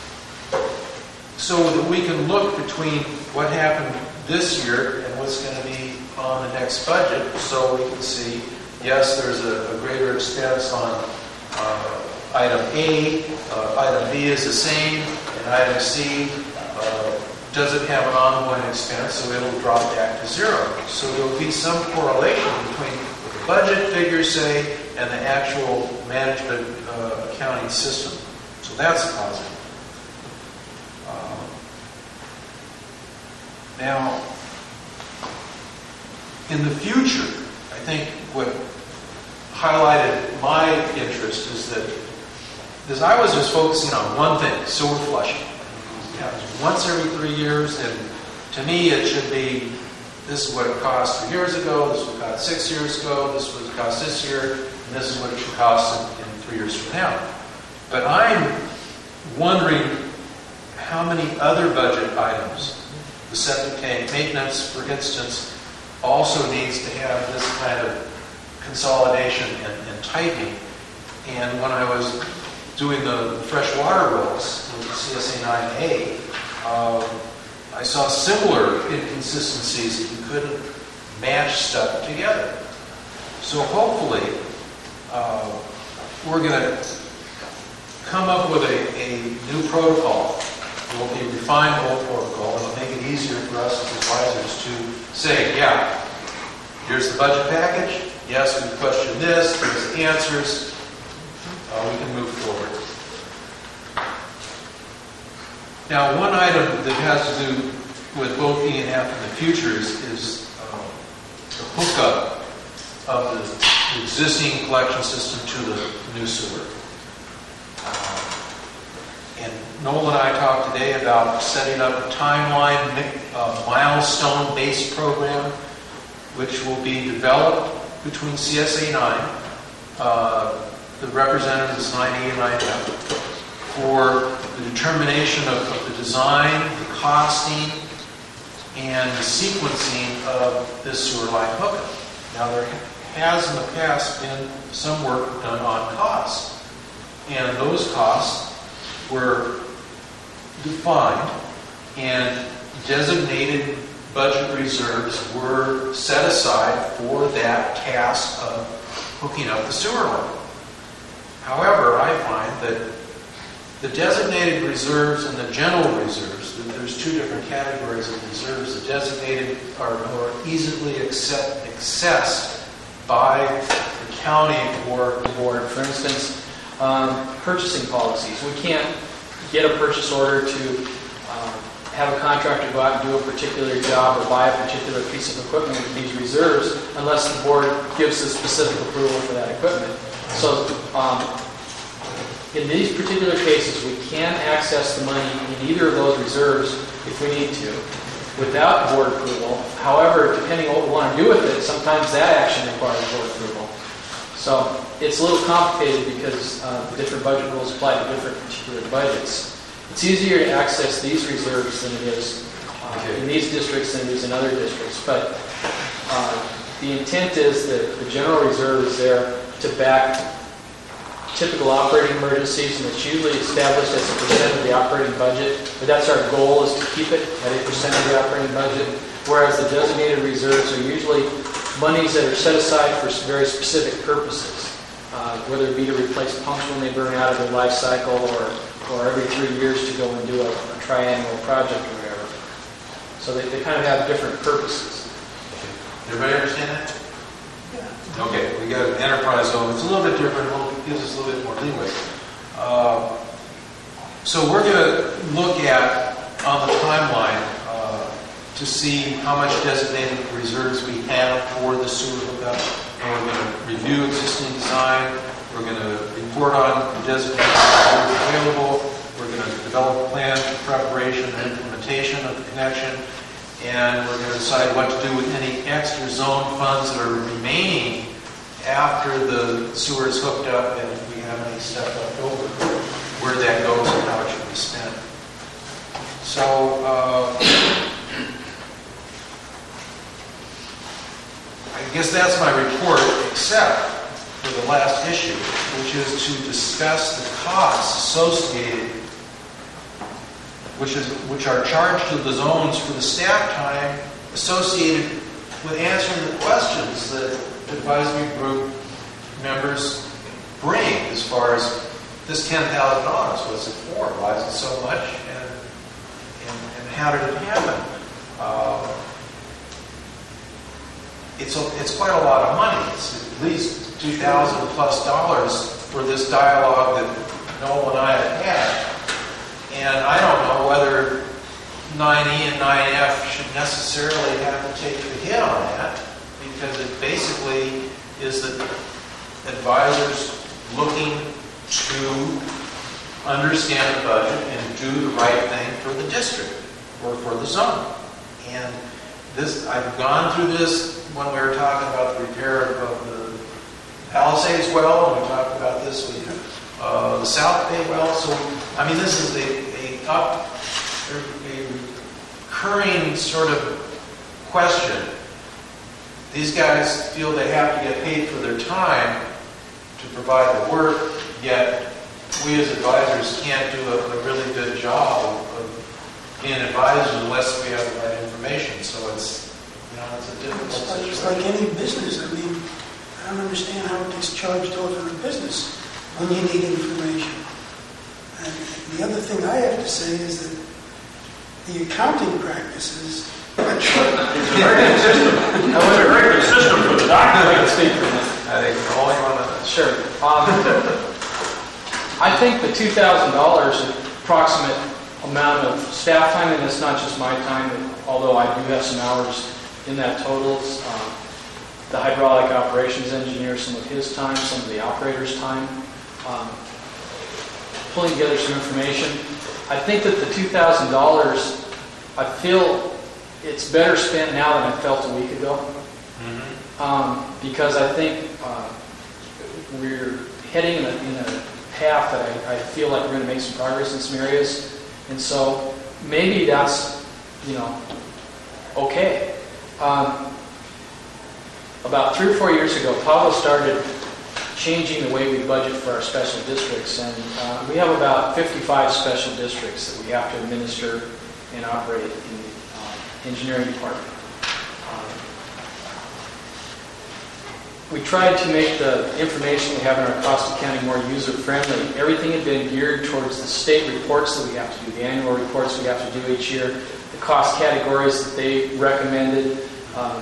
so that we can look between what happened this year and what's going to be on the next budget, so we can see, yes, there's a, a greater expense on uh, item A, uh, item B is the same, and item C uh, doesn't have an ongoing expense, so it'll drop back to zero. So there'll be some correlation between what the budget figures say and the actual management uh, accounting system. So that's a positive. Uh, now, in the future, I think what highlighted my interest is that because I was just focusing on one thing, sewer flushing. It happens once every three years, and to me it should be, this is what it cost three years ago, this is what it cost six years ago, this is what it cost this year, and this is what it should cost in, in three years from now. But I'm wondering how many other budget items, the septic tank maintenance, for instance, also needs to have this kind of consolidation and, and tightening. And when I was doing the freshwater wells, with C S A nine A, uh, I saw similar inconsistencies that you couldn't match stuff together. So hopefully, uh, we're going to come up with a, a new protocol. It will be a refined old protocol. It'll make it easier for us as advisors to say, yeah, here's the budget package. Yes, we question this. Here's the answers. Uh, we can move forward. Now, one item that has to do with both E and F in the futures is uh, the hookup of the existing collection system to the new sewer. Uh, and Noel and I talked today about setting up a timeline, a milestone-based program, which will be developed between C S A nine, uh, the representatives nine E and nine F, for the determination of, of the design, the costing, and the sequencing of this sewer line hookup. Now, there has in the past been some work done on costs, and those costs were defined, and designated budget reserves were set aside for that task of hooking up the sewer line. However, I find that the designated reserves and the general reserves, there's two different categories of reserves. The designated are more easily accept, accessed by the county or the board. For instance, um, purchasing policies. We can't get a purchase order to um, have a contractor go out and do a particular job or buy a particular piece of equipment with these reserves unless the board gives the specific approval for that equipment. So um, in these particular cases, we can access the money in either of those reserves if we need to without board approval. However, depending on what we want to do with it, sometimes that action requires board approval. So it's a little complicated because uh, the different budget rules apply to different particular budgets. It's easier to access these reserves than it is uh, in these districts than it is in other districts. But uh, the intent is that the general reserve is there to back typical operating emergencies, and it's usually established as a percent of the operating budget. But that's our goal, is to keep it at a percent of the operating budget. Whereas the designated reserves are usually monies that are set aside for very specific purposes, uh, whether it be to replace pumps when they burn out of their life cycle, or, or every three years to go and do a, a triannual project or whatever. So they, they kind of have different purposes. Everybody understand that? Yeah. Okay, we got an enterprise zone. It's a little bit different. A little, gives us a little bit more leeway. Uh, so we're going to look at, on the timeline, to see how much designated reserves we have for the sewer hookup. And we're going to review existing design. We're going to report on the designated reserves available. We're going to develop a plan for preparation and implementation of the connection. And we're going to decide what to do with any extra zone funds that are remaining after the sewer is hooked up, and if we have any stuff left over, where that goes and how it should be spent. So, uh, I guess that's my report, except for the last issue, which is to discuss the costs associated, which is which are charged to the zones for the staff time associated with answering the questions that advisory group members bring, as far as this ten thousand dollars, what's it for? Why is it so much? And and, and how did it happen? Uh, It's, a, it's quite a lot of money. It's at least two thousand plus dollars for this dialogue that Noel and I have had. And I don't know whether nine E and nine F should necessarily have to take the hit on that, because it basically is that advisors looking to understand the budget and do the right thing for the district or for the zone. And this, I've gone through this when we were talking about the repair of the Palisades well, and we talked about this with uh, the South Bay well. So, I mean, this is a, a, up, a recurring sort of question. These guys feel they have to get paid for their time to provide the work, yet we as advisors can't do a, a really good job of, of being advisors unless we have the right information. So it's, you know, it's a difficult It's like- It's situation. like any business. I mean, I don't understand how it gets charged over a business when you need information. And the other thing I have to say is that the accounting practices. It's a very consistent, it's a very consistent for the doctor. I can speak for this. I think the only one of us. Sure. Um, I think the two thousand dollars approximate amount of staff time, and it's not just my time, although I do have some hours in that totals. Um, the hydraulic operations engineer, some of his time, some of the operator's time, um, pulling together some information. I think that the two thousand dollars, I feel it's better spent now than I felt a week ago. Mm-hmm. Um, because I think uh, we're heading in a, in a path that I, I feel like we're going to make some progress in some areas. And so maybe that's, you know, okay. Um, about three or four years ago, Pablo started changing the way we budget for our special districts. And uh, we have about fifty-five special districts that we have to administer and operate in the uh, engineering department. Um, we tried to make the information we have in our cost accounting more user-friendly. Everything had been geared towards the state reports that we have to do, the annual reports we have to do each year, the cost categories that they recommended. Um,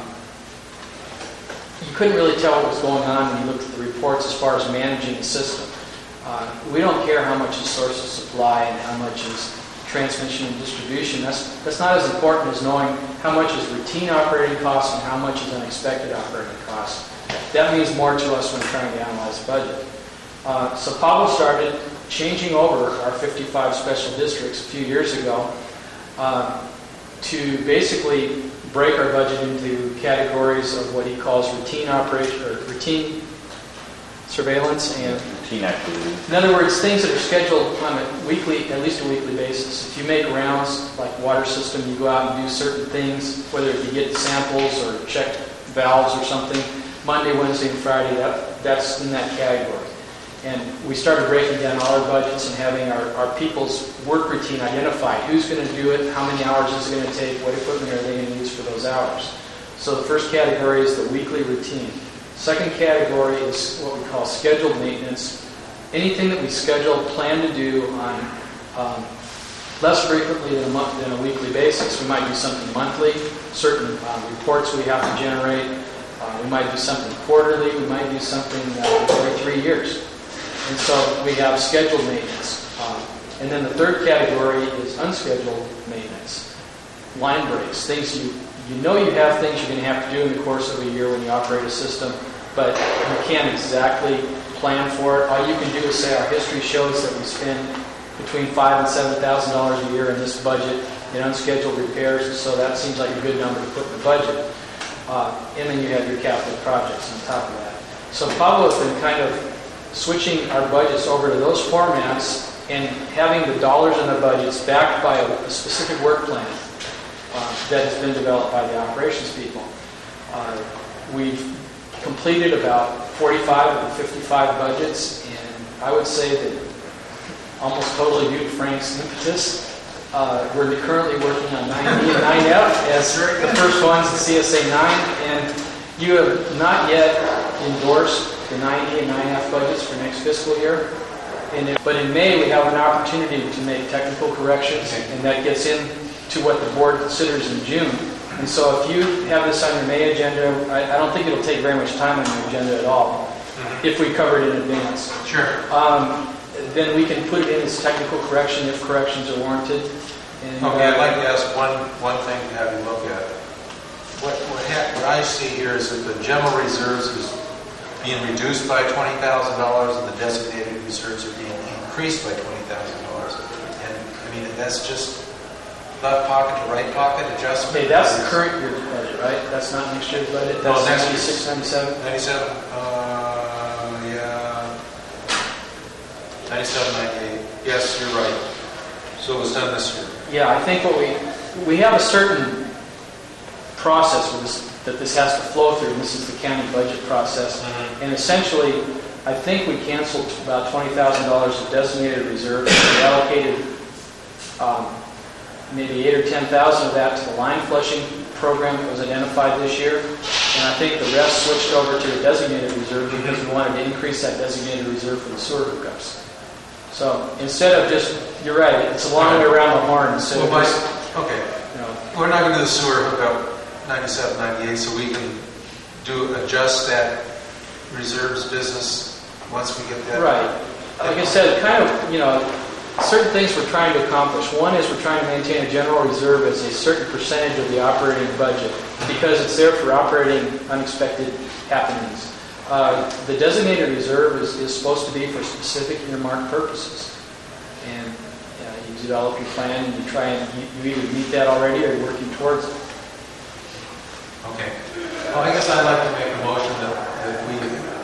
you couldn't really tell what was going on when you looked at the reports as far as managing the system. Uh, we don't care how much is source of supply and how much is transmission and distribution. That's, that's not as important as knowing how much is routine operating costs and how much is unexpected operating costs. That means more to us when trying to analyze the budget. Uh, so Pablo started changing over our fifty-five special districts a few years ago uh, to basically break our budget into categories of what he calls routine operation or routine surveillance and routine activities. In other words, things that are scheduled on a weekly, at least a weekly basis. If you make rounds like water system, you go out and do certain things, whether you get samples or check valves or something. Monday, Wednesday, and Friday, that, that's in that category. And we started breaking down all our budgets and having our, our people's work routine identified. Who's going to do it? How many hours is it going to take? What equipment are they going to use for those hours? So the first category is the weekly routine. Second category is what we call scheduled maintenance. Anything that we schedule, plan to do on um, less frequently than a month than a weekly basis. We might do something monthly, certain um, reports we have to generate. Uh, we might do something quarterly. We might do something uh, every three years. And so we have scheduled maintenance. Um, and then the third category is unscheduled maintenance. Line breaks, things you, you know you have things you're going to have to do in the course of a year when you operate a system, but you can't exactly plan for it. All you can do is say our history shows that we spend between five and seven thousand dollars a year in this budget in unscheduled repairs, and so that seems like a good number to put in the budget. Uh, and then you have your capital projects on top of that. So Pablo has been kind of switching our budgets over to those formats and having the dollars in the budgets backed by a, a specific work plan uh, that has been developed by the operations people. Uh, we've completed about forty-five of the fifty-five budgets, and I would say that almost totally due to Frank's impetus, uh, we're currently working on nine D and nine F as the first ones, the C S A nine, and you have not yet endorsed the nine D and nine F budgets for next fiscal year. And if, but in May, we have an opportunity to make technical corrections, and that gets into what the board considers in June. And so if you have this on your May agenda, I, I don't think it'll take very much time on your agenda at all, mm-hmm. if we cover it in advance. Sure. Um, then we can put it in as technical correction if corrections are warranted. And, okay, I'd uh, like to ask one, one thing to have you look at. What, what, ha- what I see here is that the general reserves is being reduced by twenty thousand dollars and the designated reserves are being increased by twenty thousand dollars. And I mean, that's just left pocket to right pocket adjustment. Okay, that's the current year's budget, right? That's not next year's budget? That's no, next ninety-six, ninety-seven? ninety-seven, uh, yeah. ninety-seven, ninety-eight. Yes, you're right. So it was done this year. Yeah, I think what we, we have a certain process with this, that this has to flow through, and this is the county budget process. Mm-hmm. And essentially, I think we canceled about twenty thousand dollars of designated reserve. We allocated um, maybe eight or ten thousand of that to the line flushing program that was identified this year. And I think the rest switched over to the designated reserve because we wanted to increase that designated reserve for the sewer hookups. So instead of just, you're right, it's a long way around the horn. Instead Well, of by, just, okay, you know, we're not going to do the sewer hookup ninety-seven, ninety-eight, so we can do, adjust that reserves business once we get that. right. Like I said, kind of, you know, certain things we're trying to accomplish. One is we're trying to maintain a general reserve as a certain percentage of the operating budget because it's there for operating unexpected happenings. Uh, the designated reserve is, is supposed to be for specific earmarked purposes. And uh, you develop your plan and you try and you, you either meet that already or you're working towards it. Okay. Well, I guess I'd like to make a motion that, that we,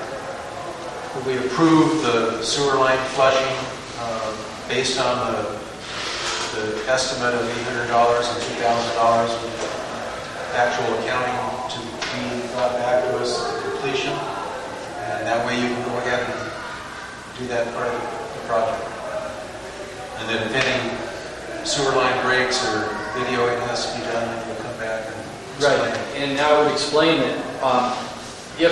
that we approve the sewer line flushing uh, based on the, the estimate of eight hundred dollars and two thousand dollars with actual accounting to be brought back to us at completion. And that way you can go ahead and do that part of the project. And then if any sewer line breaks or videoing has to be done, then we'll come back and explain Right. it. And now I would explain that um, if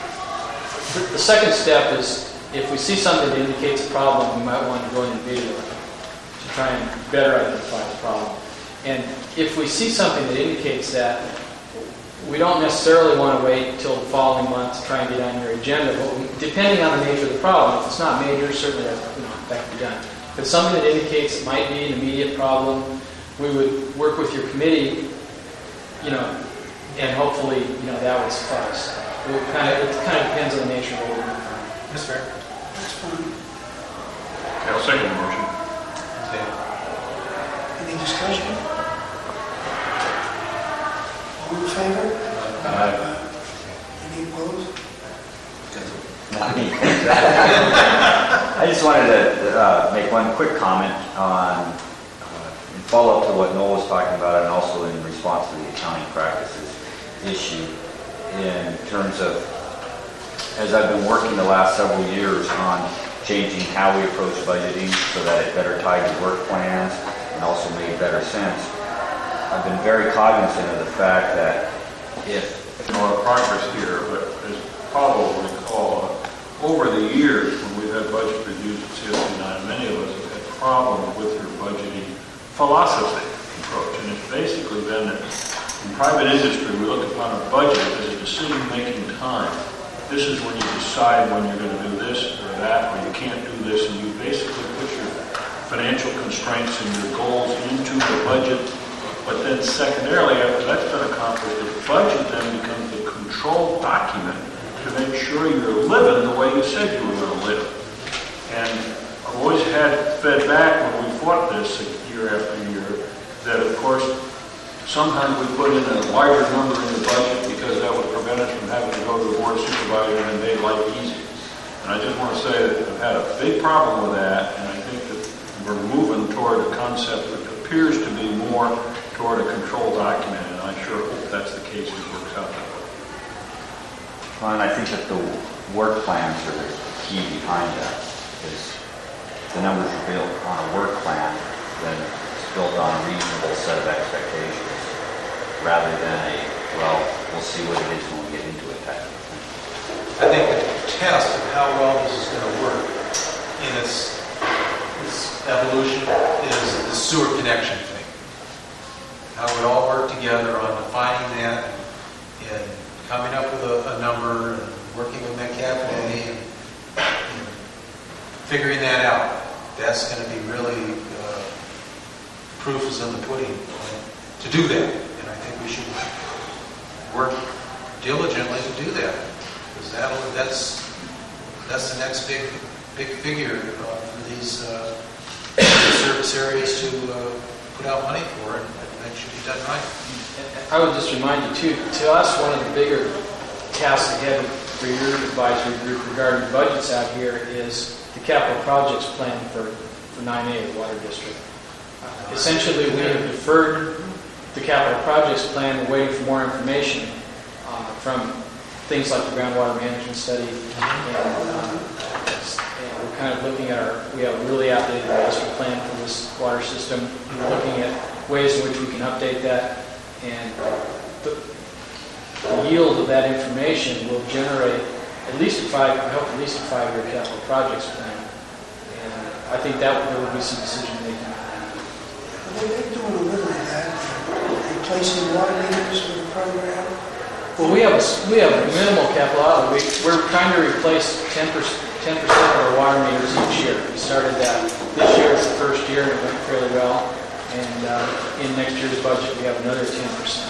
the second step is if we see something that indicates a problem, we might want to go in and video it to try and better identify the problem. And if we see something that indicates that, we don't necessarily want to wait until the following month to try and get on your agenda, but we, depending on the nature of the problem, if it's not major, certainly that, you know, that can be done. If it's something that indicates it might be an immediate problem, we would work with your committee, you know, and hopefully, you know, that would suffice. It would kind of, it kind of depends on the nature of what we're doing. That's fair. That's fine. Okay, I'll second the motion. Okay. Any discussion? All in favor? Aye. Any opposed? Not me. I just wanted to uh, make one quick comment on, uh, in follow-up to what Noel was talking about and also in response to the accounting practices issue in terms of, as I've been working the last several years on changing how we approach budgeting so that it better tied to work plans and also made better sense, I've been very cognizant of the fact that if A lot of progress here, but as Paul will recall, over the years when we've had budget reviews at C S C nine, many of us have had problems with your budgeting philosophy approach. And it's basically been that in private industry, we look upon a budget as a decision-making time. This is when you decide when you're going to do this or that, or you can't do this, and you basically put your financial constraints and your goals into the budget. But then secondarily, after that's been accomplished, the budget then becomes the control document to make sure you're living the way you said you were going to live. And I've always had fed back when we fought this year after year that, of course, sometimes we put in a larger number in the budget because that would prevent us from having to go to the board of supervisors and made life easy. And I just want to say that I've had a big problem with that, and I think that we're moving toward a concept that appears to be more toward a control document, and I sure hope that's the case and it works out that way. Well, and I think that the work plans are the key behind that, is the numbers are built on a work plan, then it's built on a reasonable set of expectations, rather than a, well, we'll see what it is when we get into it type of thing. I think the test of how well this is going to work in its, its evolution is the sewer connection thing. How we all work together on defining that and, and coming up with a, a number and working with McCafe and, and figuring that out. That's going to be really, uh, proof is in the pudding to do that. And I think we should work diligently to do that. Because that'll, that's, that's the next big, big figure uh, for these uh, service areas to uh, put out money for, and that should be done right. I would just remind you, too, to us, one of the bigger tasks ahead for your advisory group regarding budgets out here is the capital projects plan for, for nine A, the Water District. Uh, essentially, we have deferred the capital projects plan and waiting for more information uh, from things like the groundwater management study, and, um, and we're kind of looking at our, we have a really outdated master plan for this water system. We're looking at ways in which we can update that, and the, the yield of that information will generate at least a five, I hope at least a five-year capital projects plan. And I think that there will be some decision making. They're doing a little of that, replacing water meters with a program. Well, we have a, we have a minimal capital outlay. We, we're trying to replace ten percent of our water meters each year. We started that this year. It's the first year, and it went fairly well. And uh, in next year's budget, we have another ten percent.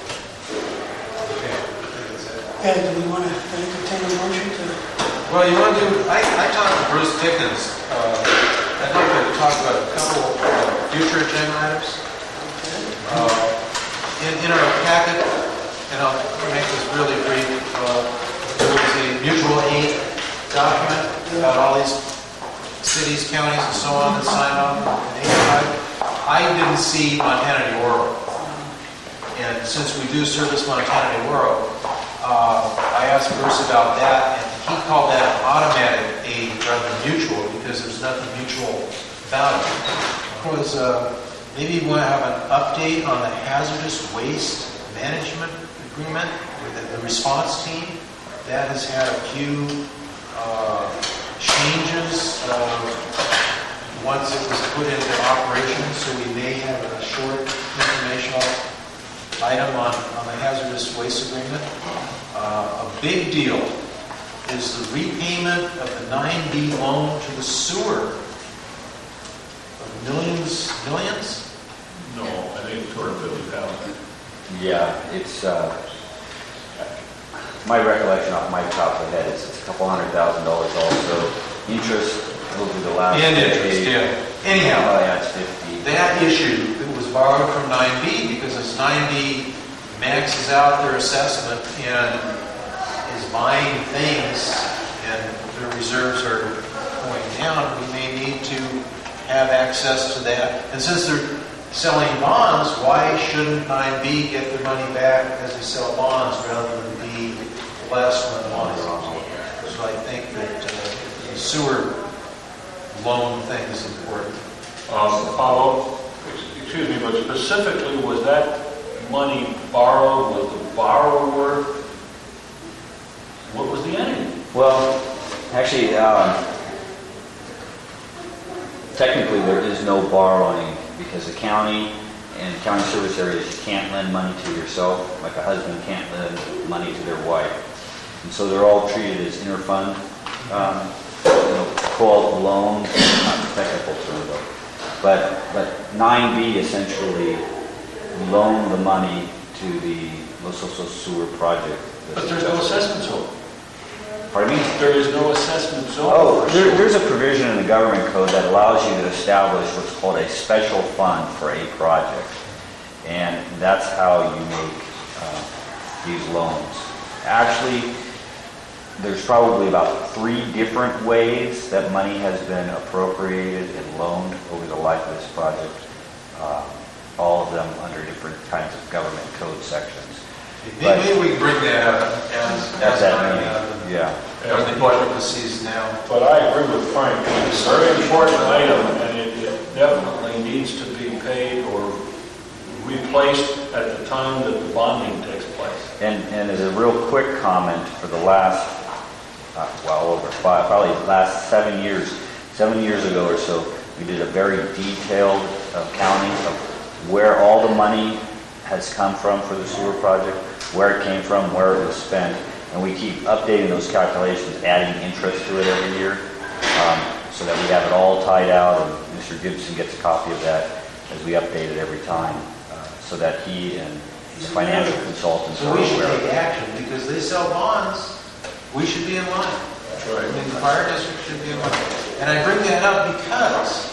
Ed, do we want to entertain a motion to? Well, you want to do, I, I talked to Bruce Dickens. Uh, I'd like to talk about a couple of future agenda items. Uh, in, in our packet, and I'll make this really brief, uh, there was a mutual aid document about all these cities, counties, and so on that signed on in eighty-five. I didn't see Montana de Oro. And since we do service Montana de Oro, uh, I asked Bruce about that, and he called that an automatic aid rather than mutual because there's nothing mutual about it. It was, uh, maybe you want to have an update on the hazardous waste management agreement with the, the response team. That has had a few uh, changes uh, once it was put into operation, so we may have a short informational item on, on the hazardous waste agreement. Uh, a big deal is the repayment of the nine B loan to the sewer of millions, millions? No, I think it's two hundred fifty thousand. Yeah, it's, uh, my recollection off my top of the head is it's a couple hundred thousand dollars also. Interest over the last And decade. interest, yeah. Anyhow, Oh, yeah, it's fifty. that issue, it was borrowed from nine B because as nine B maxes out their assessment and is buying things and their reserves are going down, we may need to have access to that. And since they're selling bonds, why shouldn't nine B get their money back as they sell bonds rather than be less when the bond is on? So I think that uh, the sewer loan thing is important. Um, Follow, excuse me, but specifically, was that money borrowed? Was the borrower, what was the entity? Well, actually, um, technically there is no borrowing because the county and county service areas, you can't lend money to yourself, like a husband can't lend money to their wife. And so they're all treated as interfund, um, you know, called loans, not the technical term though. But, but nine B essentially loaned the money to the Los Osos sewer project. But there's no assessment zone. Pardon me? There is no assessment zone. Oh, there, there's a provision in the government code that allows you to establish what's called a special fund for a project. And that's how you make uh, these loans. Actually, there's probably about three different ways that money has been appropriated and loaned over the life of this project. Uh, all of them under different kinds of government code sections. Maybe, maybe we can bring that up as, as that our, meeting, uh, yeah. Or the intricacies now. But I agree with Frank. It's a very important item, and it, it definitely needs to be paid or replaced at the time that the bonding takes place. And, and as a real quick comment, for the last, uh, well, over five, probably the last seven years, seven years ago or so, we did a very detailed accounting of where all the money has come from for the sewer project, where it came from, where it was spent, and we keep updating those calculations, adding interest to it every year, um, so that we have it all tied out, and Mister Gibson gets a copy of that as we update it every time, uh, so that he and his financial consultants So are we should aware of take it. action because they sell bonds. We should be in line. That's right. I mean, the fire district should be in line. And I bring that up because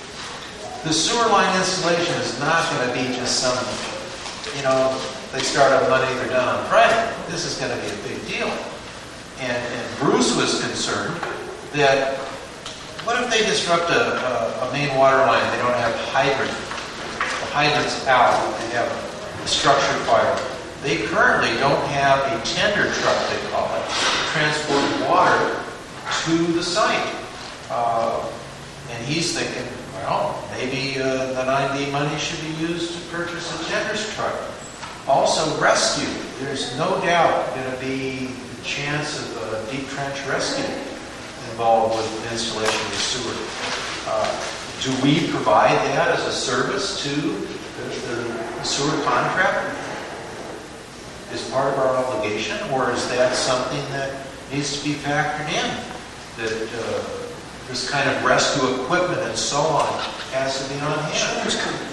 the sewer line installation is not going to be just some, you know, they start up Monday, they're done on Friday. This is going to be a big deal. And, and Bruce was concerned that what if they disrupt a, a, a main water line, they don't have hydrant, the hydrant's out, they have a, a structure fire. they currently don't have a tender truck, they call it, to transport water to the site. Uh, and he's thinking, well, maybe uh, the nine D money should be used to purchase a tender's truck. Also, rescue. There's no doubt going to be a chance of a deep trench rescue involved with the installation of the sewer. Uh, do we provide that as a service to the, the sewer contractor? Is part of our obligation, or is that something that needs to be factored in? That uh, this kind of rescue equipment and so on has to be on hand.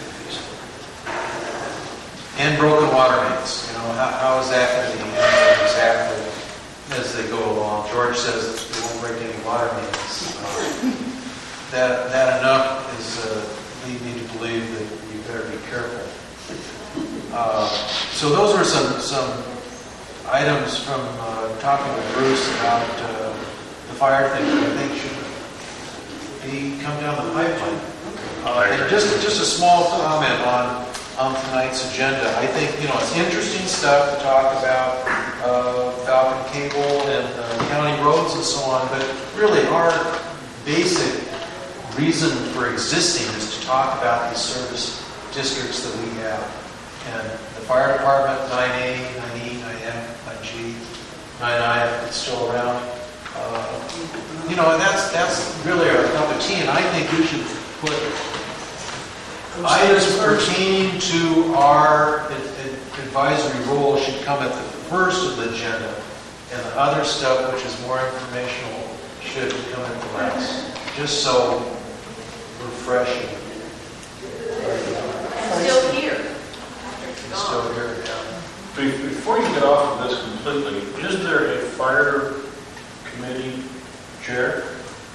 And broken water mains. You know, how, how is that going to be handled exactly as they go along? George says they won't break any water mains. Uh, that that enough is uh, lead me to believe that you better be careful. Uh, so those were some some items from uh, talking with Bruce about uh, the fire thing that I think should be come down the pipeline. Uh, and just just a small comment on on tonight's agenda. I think you know it's interesting stuff to talk about uh, Falcon Cable and uh, county roads and so on, but really our basic reason for existing is to talk about these service districts that we have. And the fire department, nine A, nine E, nine F, nine G, nine I, if it's still around. Uh, you know, and that's that's really our cup of tea, and I think we should put items pertaining to our ad- ad- advisory role should come at the first of the agenda, and the other stuff, which is more informational, should come at the last. Just so we're fresh and Still here. It's still here, yeah. Be- Before you get off of this completely, is there a fire committee chair?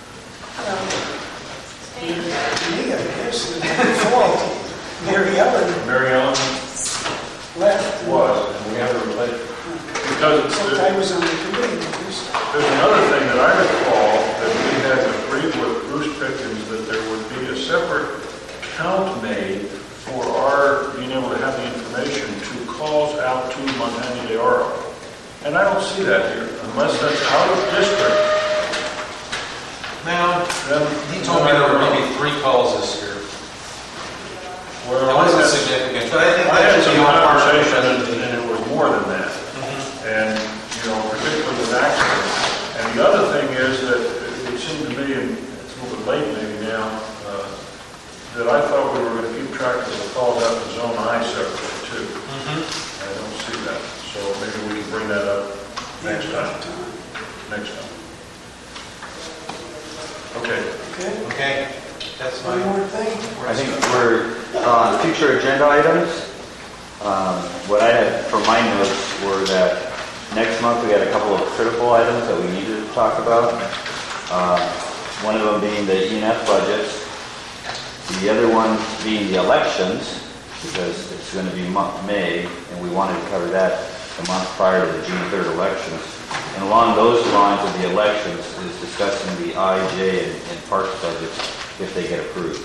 Me, I guess, it was before Mary Ellen Mary Ellen left. was, and we haven't replaced because it's, I was on the committee. there's another thing that I recall that we had agreed with Bruce Pickens that there would be a separate count made for our being able to have the information to calls out to Montana de Oro. And I don't see that here, unless that's out of district. Now, then he told me there were maybe three calls this year. Well, it wasn't I had, significant, but I think I that had should some be all part of it. conversation, and, and it was more than that. Mm-hmm. And, you know, particularly with accidents. And the other thing is that it seemed to me, and it's a little bit late maybe now, uh, that I thought we were going to keep track of the calls out to Zone I separately too. Mm-hmm. I don't see that. So maybe we can bring that up next time. Next time. Okay. Okay. Okay. That's my One more thing. I think we're on future agenda items. Um, what I had from my notes were that next month we had a couple of critical items that we needed to talk about. Um, one of them being the E and F budgets. The other one being the elections, because it's going to be month May, and we wanted to cover that the month prior to the June third elections. And along those lines of the elections is discussing the I, J, and, and Parks budgets if they get approved.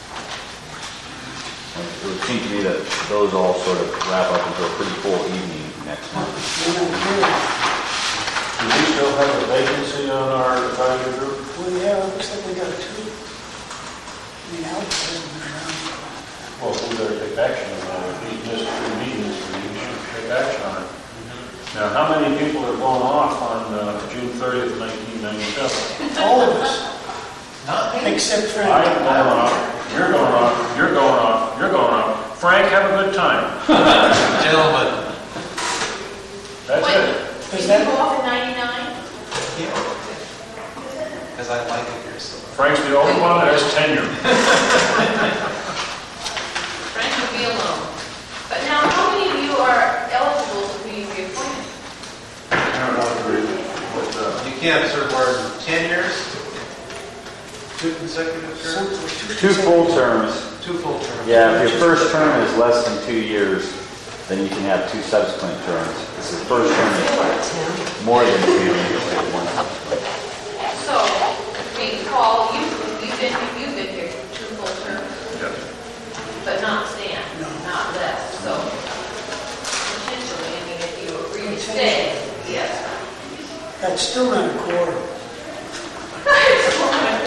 And it would seem to me that those all sort of wrap up into a pretty full evening next month. Do we still have a vacancy on our advisory group? Well, yeah, it looks like we got two. I mean, Alex hasn't been around for a long time. Well, we better take action on that. If we missed two meetings, we should take action on it. Now, how many people are going off on uh, June thirtieth, nineteen ninety-seven? All of us. Not me. Except Frank. I'm going off, you're going off, you're going off, you're going off. Frank, have a good time. Gentlemen. That's Wait, it. Did you go off in ninety-nine? Yeah. Because I like it here so much. Frank's the only one that has tenure. Frank would be alone. But now, how many of you are eligible to be reappointed? I don't know agree with uh, You can't serve more than ten years? Two consecutive terms? Two full terms. Two full terms. Yeah, if your first term is less than two years, then you can have two subsequent terms. If your first term is more than two years, you have one subsequent. So, I mean, Paul, you, you've been, you've been here two full terms. Yes. But not Stan, not less, so potentially still not a quorum.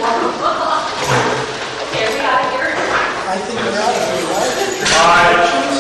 Okay, are we out of here? I think we're out of here, right? Five,